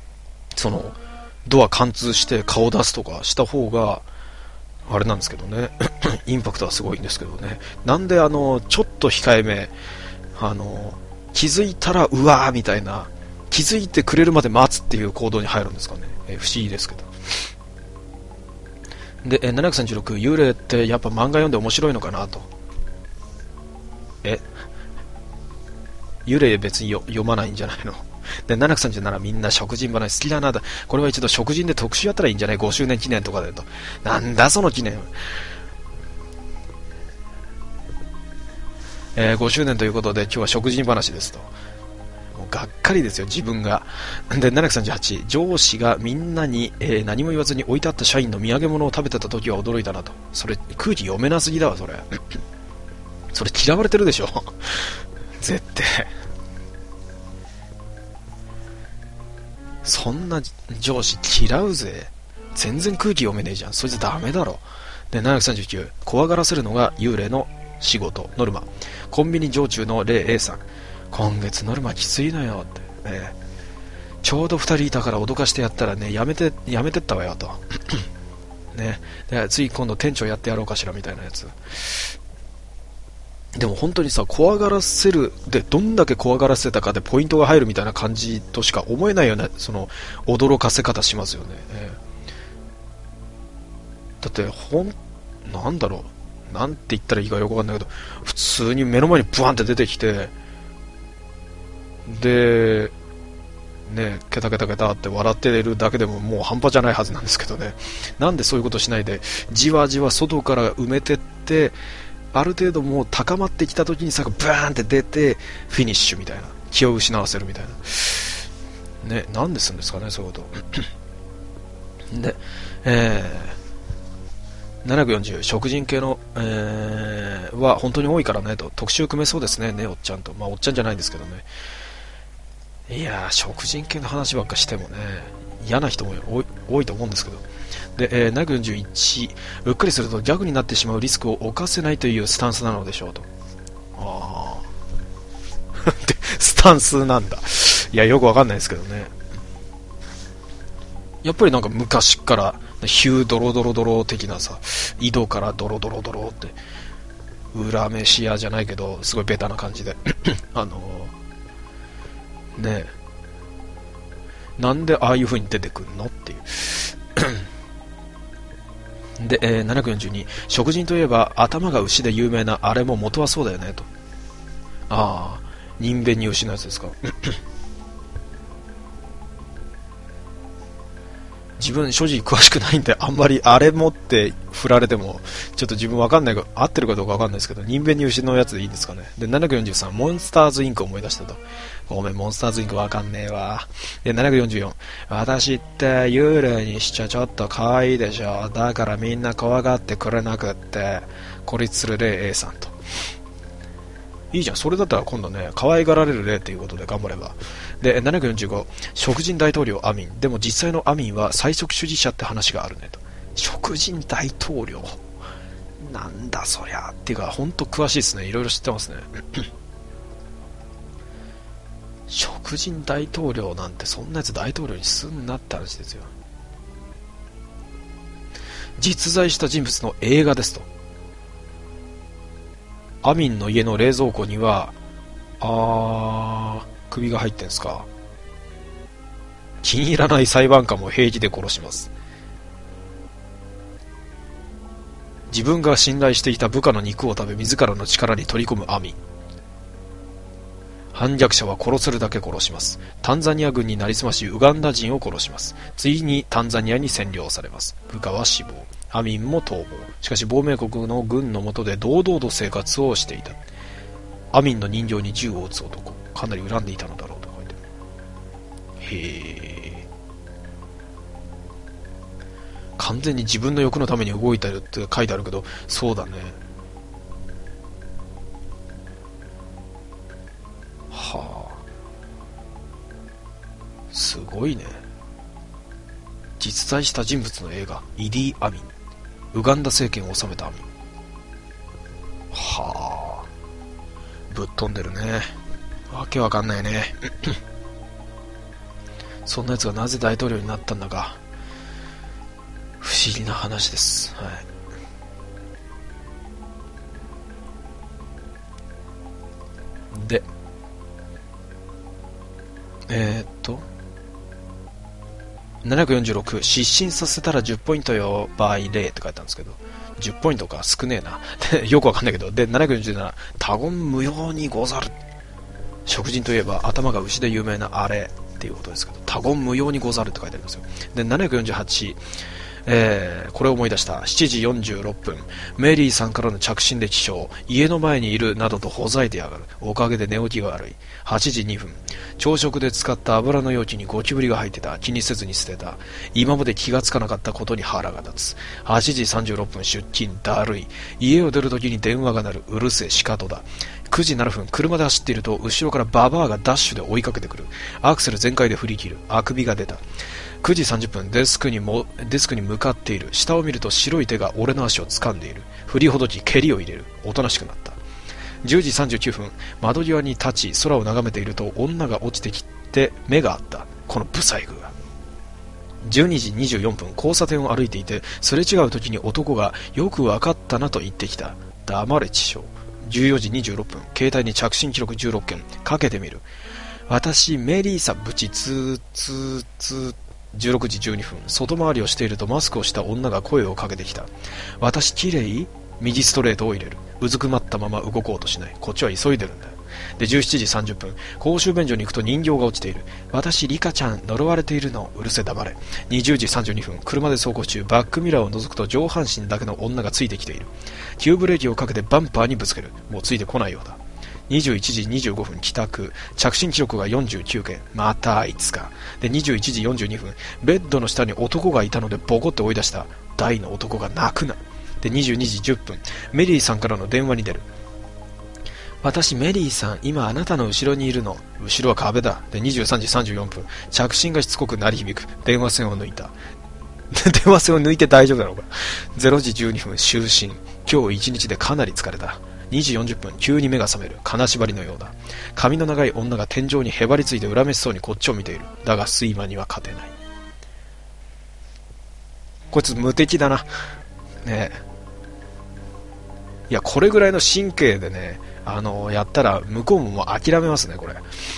S2: ドア貫通して顔出すとかした方があれなんですけどねインパクトはすごいんですけどね。なんでちょっと控えめ、気づいたらうわーみたいな、気づいてくれるまで待つっていう行動に入るんですかね。不思議ですけど。で、736、幽霊ってやっぱ漫画読んで面白いのかなと。幽霊別に読まないんじゃないの。で、737、みんな食人話好きだな。これは一度食人で特集やったらいいんじゃない？ 5 周年記念とかでと。なんだその記念。5周年ということで今日は食人話ですと。 がっかりですよ、自分が。で、738、上司がみんなに、何も言わずに置いてあった社員の土産物を食べてた時は驚いたなと。それ、空気読めなすぎだわ、それ。それ嫌われてるでしょ。絶対。そんな上司嫌うぜ。全然空気読めねえじゃん。そいつダメだろ。で、739、怖がらせるのが幽霊の仕事、ノルマ。コンビニ常駐の霊 A さん。今月ノルマきついのよって、ちょうど2人いたから脅かしてやったらね、やめてったわよと。ね。で、次今度店長やってやろうかしらみたいなやつ。でも本当にさ、怖がらせるで、どんだけ怖がらせたかでポイントが入るみたいな感じとしか思えないような、その驚かせ方しますよね。だってなんだろう、なんて言ったらいいかよくわかんないけど、普通に目の前にブワンって出てきて、でね、ケタケタケタって笑ってるだけでももう半端じゃないはずなんですけどね。なんでそういうことしないでじわじわ外から埋めてって、ある程度もう高まってきた時にさ、ブーンって出てフィニッシュみたいな、気を失わせるみたいなね。なんですんですかね、そういうことで、740、食人系の、は本当に多いからねと。特集組めそうですね、おっちゃんと。まあおっちゃんじゃないんですけどね。いやー、食人系の話ばっかしてもね、嫌な人も多いと思うんですけど。で、741、うっかりするとギャグになってしまうリスクを冒せないというスタンスなのでしょうと。ああ。で、スタンスなんだ。いや、よくわかんないですけどね。やっぱりなんか昔からヒュードロドロドロ的なさ、井戸からドロドロドロって、裏飯屋じゃないけど、すごいベタな感じで。ねえ、なんでああいう風に出てくんのっていうで、742、食人といえば頭が牛で有名なあれも元はそうだよねと。ああ、人弁に牛のやつですか。自分正直詳しくないんで、あんまりあれ持って振られてもちょっと自分わかんないが、合ってるかどうかわかんないですけど、人弁に牛のやつでいいんですかね。で、743、モンスターズインクを思い出したと。ごめん、モンスターズインクわかんねえわ。で、744、私って幽霊にしちゃちょっと可愛いでしょ。だからみんな怖がってくれなくって、孤立する霊 A さんと。いいじゃん、それだったら今度ね、可愛がられる霊ということで頑張れば。で、745、食人大統領アミン。でも実際のアミンは菜食主義者って話があるねと。食人大統領なんだそりゃっていうか、ほんと詳しいですね。いろいろ知ってますね。食人大統領なんて、そんなやつ大統領にすんなって話ですよ。実在した人物の映画ですと。アミンの家の冷蔵庫には首が入ってんすか。気に入らない裁判官も平気で殺します。自分が信頼していた部下の肉を食べ、自らの力に取り込むアミン。反逆者は殺せるだけ殺します。タンザニア軍になりすましウガンダ人を殺します。次にタンザニアに占領されます。部下は死亡、アミンも逃亡。しかし亡命国の軍の下で堂々と生活をしていた。アミンの人形に銃を撃つ男、かなり恨んでいたのだろうと書いてある。へえ、完全に自分の欲のために動いてるって書いてあるけど、そうだね。はあ、すごいね。実在した人物の映画、イディ・アミン。ウガンダ政権を治めたアミン。はあ、ぶっ飛んでるね。わけわかんないね。そんなやつがなぜ大統領になったんだか、不思議な話です。はい。で、746、失神させたら10ポイントよ、場合例って書いてあるんですけど、10ポイントか、少ねえな。よくわかんないけど、で、747、他言無用にござる。食人といえば頭が牛で有名なあれっていうことですけど、他言無用にござるって書いてありますよ。で、748、 これを思い出した。7時46分。メリーさんからの着信で起床。家の前にいるなどとほざいてやがる。おかげで寝起きが悪い。8時2分。朝食で使った油の容器にゴキブリが入ってた。気にせずに捨てた。今まで気がつかなかったことに腹が立つ。8時36分出勤。だるい。家を出るときに電話が鳴る。うるせえ、仕方だ。9時7分、車で走っていると後ろからババアがダッシュで追いかけてくる。アクセル全開で振り切る。あくびが出た。9時30分、デスクに向かっている。下を見ると白い手が俺の足を掴んでいる。振りほどき蹴りを入れる。おとなしくなった。10時39分、窓際に立ち空を眺めていると女が落ちてきて目があった。このブサイクが。12時24分、交差点を歩いていてすれ違う時に男がよくわかったなと言ってきた。黙れ、知性。14時26分、携帯に着信記録16件。かけてみる。私、メリーさん、ブチツーツーツー。16時12分、外回りをしているとマスクをした女が声をかけてきた。私、綺麗？右ストレートを入れる。うずくまったまま動こうとしない。こっちは急いでるんだ。で、17時30分、公衆便所に行くと人形が落ちている。私、リカちゃん、呪われているの。うるせ黙れ。20時32分、車で走行中、バックミラーを覗くと上半身だけの女がついてきている。急ブレーキをかけてバンパーにぶつける。もうついてこないようだ。21時25分帰宅。着信記録が49件。またあいつか。で、21時42分、ベッドの下に男がいたのでボコって追い出した。大の男が泣くな。で、22時10分、メリーさんからの電話に出る。私、メリーさん、今あなたの後ろにいるの。後ろは壁だ。で、23時34分、着信がしつこく鳴り響く。電話線を抜いた。電話線を抜いて大丈夫だろうか。0時12分、就寝。今日一日でかなり疲れた。2時40分、急に目が覚める。金縛りのようだ。髪の長い女が天井にへばりついて恨めしそうにこっちを見ている。だが睡魔には勝てない。こいつ無敵だな。ねえ。いや、これぐらいの神経でね、やったら向こうももう諦めますね、これ。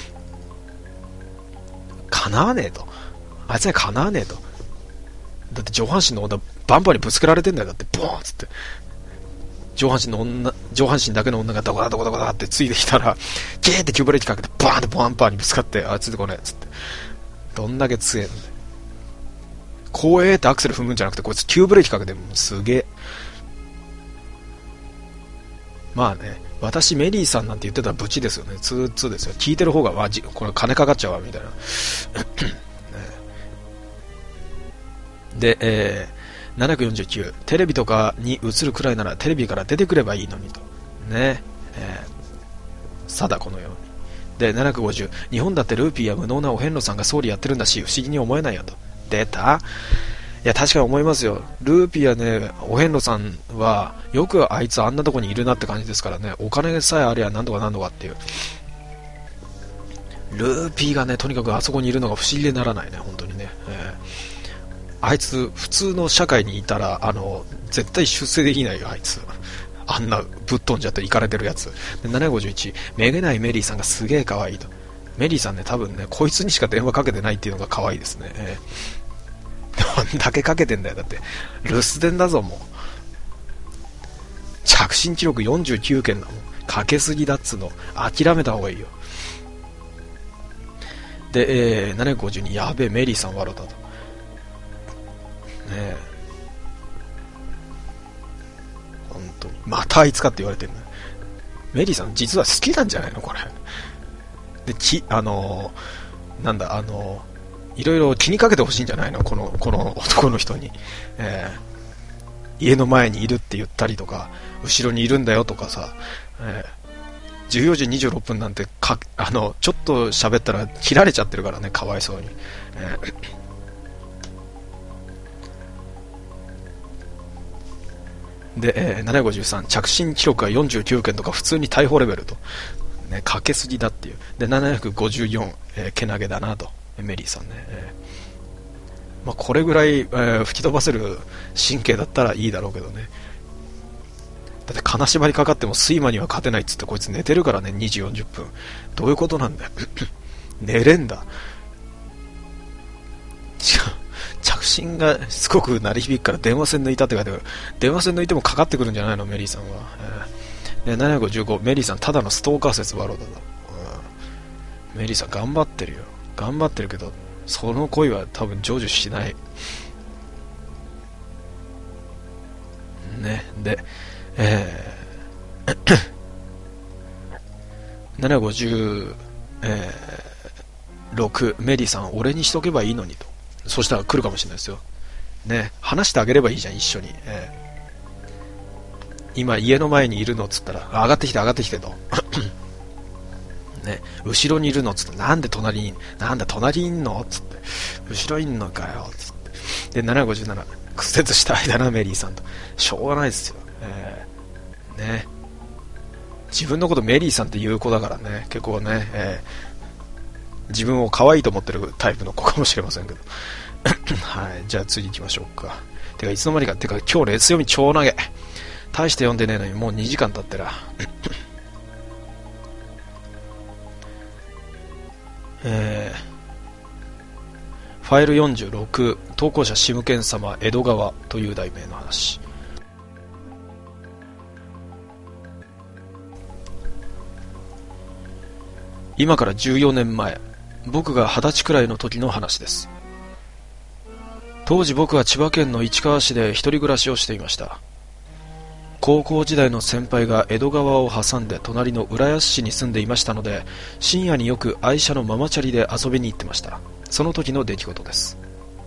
S2: 叶わねえと。あいつに叶わねえと。だって上半身の女バンバンにぶつけられてんだよ。だってボーンっつって上半身だけの女がどこだどこだどこだってついてきたらゲーって急ブレーキかけてバーンってバンパーにぶつかって、あついてこねえっつって、どんだけ強えんだよ。怖えってアクセル踏むんじゃなくてこいつ急ブレーキかけてもすげえ。まあね、私メリーさんなんて言ってたらブチですよね。ツーツーですよ。聞いてる方がこれ金かかっちゃうわみたいなで、749、テレビとかに映るくらいならテレビから出てくればいいのにとね、貞子のように。で、750、日本だってルーピーや無能なお遍路さんが総理やってるんだし不思議に思えないよと。出た。いや確かに思いますよ。ルーピーやねお遍路さんはよくあいつあんなとこにいるなって感じですからね。お金さえありゃなんとかなんとかっていう。ルーピーがねとにかくあそこにいるのが不思議でならないね本当にね、あいつ普通の社会にいたら絶対出世できないよあいつ。あんなぶっ飛んじゃってイかれてるやつで。751、めげないメリーさんがすげえ可愛いと。メリーさんね多分ねこいつにしか電話かけてないっていうのが可愛いですね、どんだけかけてんだよ。だって留守電だぞもう。着信記録49件だもん。かけすぎだっつの。諦めた方がいいよ。で、752、やべえメリーさん笑ったとねえ。本当にまたあいつかって言われてるね。メリーさん実は好きなんじゃないのこれで。なんだいろいろ気にかけてほしいんじゃないのこの男の人に、家の前にいるって言ったりとか後ろにいるんだよとかさ、14時26分なんてちょっと喋ったら切られちゃってるからね、かわいそうに、で、753、着信記録が49件とか普通に逮捕レベルと、ね、かけすぎだっていう。で754、けなげだなとメリーさんね、まあ、これぐらい、吹き飛ばせる神経だったらいいだろうけどね。だって金縛りかかっても睡魔には勝てないっつってこいつ寝てるからね。2時40分どういうことなんだよ寝れんだ。着信がしつこく鳴り響くから電話線抜いたって書いてある。電話線抜いてもかかってくるんじゃないのメリーさんは、755、メリーさんただのストーカー説笑うだな、メリーさん頑張ってるよ。頑張ってるけどその恋は多分成就しない。 ね。で、756、メリーさん俺にしとけばいいのにと。そしたら来るかもしれないですよね。話してあげればいいじゃん一緒に、今家の前にいるのっつったら上がってきてとね、後ろにいるのっつってなんだ隣にいんのっつって後ろいんのかよっつってで757屈折した間なメリーさんとしょうがないですよ、ね、自分のことメリーさんって言う子だからね結構ね、自分を可愛いと思ってるタイプの子かもしれませんけどはい、じゃあ次行きましょうか。てかいつの間にか今日レース読み超投げ大して読んでねえのにもう2時間経ってらファイル46投稿者シムケン様江戸川という題名の話。今から14年前僕が20歳くらいの時の話です。当時僕は千葉県の市川市で一人暮らしをしていました。高校時代の先輩が江戸川を挟んで隣の浦安市に住んでいましたので深夜によく愛車のママチャリで遊びに行ってました。その時の出来事です。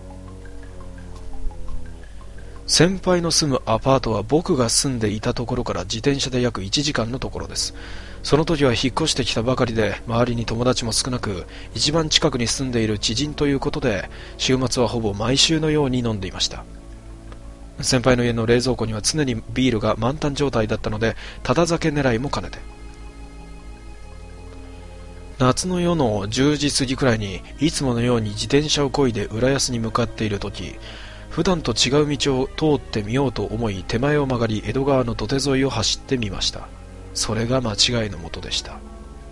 S2: 先輩の住むアパートは僕が住んでいたところから自転車で約1時間のところです。その時は引っ越してきたばかりで周りに友達も少なく一番近くに住んでいる知人ということで週末はほぼ毎週のように飲んでいました。先輩の家の冷蔵庫には常にビールが満タン状態だったのでただ酒狙いも兼ねて夏の夜の10時過ぎくらいにいつものように自転車を漕いで浦安に向かっている時普段と違う道を通ってみようと思い手前を曲がり江戸川の土手沿いを走ってみました。それが間違いのもとでした。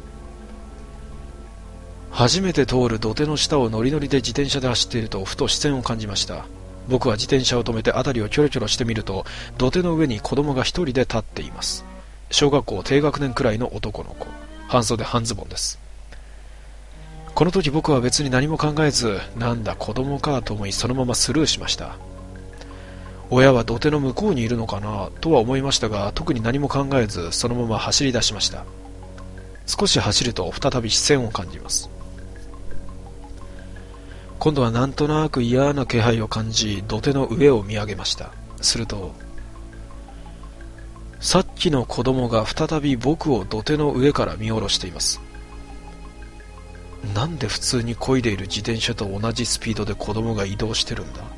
S2: 初めて通る土手の下をノリノリで自転車で走っているとふと視線を感じました。僕は自転車を止めて辺りをキョロキョロしてみると土手の上に子供が一人で立っています。小学校低学年くらいの男の子、半袖半ズボンです。この時僕は別に何も考えずなんだ子供かと思いそのままスルーしました。親は土手の向こうにいるのかなとは思いましたが特に何も考えずそのまま走り出しました。少し走ると再び視線を感じます。今度はなんとなく嫌な気配を感じ土手の上を見上げました。するとさっきの子供が再び僕を土手の上から見下ろしています。なんで普通に漕いでいる自転車と同じスピードで子供が移動してるんだ。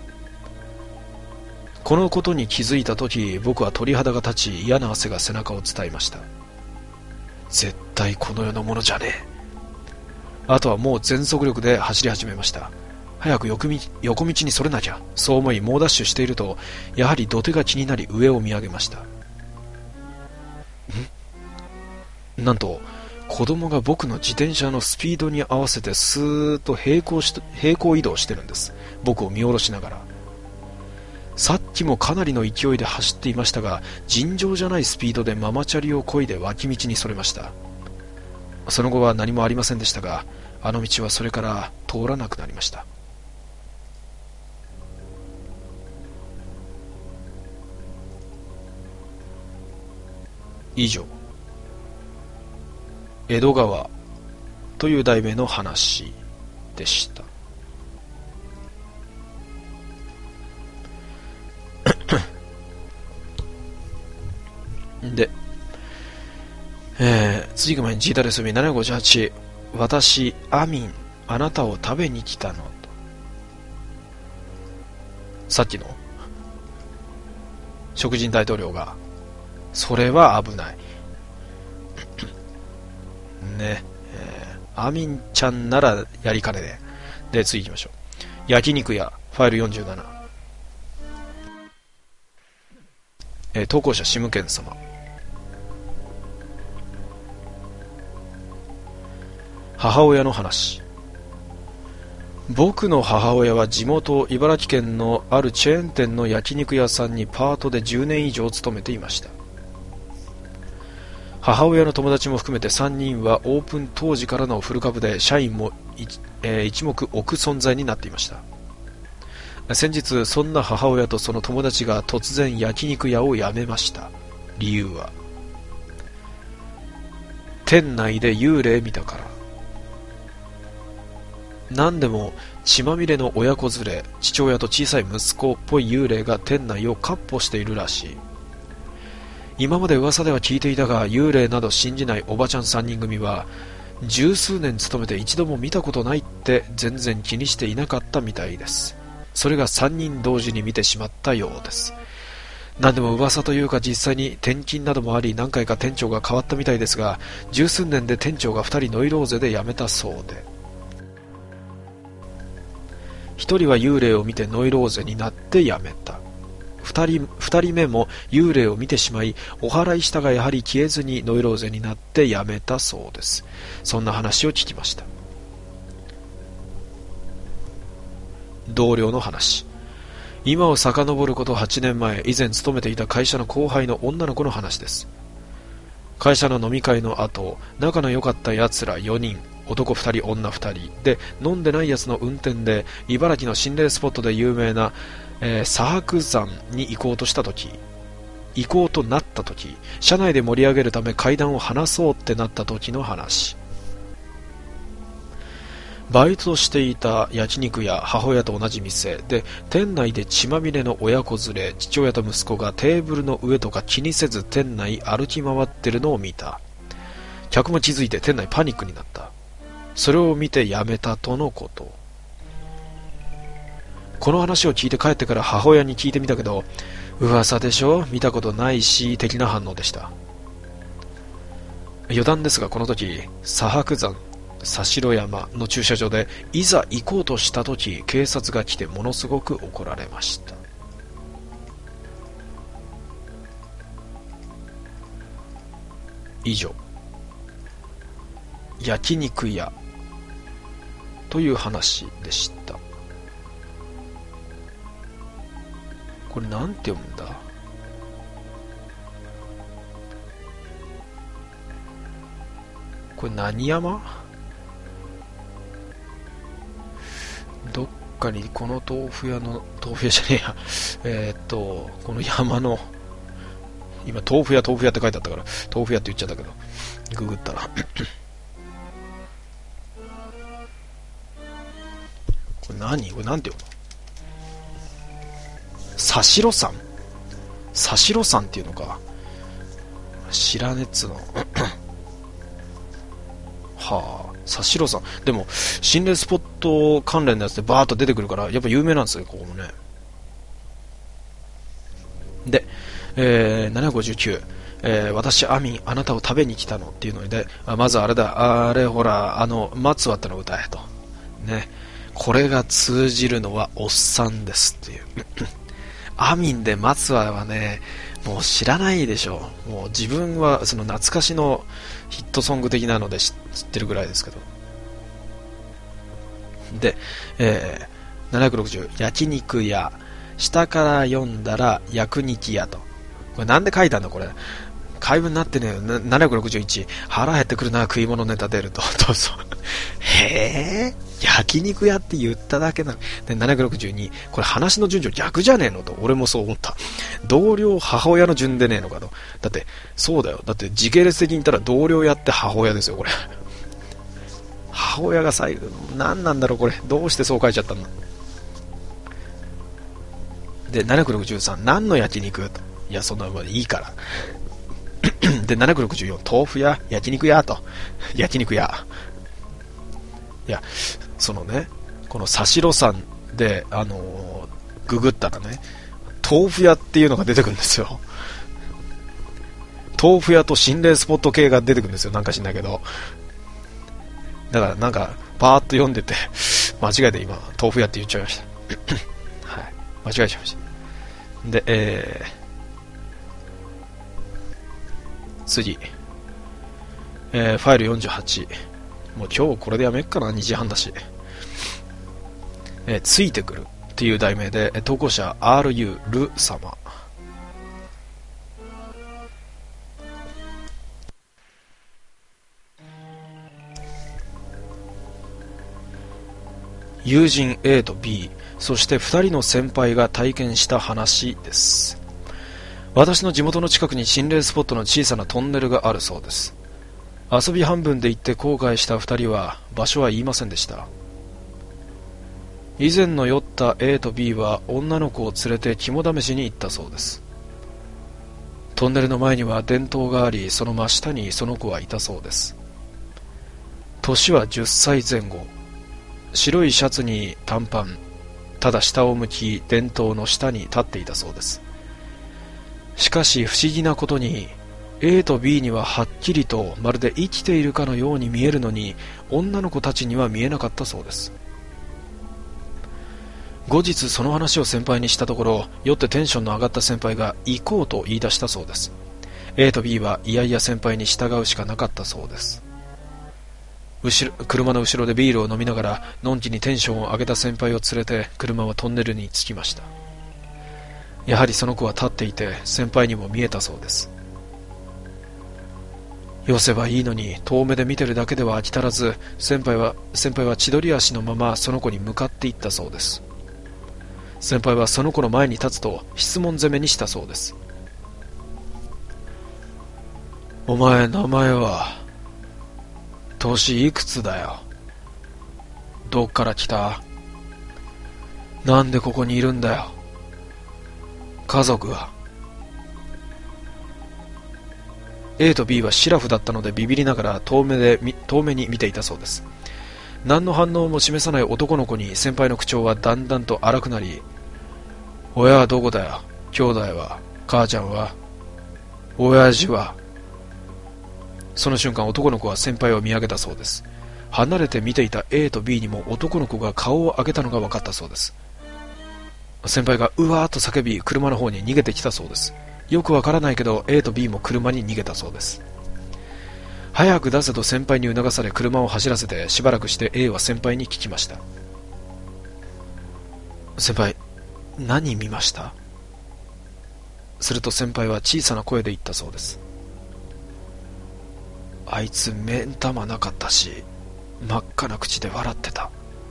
S2: このことに気づいた時僕は鳥肌が立ち嫌な汗が背中を伝いました。絶対この世のものじゃねえ。あとはもう全速力で走り始めました。早く横道にそれなきゃ、そう思い猛ダッシュしているとやはり土手が気になり上を見上げました。なんと子供が僕の自転車のスピードに合わせてスーッと平行移動してるんです。僕を見下ろしながら。さっきもかなりの勢いで走っていましたが尋常じゃないスピードでママチャリを漕いで脇道にそれました。その後は何もありませんでしたがあの道はそれから通らなくなりました。以上江戸川という題名の話でした。で、次が前にジータレスミ758私アミンあなたを食べに来たのと。さっきの食人大統領がそれは危ないね、アミンちゃんならやりかねで。で次行きましょう。焼肉屋ファイル47、投稿者シムケン様。母親の話。僕の母親は地元茨城県のあるチェーン店の焼肉屋さんにパートで10年以上勤めていました。母親の友達も含めて3人はオープン当時からのフル株で社員も一目置く存在になっていました。 先日そんな母親とその友達が突然焼肉屋を辞めました。理由は店内で幽霊見たから。何でも血まみれの親子連れ、父親と小さい息子っぽい幽霊が店内を闊歩しているらしい。今まで噂では聞いていたが、幽霊など信じないおばちゃん3人組は十数年勤めて一度も見たことないって全然気にしていなかったみたいです。それが3人同時に見てしまったようです。何でも噂というか、実際に転勤などもあり何回か店長が変わったみたいですが、十数年で店長が2人ノイローゼで辞めたそうで、1人は幽霊を見てノイローゼになって辞めた。2人目も幽霊を見てしまい、お祓いしたがやはり消えずにノイローゼになって辞めたそうです。そんな話を聞きました。同僚の話。今を遡ること8年前、以前勤めていた会社の後輩の女の子の話です。会社の飲み会の後、仲の良かった奴ら4人、男2人女2人で、飲んでない奴の運転で茨城の心霊スポットで有名な、佐白山に行こうとなった時、車内で盛り上げるため階段を離そうってなった時の話。バイトしていた焼肉屋、母親と同じ店で、店内で血まみれの親子連れ、父親と息子がテーブルの上とか気にせず店内歩き回ってるのを見た。客も気づいて店内パニックになった。それを見てやめたとのこと。この話を聞いて帰ってから母親に聞いてみたけど、噂でしょ、見たことないし的な反応でした。余談ですが、この時佐白山佐代山の駐車場でいざ行こうとした時、警察が来てものすごく怒られました。以上、焼肉屋という話でした。これなんて読むんだ。これ何山？どっかにこの豆腐屋じゃねえや、この山の、今豆腐屋って書いてあったから豆腐屋って言っちゃったけど、ググったらこれなんて読むの？佐代山っていうのか、知らねっつのはあ、佐代山。でも心霊スポット関連のやつでバーッと出てくるからやっぱ有名なんですよ、ここもね。で、759、私アミンあなたを食べに来たのっていうので、まずあれほら松はっての歌えとね。これが通じるのはおっさんですっていうアミンで松はね、もう知らないでしょう。もう自分はその懐かしのヒットソング的なので知ってるぐらいですけど。で、760、焼肉屋、下から読んだら焼肉屋と。これなんで書いたんだこれ。回文になってねえよ。761、腹減ってくるな、食い物ネタ出ると。どうぞ。へぇ、焼肉屋って言っただけなの。で、762、これ話の順序逆じゃねえのと。俺もそう思った。同僚母親の順でねえのかと。だって、そうだよ。だって時系列的に言ったら同僚やって母親ですよ、これ。母親が最後、何なんだろう、これ。どうしてそう書いちゃったんだ。で、763、何の焼肉と。いや、そんなのいいから。で、764、豆腐屋、焼肉屋と。焼肉屋。いや、そのね、この佐代山で、ググったらね、豆腐屋っていうのが出てくるんですよ。豆腐屋と心霊スポット系が出てくるんですよ。なんか知んないけど。だからなんか、パーッと読んでて、間違えて今、豆腐屋って言っちゃいました。はい。間違えちゃいました。で、次。ファイル48。もう今日これでやめっかな、2時半だし。ついてくるっていう題名で、投稿者 RU ル様。 友人 A と B、そして2人の先輩が体験した話です。私の地元の近くに心霊スポットの小さなトンネルがあるそうです。遊び半分で行って後悔した2人は場所は言いませんでした。以前の酔った A と B は女の子を連れて肝試しに行ったそうです。トンネルの前には電灯があり、その真下にその子はいたそうです。年は10歳前後、白いシャツに短パン、ただ下を向き電灯の下に立っていたそうです。しかし不思議なことに A と B にははっきりとまるで生きているかのように見えるのに、女の子たちには見えなかったそうです。後日その話を先輩にしたところ、酔ってテンションの上がった先輩が行こうと言い出したそうです。 A と B はいやいや先輩に従うしかなかったそうです。車の後ろでビールを飲みながらのんきにテンションを上げた先輩を連れて車はトンネルに着きました。やはりその子は立っていて先輩にも見えたそうです。よせばいいのに遠目で見てるだけでは飽き足らず、先輩は千鳥足のままその子に向かっていったそうです。先輩はその子の前に立つと質問攻めにしたそうです。お前名前は？年いくつだよ？どっから来た？なんでここにいるんだよ？家族は？ A と B はシラフだったのでビビりながら遠目に見ていたそうです。何の反応も示さない男の子に先輩の口調はだんだんと荒くなり、親はどこだよ？兄弟は？母ちゃんは？親父は？その瞬間男の子は先輩を見上げたそうです。離れて見ていた A と B にも男の子が顔を上げたのが分かったそうです。先輩がうわーっと叫び車の方に逃げてきたそうです。よくわからないけど A と B も車に逃げたそうです。早く出せと先輩に促され車を走らせてしばらくして A は先輩に聞きました。先輩、何見ました？すると先輩は小さな声で言ったそうです。あいつ目ん玉なかったし真っ赤な口で笑ってた。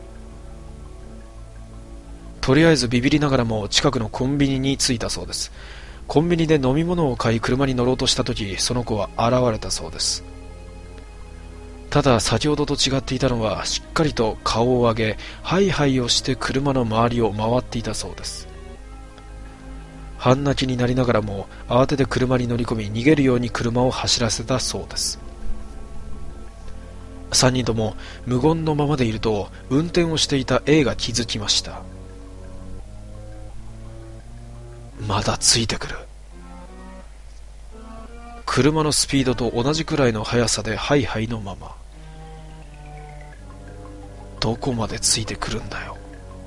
S2: とりあえずビビりながらも近くのコンビニに着いたそうです。コンビニで飲み物を買い車に乗ろうとした時、その子は現れたそうです。ただ先ほどと違っていたのは、しっかりと顔を上げハイハイをして車の周りを回っていたそうです。半泣きになりながらも慌てて車に乗り込み逃げるように車を走らせたそうです。3人とも無言のままでいると運転をしていた A が気づきました。まだついてくる。車のスピードと同じくらいの速さでハイハイのまま。どこまでついてくるんだよ。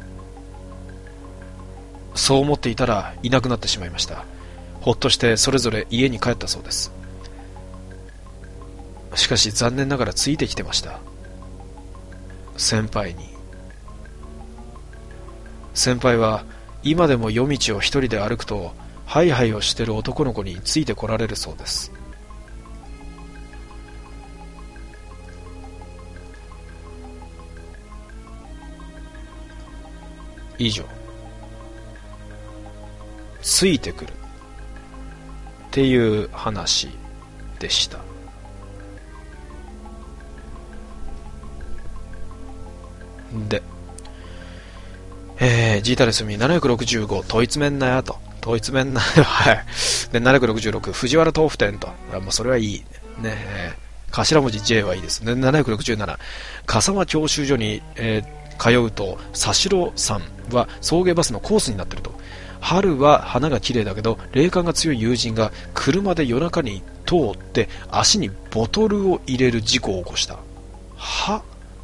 S2: そう思っていたらいなくなってしまいました。ほっとしてそれぞれ家に帰ったそうです。しかし残念ながらついてきてました。先輩に。先輩は今でも夜道を一人で歩くとハイハイをしている男の子についてこられるそうです。以上、ついてくるっていう話でした。で、ジータレスミ765問い詰めんなよと。問い詰めんなよ。はい。で、766藤原豆腐店と。もうそれはいい。ね、頭文字 J はいいですね。767笠間教習所に、通うと佐代さんは送迎バスのコースになっていると。春は花が綺麗だけど霊感が強い友人が車で夜中に通って足にボトルを入れる事故を起こした。は？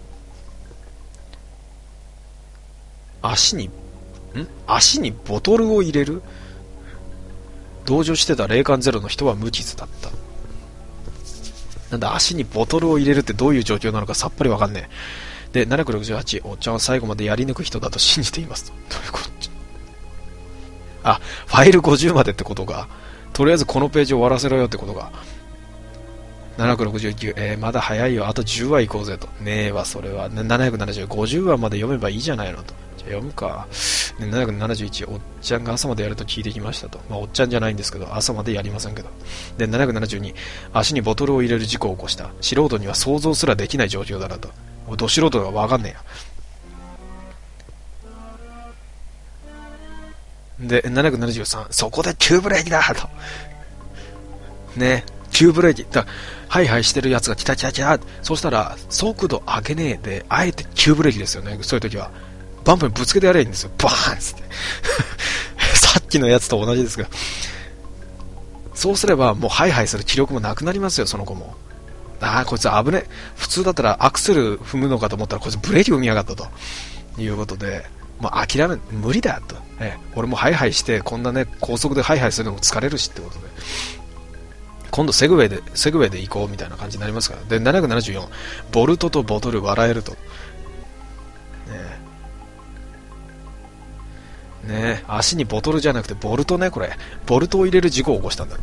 S2: 足にボトルを入れる？同乗してた霊感ゼロの人は無傷だった。なんだ、足にボトルを入れるってどういう状況なのかさっぱりわかんねえ。で、768、おっちゃんは最後までやり抜く人だと信じていますと。どういうこと？あ、ファイル50までってことか。とりあえずこのページを終わらせろよってことか。 769、まだ早いよ、あと10話行こうぜと。ねえわ、それは。770、50話まで読めばいいじゃないのと。じゃあ読むか。771、おっちゃんが朝までやると聞いてきましたと。まあ、おっちゃんじゃないんですけど、朝までやりませんけど。で、772、足にボトルを入れる事故を起こした。素人には想像すらできない状況だなと。ど素人がわかんねえや。で、773、そこで急ブレーキだと。ね、急ブレーキ。ハイハイしてるやつが来た来た来た。そしたら、速度上げねえで、あえて急ブレーキですよね。そういう時は。バンプにぶつけてやればいいんですよ。バーンっつって。さっきのやつと同じですが。そうすれば、もうハイハイする気力もなくなりますよ、その子も。ああ、こいつ危ねえ。普通だったらアクセル踏むのかと思ったら、こいつブレーキ踏みやがったと。いうことで、もう諦め、無理だよと。俺もハイハイして、こんなね、高速でハイハイするのも疲れるしってことで。今度セグウェイで行こうみたいな感じになりますから。で、774、ボルトとボトル笑えると。ね、足にボトルじゃなくてボルトね、これ。ボルトを入れる事故を起こしたんだね。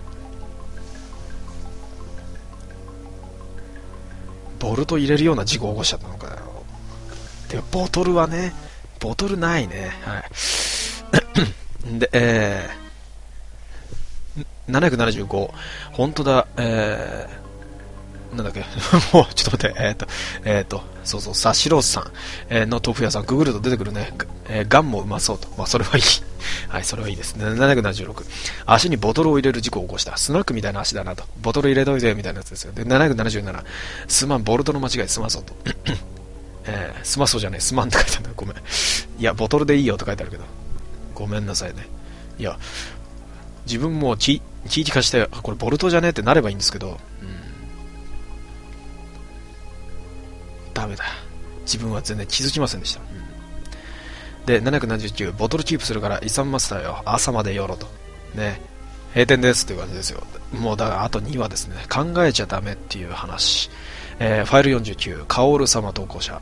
S2: ボルト入れるような事故を起こしちゃったのかよ。で、ボトルはね、ボトルないね。はい。で、775、本当だ、なんだっけもう、ちょっと待って、そうそう、サシロースさんの豆腐屋さん、ググると出てくるね、ガンもうまそうと。まあ、それはいい。はい、それはいいですね。776、足にボトルを入れる事故を起こした。スナックみたいな足だなと。ボトル入れといて、みたいなやつですよ。で、777、すまん、ボルトの間違いすまそうと。すまそうじゃねえ、すまんって書いてあるんだ。ごめん。いや、ボトルでいいよって書いてあるけど。ごめんなさいね。いや、自分も聞き化して、これボルトじゃねえってなればいいんですけど、ダメだ。自分は全然気づきませんでした。で、779、ボトルキープするから遺産マスターよ。朝までよろと。ね。閉店ですっていう感じですよ。もうだからあと2話ですね。考えちゃダメっていう話。ファイル49、カオル様投稿者。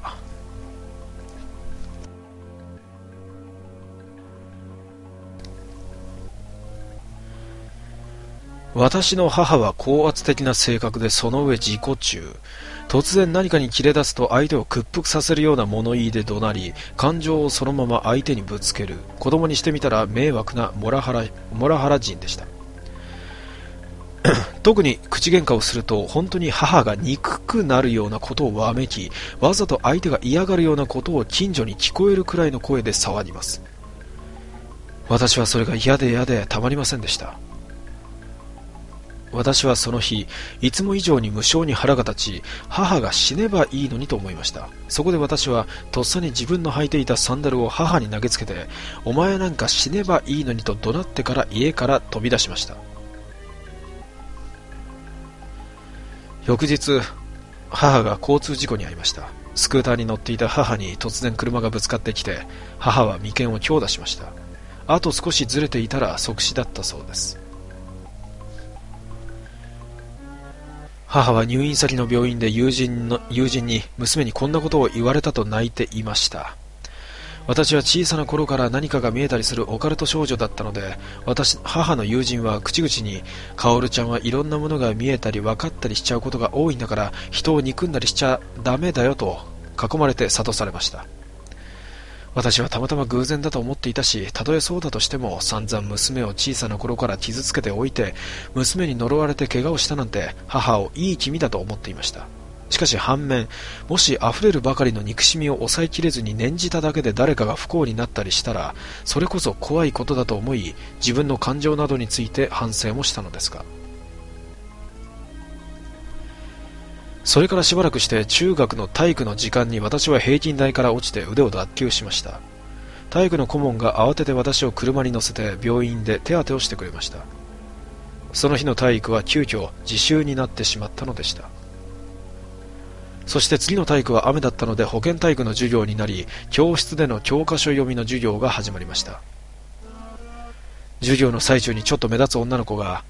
S2: 私の母は高圧的な性格でその上自己中。突然何かに切れ出すと相手を屈服させるような物言いで怒鳴り、感情をそのまま相手にぶつける。子供にしてみたら迷惑なモラハラ人でした。特に口喧嘩をすると本当に母が憎くなるようなことをわめき、わざと相手が嫌がるようなことを近所に聞こえるくらいの声で騒ぎます。私はそれが嫌で嫌でたまりませんでした。私はその日、いつも以上に無性に腹が立ち、母が死ねばいいのにと思いました。そこで私はとっさに自分の履いていたサンダルを母に投げつけて、お前なんか死ねばいいのにと怒鳴ってから家から飛び出しました。翌日、母が交通事故に遭いました。スクーターに乗っていた母に突然車がぶつかってきて、母は眉間を強打しました。あと少しずれていたら即死だったそうです。母は入院先の病院で友人に娘にこんなことを言われたと泣いていました。私は小さな頃から何かが見えたりするオカルト少女だったので、母の友人は口々に、カオルちゃんはいろんなものが見えたり分かったりしちゃうことが多いんだから人を憎んだりしちゃダメだよと囲まれて諭されました。私はたまたま偶然だと思っていたし、たとえそうだとしても散々娘を小さな頃から傷つけておいて、娘に呪われて怪我をしたなんて母をいい気味だと思っていました。しかし反面、もし溢れるばかりの憎しみを抑えきれずに念じただけで誰かが不幸になったりしたら、それこそ怖いことだと思い、自分の感情などについて反省もしたのですが、それからしばらくして中学の体育の時間に私は平均台から落ちて腕を脱臼しました。体育の顧問が慌てて私を車に乗せて病院で手当てをしてくれました。その日の体育は急遽自習になってしまったのでした。そして次の体育は雨だったので保健体育の授業になり、教室での教科書読みの授業が始まりました。授業の最中にちょっと目立つ女の子が、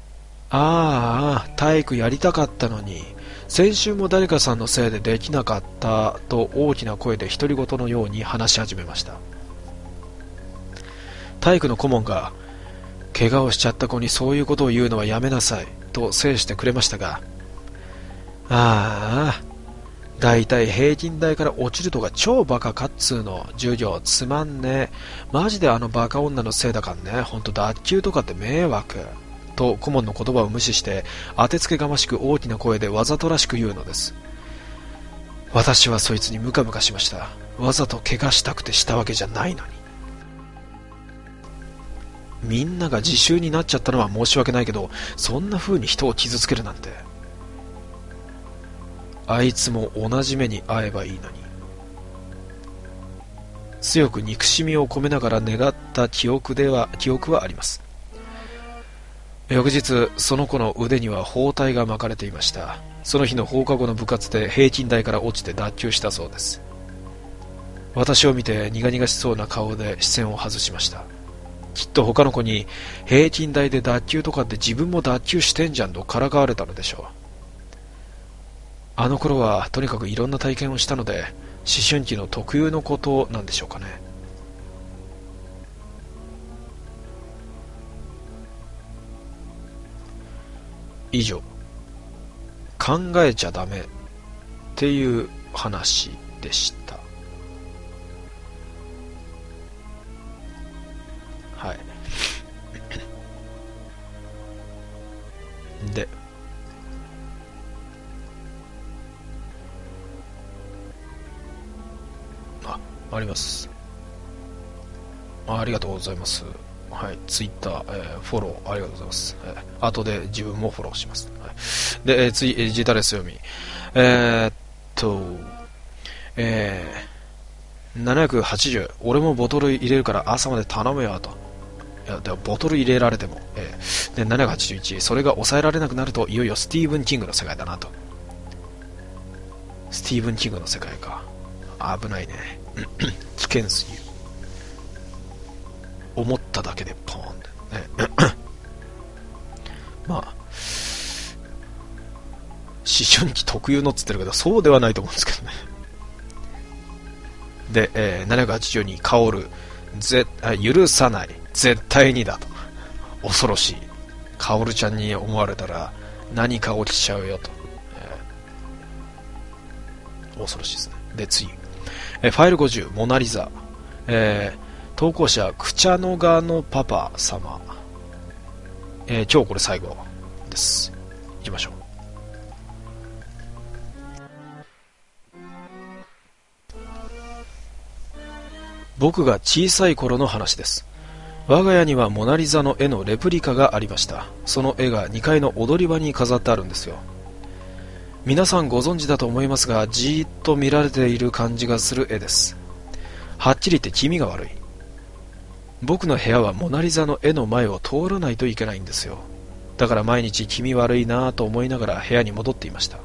S2: 体育やりたかったのに、先週も誰かさんのせいでできなかったと大きな声で独り言のように話し始めました。体育の顧問が、怪我をしちゃった子にそういうことを言うのはやめなさいと制してくれましたが、 ああ、だいたい平均台から落ちるとか超バカかっつーの。授業つまんねえ。マジであのバカ女のせいだかんね。ほんと脱臼とかって迷惑。と顧問の言葉を無視して当てつけがましく大きな声でわざとらしく言うのです。私はそいつにムカムカしました。わざと怪我したくてしたわけじゃないのに。みんなが自習になっちゃったのは申し訳ないけど、そんな風に人を傷つけるなんて。あいつも同じ目に遭えばいいのに。強く憎しみを込めながら願った記憶はあります。翌日、その子の腕には包帯が巻かれていました。その日の放課後の部活で平均台から落ちて脱臼したそうです。私を見て苦々しそうな顔で視線を外しました。きっと他の子に平均台で脱臼とかって自分も脱臼してんじゃんとからかわれたのでしょう。あの頃はとにかくいろんな体験をしたので、思春期の特有のことなんでしょうかね。以上、考えちゃダメっていう話でした。はい。で、あります。ありがとうございます。はい、ツイッター、フォローありがとうございます。後で自分もフォローします。はい、で、次、ジータレス読み。えー、っと、780、俺もボトル入れるから朝まで頼むよと。いや、でもボトル入れられても。で、781、それが抑えられなくなると、いよいよスティーブン・キングの世界だなと。スティーブン・キングの世界か。危ないね。危険すぎる。思っただけでポーンってね。まあ、思春期特有のっつってるけど、そうではないと思うんですけどね。で、782、薫、許さない。絶対にだと。恐ろしい。薫ちゃんに思われたら何か起きちゃうよと。恐ろしいですね。で、次。ファイル50、モナリザ。投稿者、クチャノガのパパ様。今日これ最後です。行きましょう。僕が小さい頃の話です。我が家にはモナリザの絵のレプリカがありました。その絵が2階の踊り場に飾ってあるんですよ。皆さんご存知だと思いますが、じーっと見られている感じがする絵です。はっきり言って気味が悪い。僕の部屋はモナリザの絵の前を通らないといけないんですよ。だから毎日気味悪いなぁと思いながら部屋に戻っていました。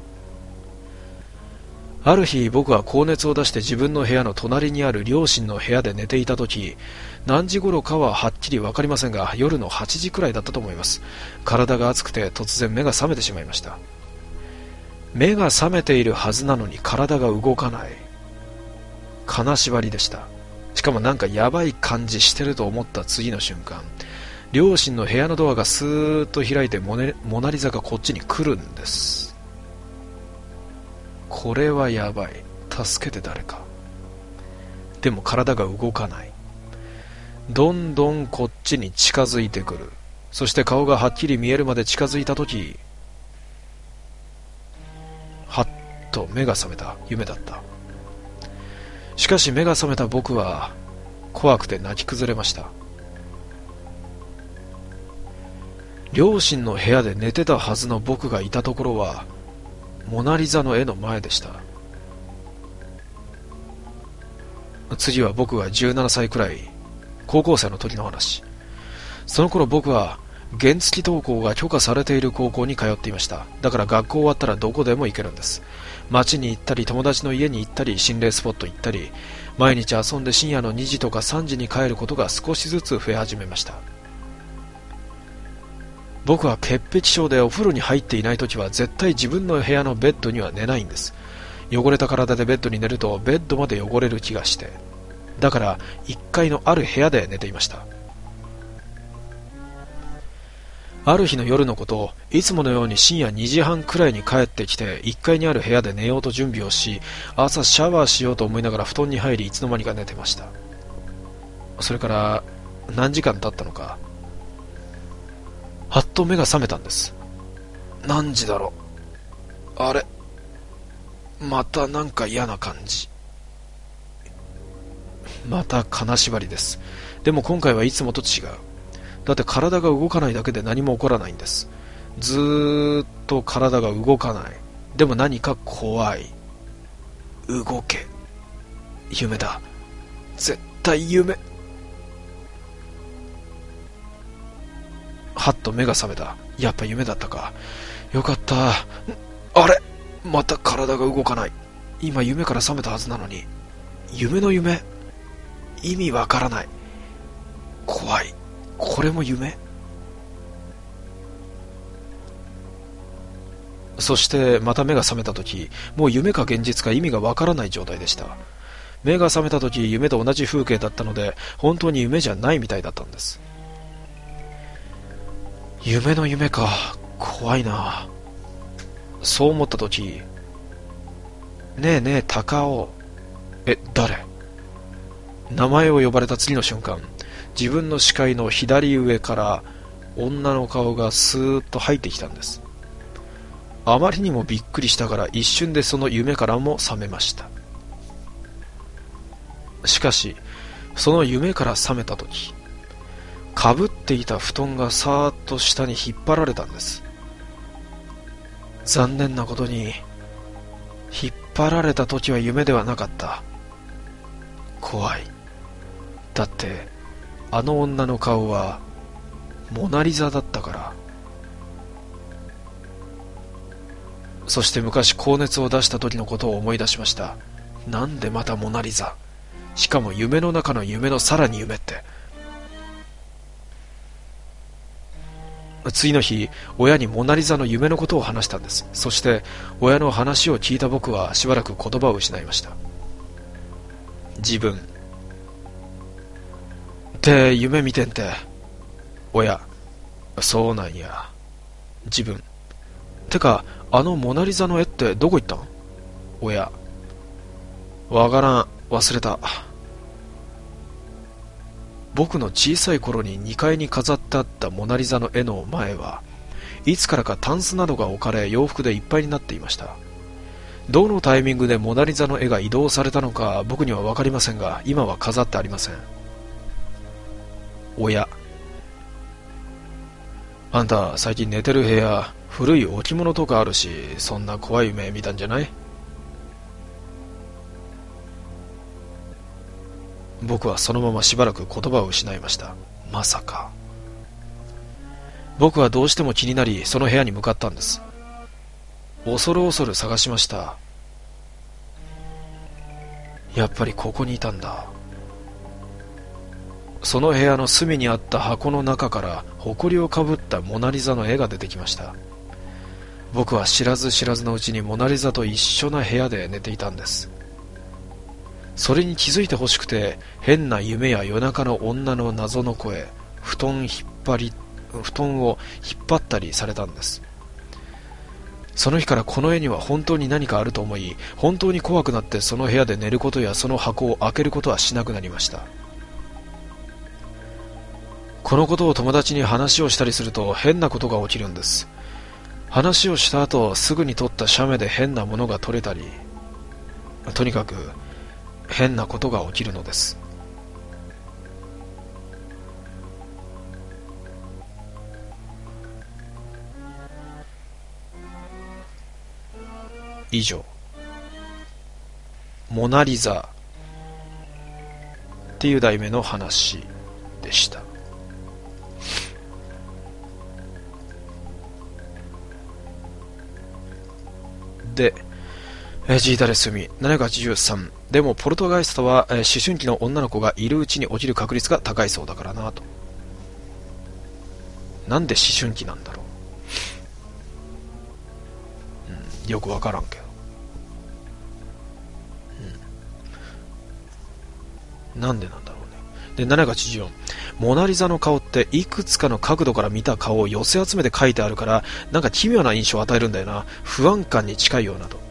S2: ある日、僕は高熱を出して自分の部屋の隣にある両親の部屋で寝ていた時、何時頃かははっきりわかりませんが、夜の8時くらいだったと思います。体が熱くて突然目が覚めてしまいました。目が覚めているはずなのに体が動かない。金縛りでした。しかもなんかやばい感じしてると思った次の瞬間、両親の部屋のドアがスーッと開いてモナリザがこっちに来るんです。これはやばい。助けて誰か。でも体が動かない。どんどんこっちに近づいてくる。そして顔がはっきり見えるまで近づいたとき、はっと目が覚めた。夢だった。しかし目が覚めた僕は怖くて泣き崩れました。両親の部屋で寝てたはずの僕がいたところはモナリザの絵の前でした。次は僕が17歳くらい、高校生の時の話。その頃僕は原付登校が許可されている高校に通っていました。だから学校終わったらどこでも行けるんです。街に行ったり友達の家に行ったり心霊スポット行ったり、毎日遊んで深夜の2時とか3時に帰ることが少しずつ増え始めました。僕は潔癖症でお風呂に入っていない時は絶対自分の部屋のベッドには寝ないんです。汚れた体でベッドに寝るとベッドまで汚れる気がして、だから1階のある部屋で寝ていました。 ある日の夜のこと、いつものように深夜2時半くらいに帰ってきて、1階にある部屋で寝ようと準備をし、朝シャワーしようと思いながら布団に入り、いつの間にか寝てました。それから何時間経ったのか、はっと目が覚めたんです。何時だろう。あれ、またなんか嫌な感じ。また金縛りです。でも今回はいつもと違う。だって体が動かないだけで何も起こらないんです。ずーっと体が動かない。でも何か怖い。動け。夢だ。絶対夢。はっと目が覚めた。やっぱ夢だったか。よかった。あれ、また体が動かない。今夢から覚めたはずなのに。夢の夢。意味わからない。怖い。これも夢？そしてまた目が覚めた時、もう夢か現実か意味がわからない状態でした。目が覚めた時、夢と同じ風景だったので、本当に夢じゃないみたいだったんです。夢の夢か。怖いな。そう思った時、ねえねえ高尾。誰？名前を呼ばれた次の瞬間、自分の視界の左上から女の顔がスーッと入ってきたんです。あまりにもびっくりしたから一瞬でその夢からも覚めました。しかしその夢から覚めた時、かぶっていた布団がさーっと下に引っ張られたんです。残念なことに引っ張られた時は夢ではなかった。怖い。だってあの女の顔はモナリザだったから。そして昔高熱を出した時のことを思い出しました。なんでまたモナリザ、しかも夢の中の夢のさらに夢って。次の日、親にモナリザの夢のことを話したんです。そして親の話を聞いた僕はしばらく言葉を失いました。自分って夢見てんて。親、そうなんや。自分、てかあのモナリザの絵ってどこ行ったん？親、わからん、忘れた。僕の小さい頃に2階に飾ってあったモナリザの絵の前はいつからかタンスなどが置かれ洋服でいっぱいになっていました。どのタイミングでモナリザの絵が移動されたのか僕には分かりませんが、今は飾ってありません。親、あんた最近寝てる部屋古い置物とかあるし、そんな怖い夢見たんじゃない？僕はそのまましばらく言葉を失いました。まさか。僕はどうしても気になり、その部屋に向かったんです。恐る恐る探しました。やっぱりここにいたんだ。その部屋の隅にあった箱の中から埃をかぶったモナリザの絵が出てきました。僕は知らず知らずのうちにモナリザと一緒な部屋で寝ていたんです。それに気づいてほしくて、変な夢や夜中の女の謎の声、布団を引っ張ったりされたんです。その日からこの絵には本当に何かあると思い、本当に怖くなってその部屋で寝ることやその箱を開けることはしなくなりました。このことを友達に話をしたりすると変なことが起きるんです。話をした後、すぐに撮った写メで変なものが撮れたり、とにかく変なことが起きるのです。以上、モナリザっていう題名の話でした。で、ジータレスミ783。でもポルトガイストは、思春期の女の子がいるうちに起きる確率が高いそうだからなと。なんで思春期なんだろう、よくわからんけど、なんでなんだろうね。で、784。 モナリザの顔っていくつかの角度から見た顔を寄せ集めて描いてあるから、なんか奇妙な印象を与えるんだよな。不安感に近いようなと。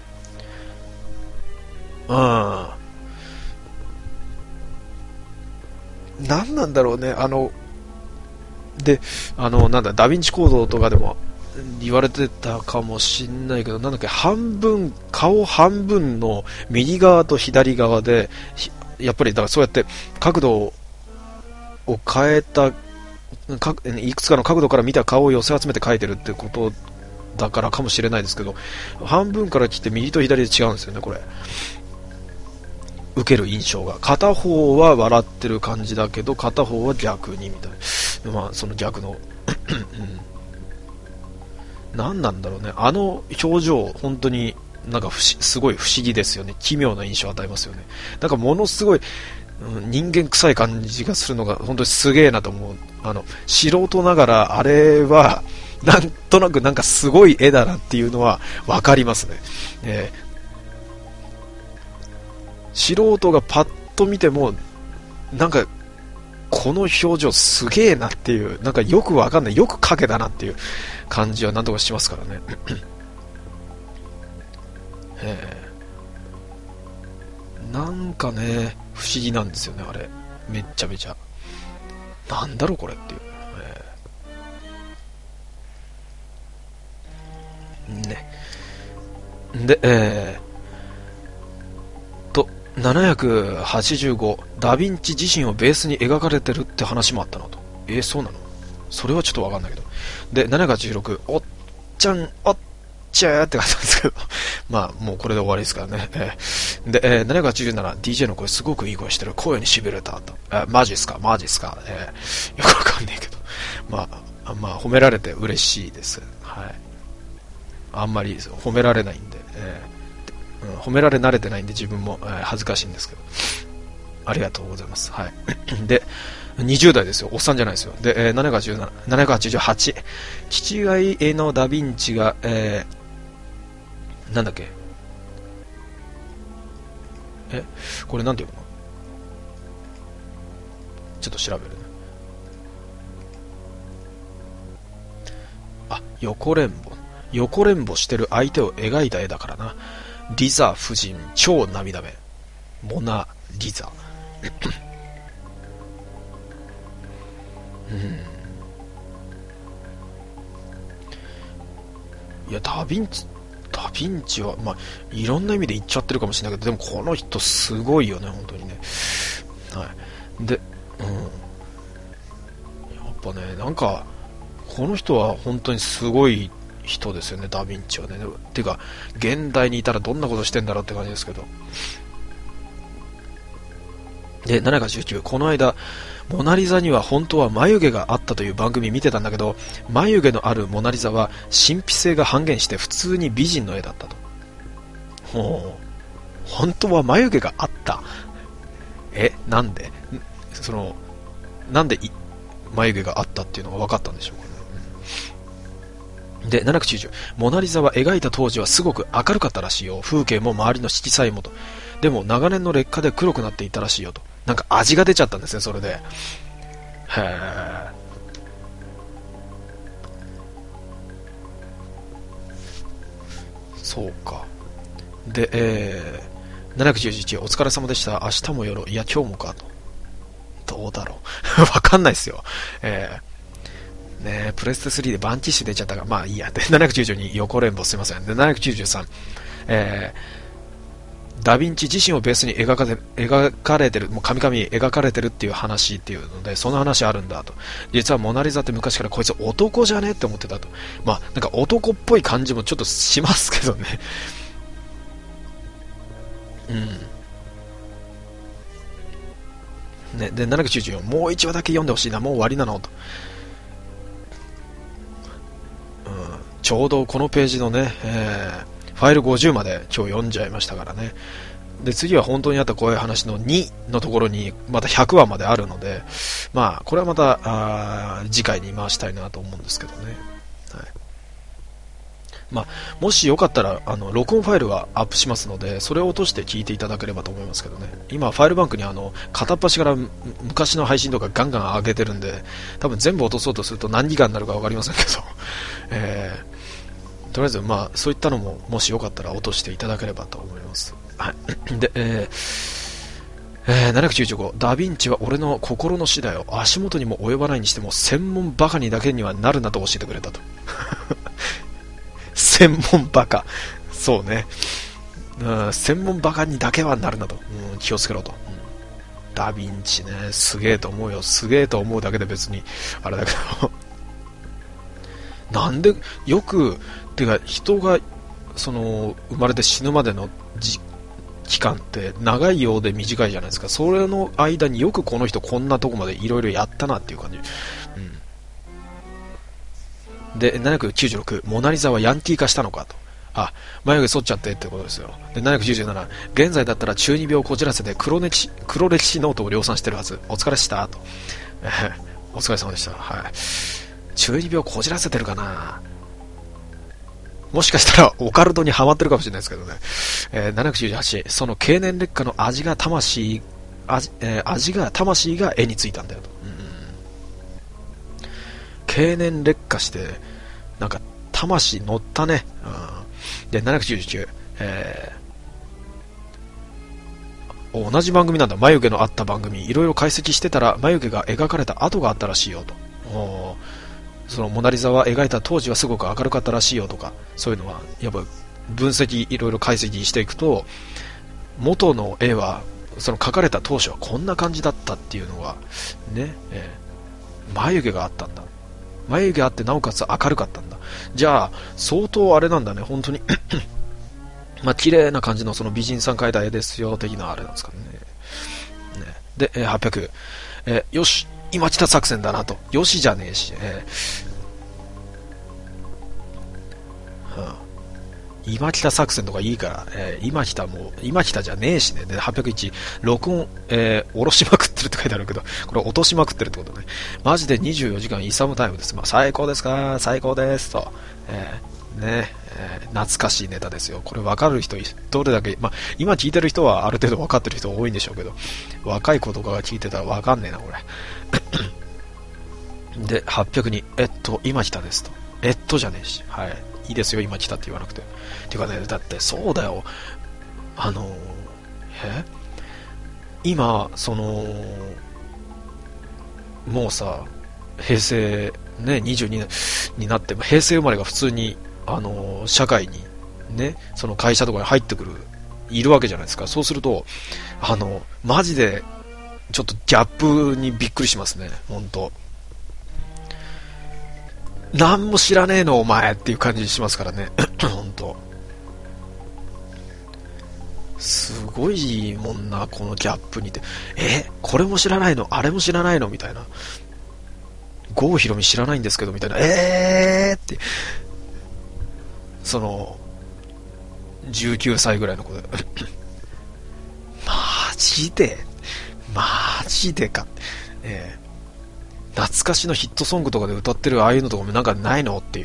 S2: 何なんだろうね。で、なんだ、ダヴィンチコードとかでも言われてたかもしんないけど、なんだっけ、顔半分の右側と左側で、やっぱりだからそうやって角度を変えた、いくつかの角度から見た顔を寄せ集めて描いてるってことだからかもしれないですけど、半分から来て右と左で違うんですよね、これ。受ける印象が。片方は笑ってる感じだけど、片方は逆にみたいな。まあ、その逆の。何なんだろうね。あの表情、本当になんかすごい不思議ですよね。奇妙な印象を与えますよね。なんかものすごい、人間臭い感じがするのが本当にすげえなと思う。素人ながらあれはなんとなくなんかすごい絵だなっていうのはわかりますね。素人がパッと見てもなんかこの表情すげえなっていう、なんかよくわかんない、よく描けたなっていう感じはなんとかしますからね。なんかね、不思議なんですよね、あれ。めっちゃめちゃ。なんだろうこれっていう。ね。で、785、ダヴィンチ自身をベースに描かれてるって話もあったのと。そうなの？それはちょっとわかんないけど。で、786、おっちゃん、おっちゃーって書いてあるんですけど。まあ、もうこれで終わりですからね。で、787、DJ の声すごくいい声してる。声に痺れたと。マジっすかよくわかんないけど。まあ、褒められて嬉しいです。はい。あんまり褒められないんで、褒められ慣れてないんで自分も、恥ずかしいんですけど、ありがとうございます。はい。で、20代ですよ。おっさんじゃないですよ。で、787、788、父親のダヴィンチが、なんだっけ、これなんていうの？ちょっと調べるね。横連母してる相手を描いた絵だからな。リザ夫人超涙目、モナリザ。いや、ダヴィンチは、まあ、いろんな意味で言っちゃってるかもしれないけど、でもこの人すごいよね、本当にね。はい。で、やっぱね、なんか、この人は本当にすごい人ですよね、ダヴィンチはね。てか、現代にいたらどんなことしてんだろうって感じですけど。で、719、この間、モナリザには本当は眉毛があったという番組見てたんだけど、眉毛のあるモナリザは神秘性が半減して普通に美人の絵だったと。本当は眉毛があった？なんで？なんで眉毛があったっていうのが分かったんでしょうかね。で、790、モナリザは描いた当時はすごく明るかったらしいよ。風景も周りの色彩もと。でも長年の劣化で黒くなっていたらしいよと。なんか味が出ちゃったんですね、それで。へー。そうか。で、791、お疲れ様でした。明日もよろ、いや今日もかと。どうだろう。わかんないっすよ。ね、プレステ3でバンキッシュ出ちゃったから、まあいいや。で、792、横連母すいません。で、793、ダヴィンチ自身をベースに描かれてる、もう神々描かれてるっていう話っていうので、その話あるんだと。実はモナリザって昔からこいつ男じゃねって思ってたと。まあ、なんか男っぽい感じもちょっとしますけどね。ね、で、794、もう1話だけ読んでほしいな、もう終わりなのと。ちょうどこのページのね、ファイル50まで今日読んじゃいましたからね。で、次は本当にあった怖い話の2のところにまた100話まであるので、まあ、これはまた次回に回したいなと思うんですけどね。はい。 まあ、もしよかったら録音ファイルはアップしますので、それを落として聞いていただければと思いますけどね。今ファイルバンクに片っ端から昔の配信とかガンガン上げてるんで、多分全部落とそうとすると何ギガになるか分かりませんけど、とりあえずまあそういったのももしよかったら落としていただければと思います。はい。で、795、ダヴィンチは俺の心の師だよ、足元にも及ばないにしても専門バカにだけにはなるなと教えてくれたと。専門バカ、そうね、専門バカにだけはなるなと、気をつけろと、ダヴィンチね、すげえと思うよ、すげえと思うだけで別にあれだけどなんでよくてか、人がその生まれて死ぬまでの期間って長いようで短いじゃないですか。それの間によくこの人こんなとこまでいろいろやったなっていう感じ、で、796、モナリザはヤンキー化したのかと。あ、眉毛剃っちゃってってことですよ。で、797、現在だったら中二病をこじらせて黒歴史ノートを量産してるはず。お疲れしたと。お疲れ様でした。はい。中二病こじらせてるかな。もしかしたらオカルトにハマってるかもしれないですけどね。798、その経年劣化の味が魂が絵についたんだよと。経年劣化してなんか魂乗ったね、で799、同じ番組なんだ、眉毛のあった番組いろいろ解析してたら眉毛が描かれた跡があったらしいよと。そのモナリザは描いた当時はすごく明るかったらしいよとか、そういうのはやっぱ分析いろいろ解析していくと、元の絵はその描かれた当初はこんな感じだったっていうのがね、眉毛があったんだ、眉毛あってなおかつ明るかったんだ。じゃあ相当あれなんだね、本当にまあ綺麗な感じのその美人さん描いた絵ですよ的なあれなんですかね。で、800、よし今来た作戦だなと。よしじゃねえし、今来た作戦とかいいから、今来たじゃねえしね。で801、録音、下ろしまくってるって書いてあるけど、これ落としまくってるってことね。マジで24時間イサムタイムです。まあ最高ですか、最高ですと、懐かしいネタですよ。これ分かる人どれだけ、まあ今聞いてる人はある程度分かってる人多いんでしょうけど、若い子とかが聞いてたら分かんねえなこれで802、今来たですと。じゃねえし、はい、いいですよ今来たって言わなくて。ていうかね、だってそうだよ、今そのもうさ、平成ね22年になって平成生まれが普通に社会にね、その会社とかに入ってくるいるわけじゃないですか。そうするとマジでちょっとギャップにびっくりしますね。本当何も知らねえのお前っていう感じしますからね本当すごいもんな、このギャップにて。これも知らないの、あれも知らないのみたいな。郷ひろみ知らないんですけどみたいな。ってその19歳ぐらいの子でマジでか、懐かしのヒットソングとかで歌ってるああいうのとかもなんかないのっていう、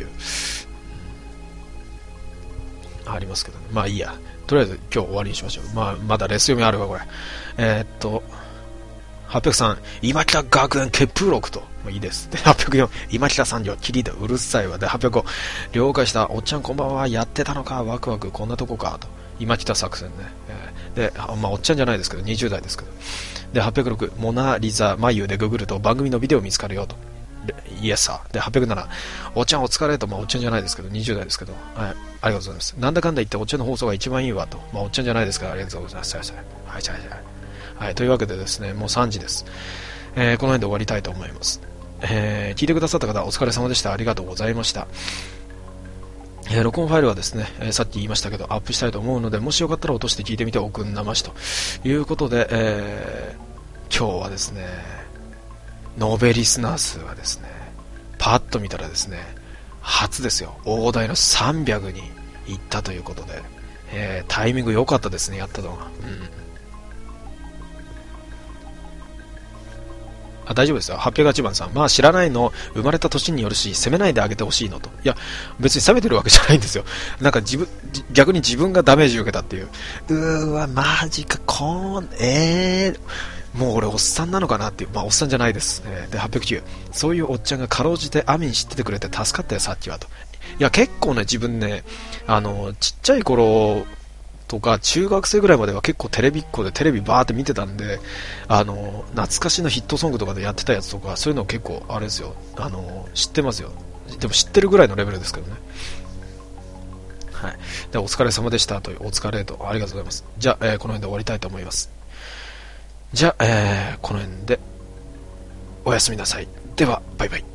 S2: ありますけどね。まあいいや、とりあえず今日終わりにしましょう。まだレス読みあるわこれ。803、今北学園ケプロクと、いいです。で804、今北三条キリだうるさいわ。で805、了解した、おっちゃんこんばんは、やってたのか、ワクワクこんなとこかと。今北作戦ね。でおっちゃんじゃないですけど20代ですけど。で806、モナリザ眉でググると番組のビデオ見つかるよと。イエスさ。で807、おっちゃんお疲れと。おっちゃんじゃないですけど20代ですけど、はい、ありがとうございます。なんだかんだ言っておっちゃんの放送が一番いいわと。おっちゃんじゃないですからありがとうございます。はい、というわけでですね、もう3時です。この辺で終わりたいと思います。聞いてくださった方お疲れ様でした。ありがとうございました。録音ファイルはですね、さっき言いましたけどアップしたいと思うので、もしよかったら落として聞いてみておくんなましということで、今日はですね、ノーベリスナー数はですね、パッと見たらですね、初ですよ、大台の300に行ったということで、タイミング良かったですね、やったのが。 あ、大丈夫ですよ。808番さん。まあ知らないの、生まれた年によるし、責めないであげてほしいのと。いや、別に責めてるわけじゃないんですよ。なんか逆に自分がダメージを受けたっていう。マジか、もう俺おっさんなのかなっていう。まあおっさんじゃないです。で、809。そういうおっちゃんがかろうじてアミン知っててくれて助かったよ、さっきはと。いや、結構ね、自分ね、ちっちゃい頃、とか中学生ぐらいまでは結構テレビっ子でテレビバーって見てたんで、懐かしのヒットソングとかでやってたやつとかそういうの結構あれですよ、知ってますよ。でも知ってるぐらいのレベルですけどね。はい。で、お疲れ様でしたという、お疲れと、ありがとうございます。じゃあ、この辺で終わりたいと思います。じゃあ、この辺でおやすみなさい。ではバイバイ。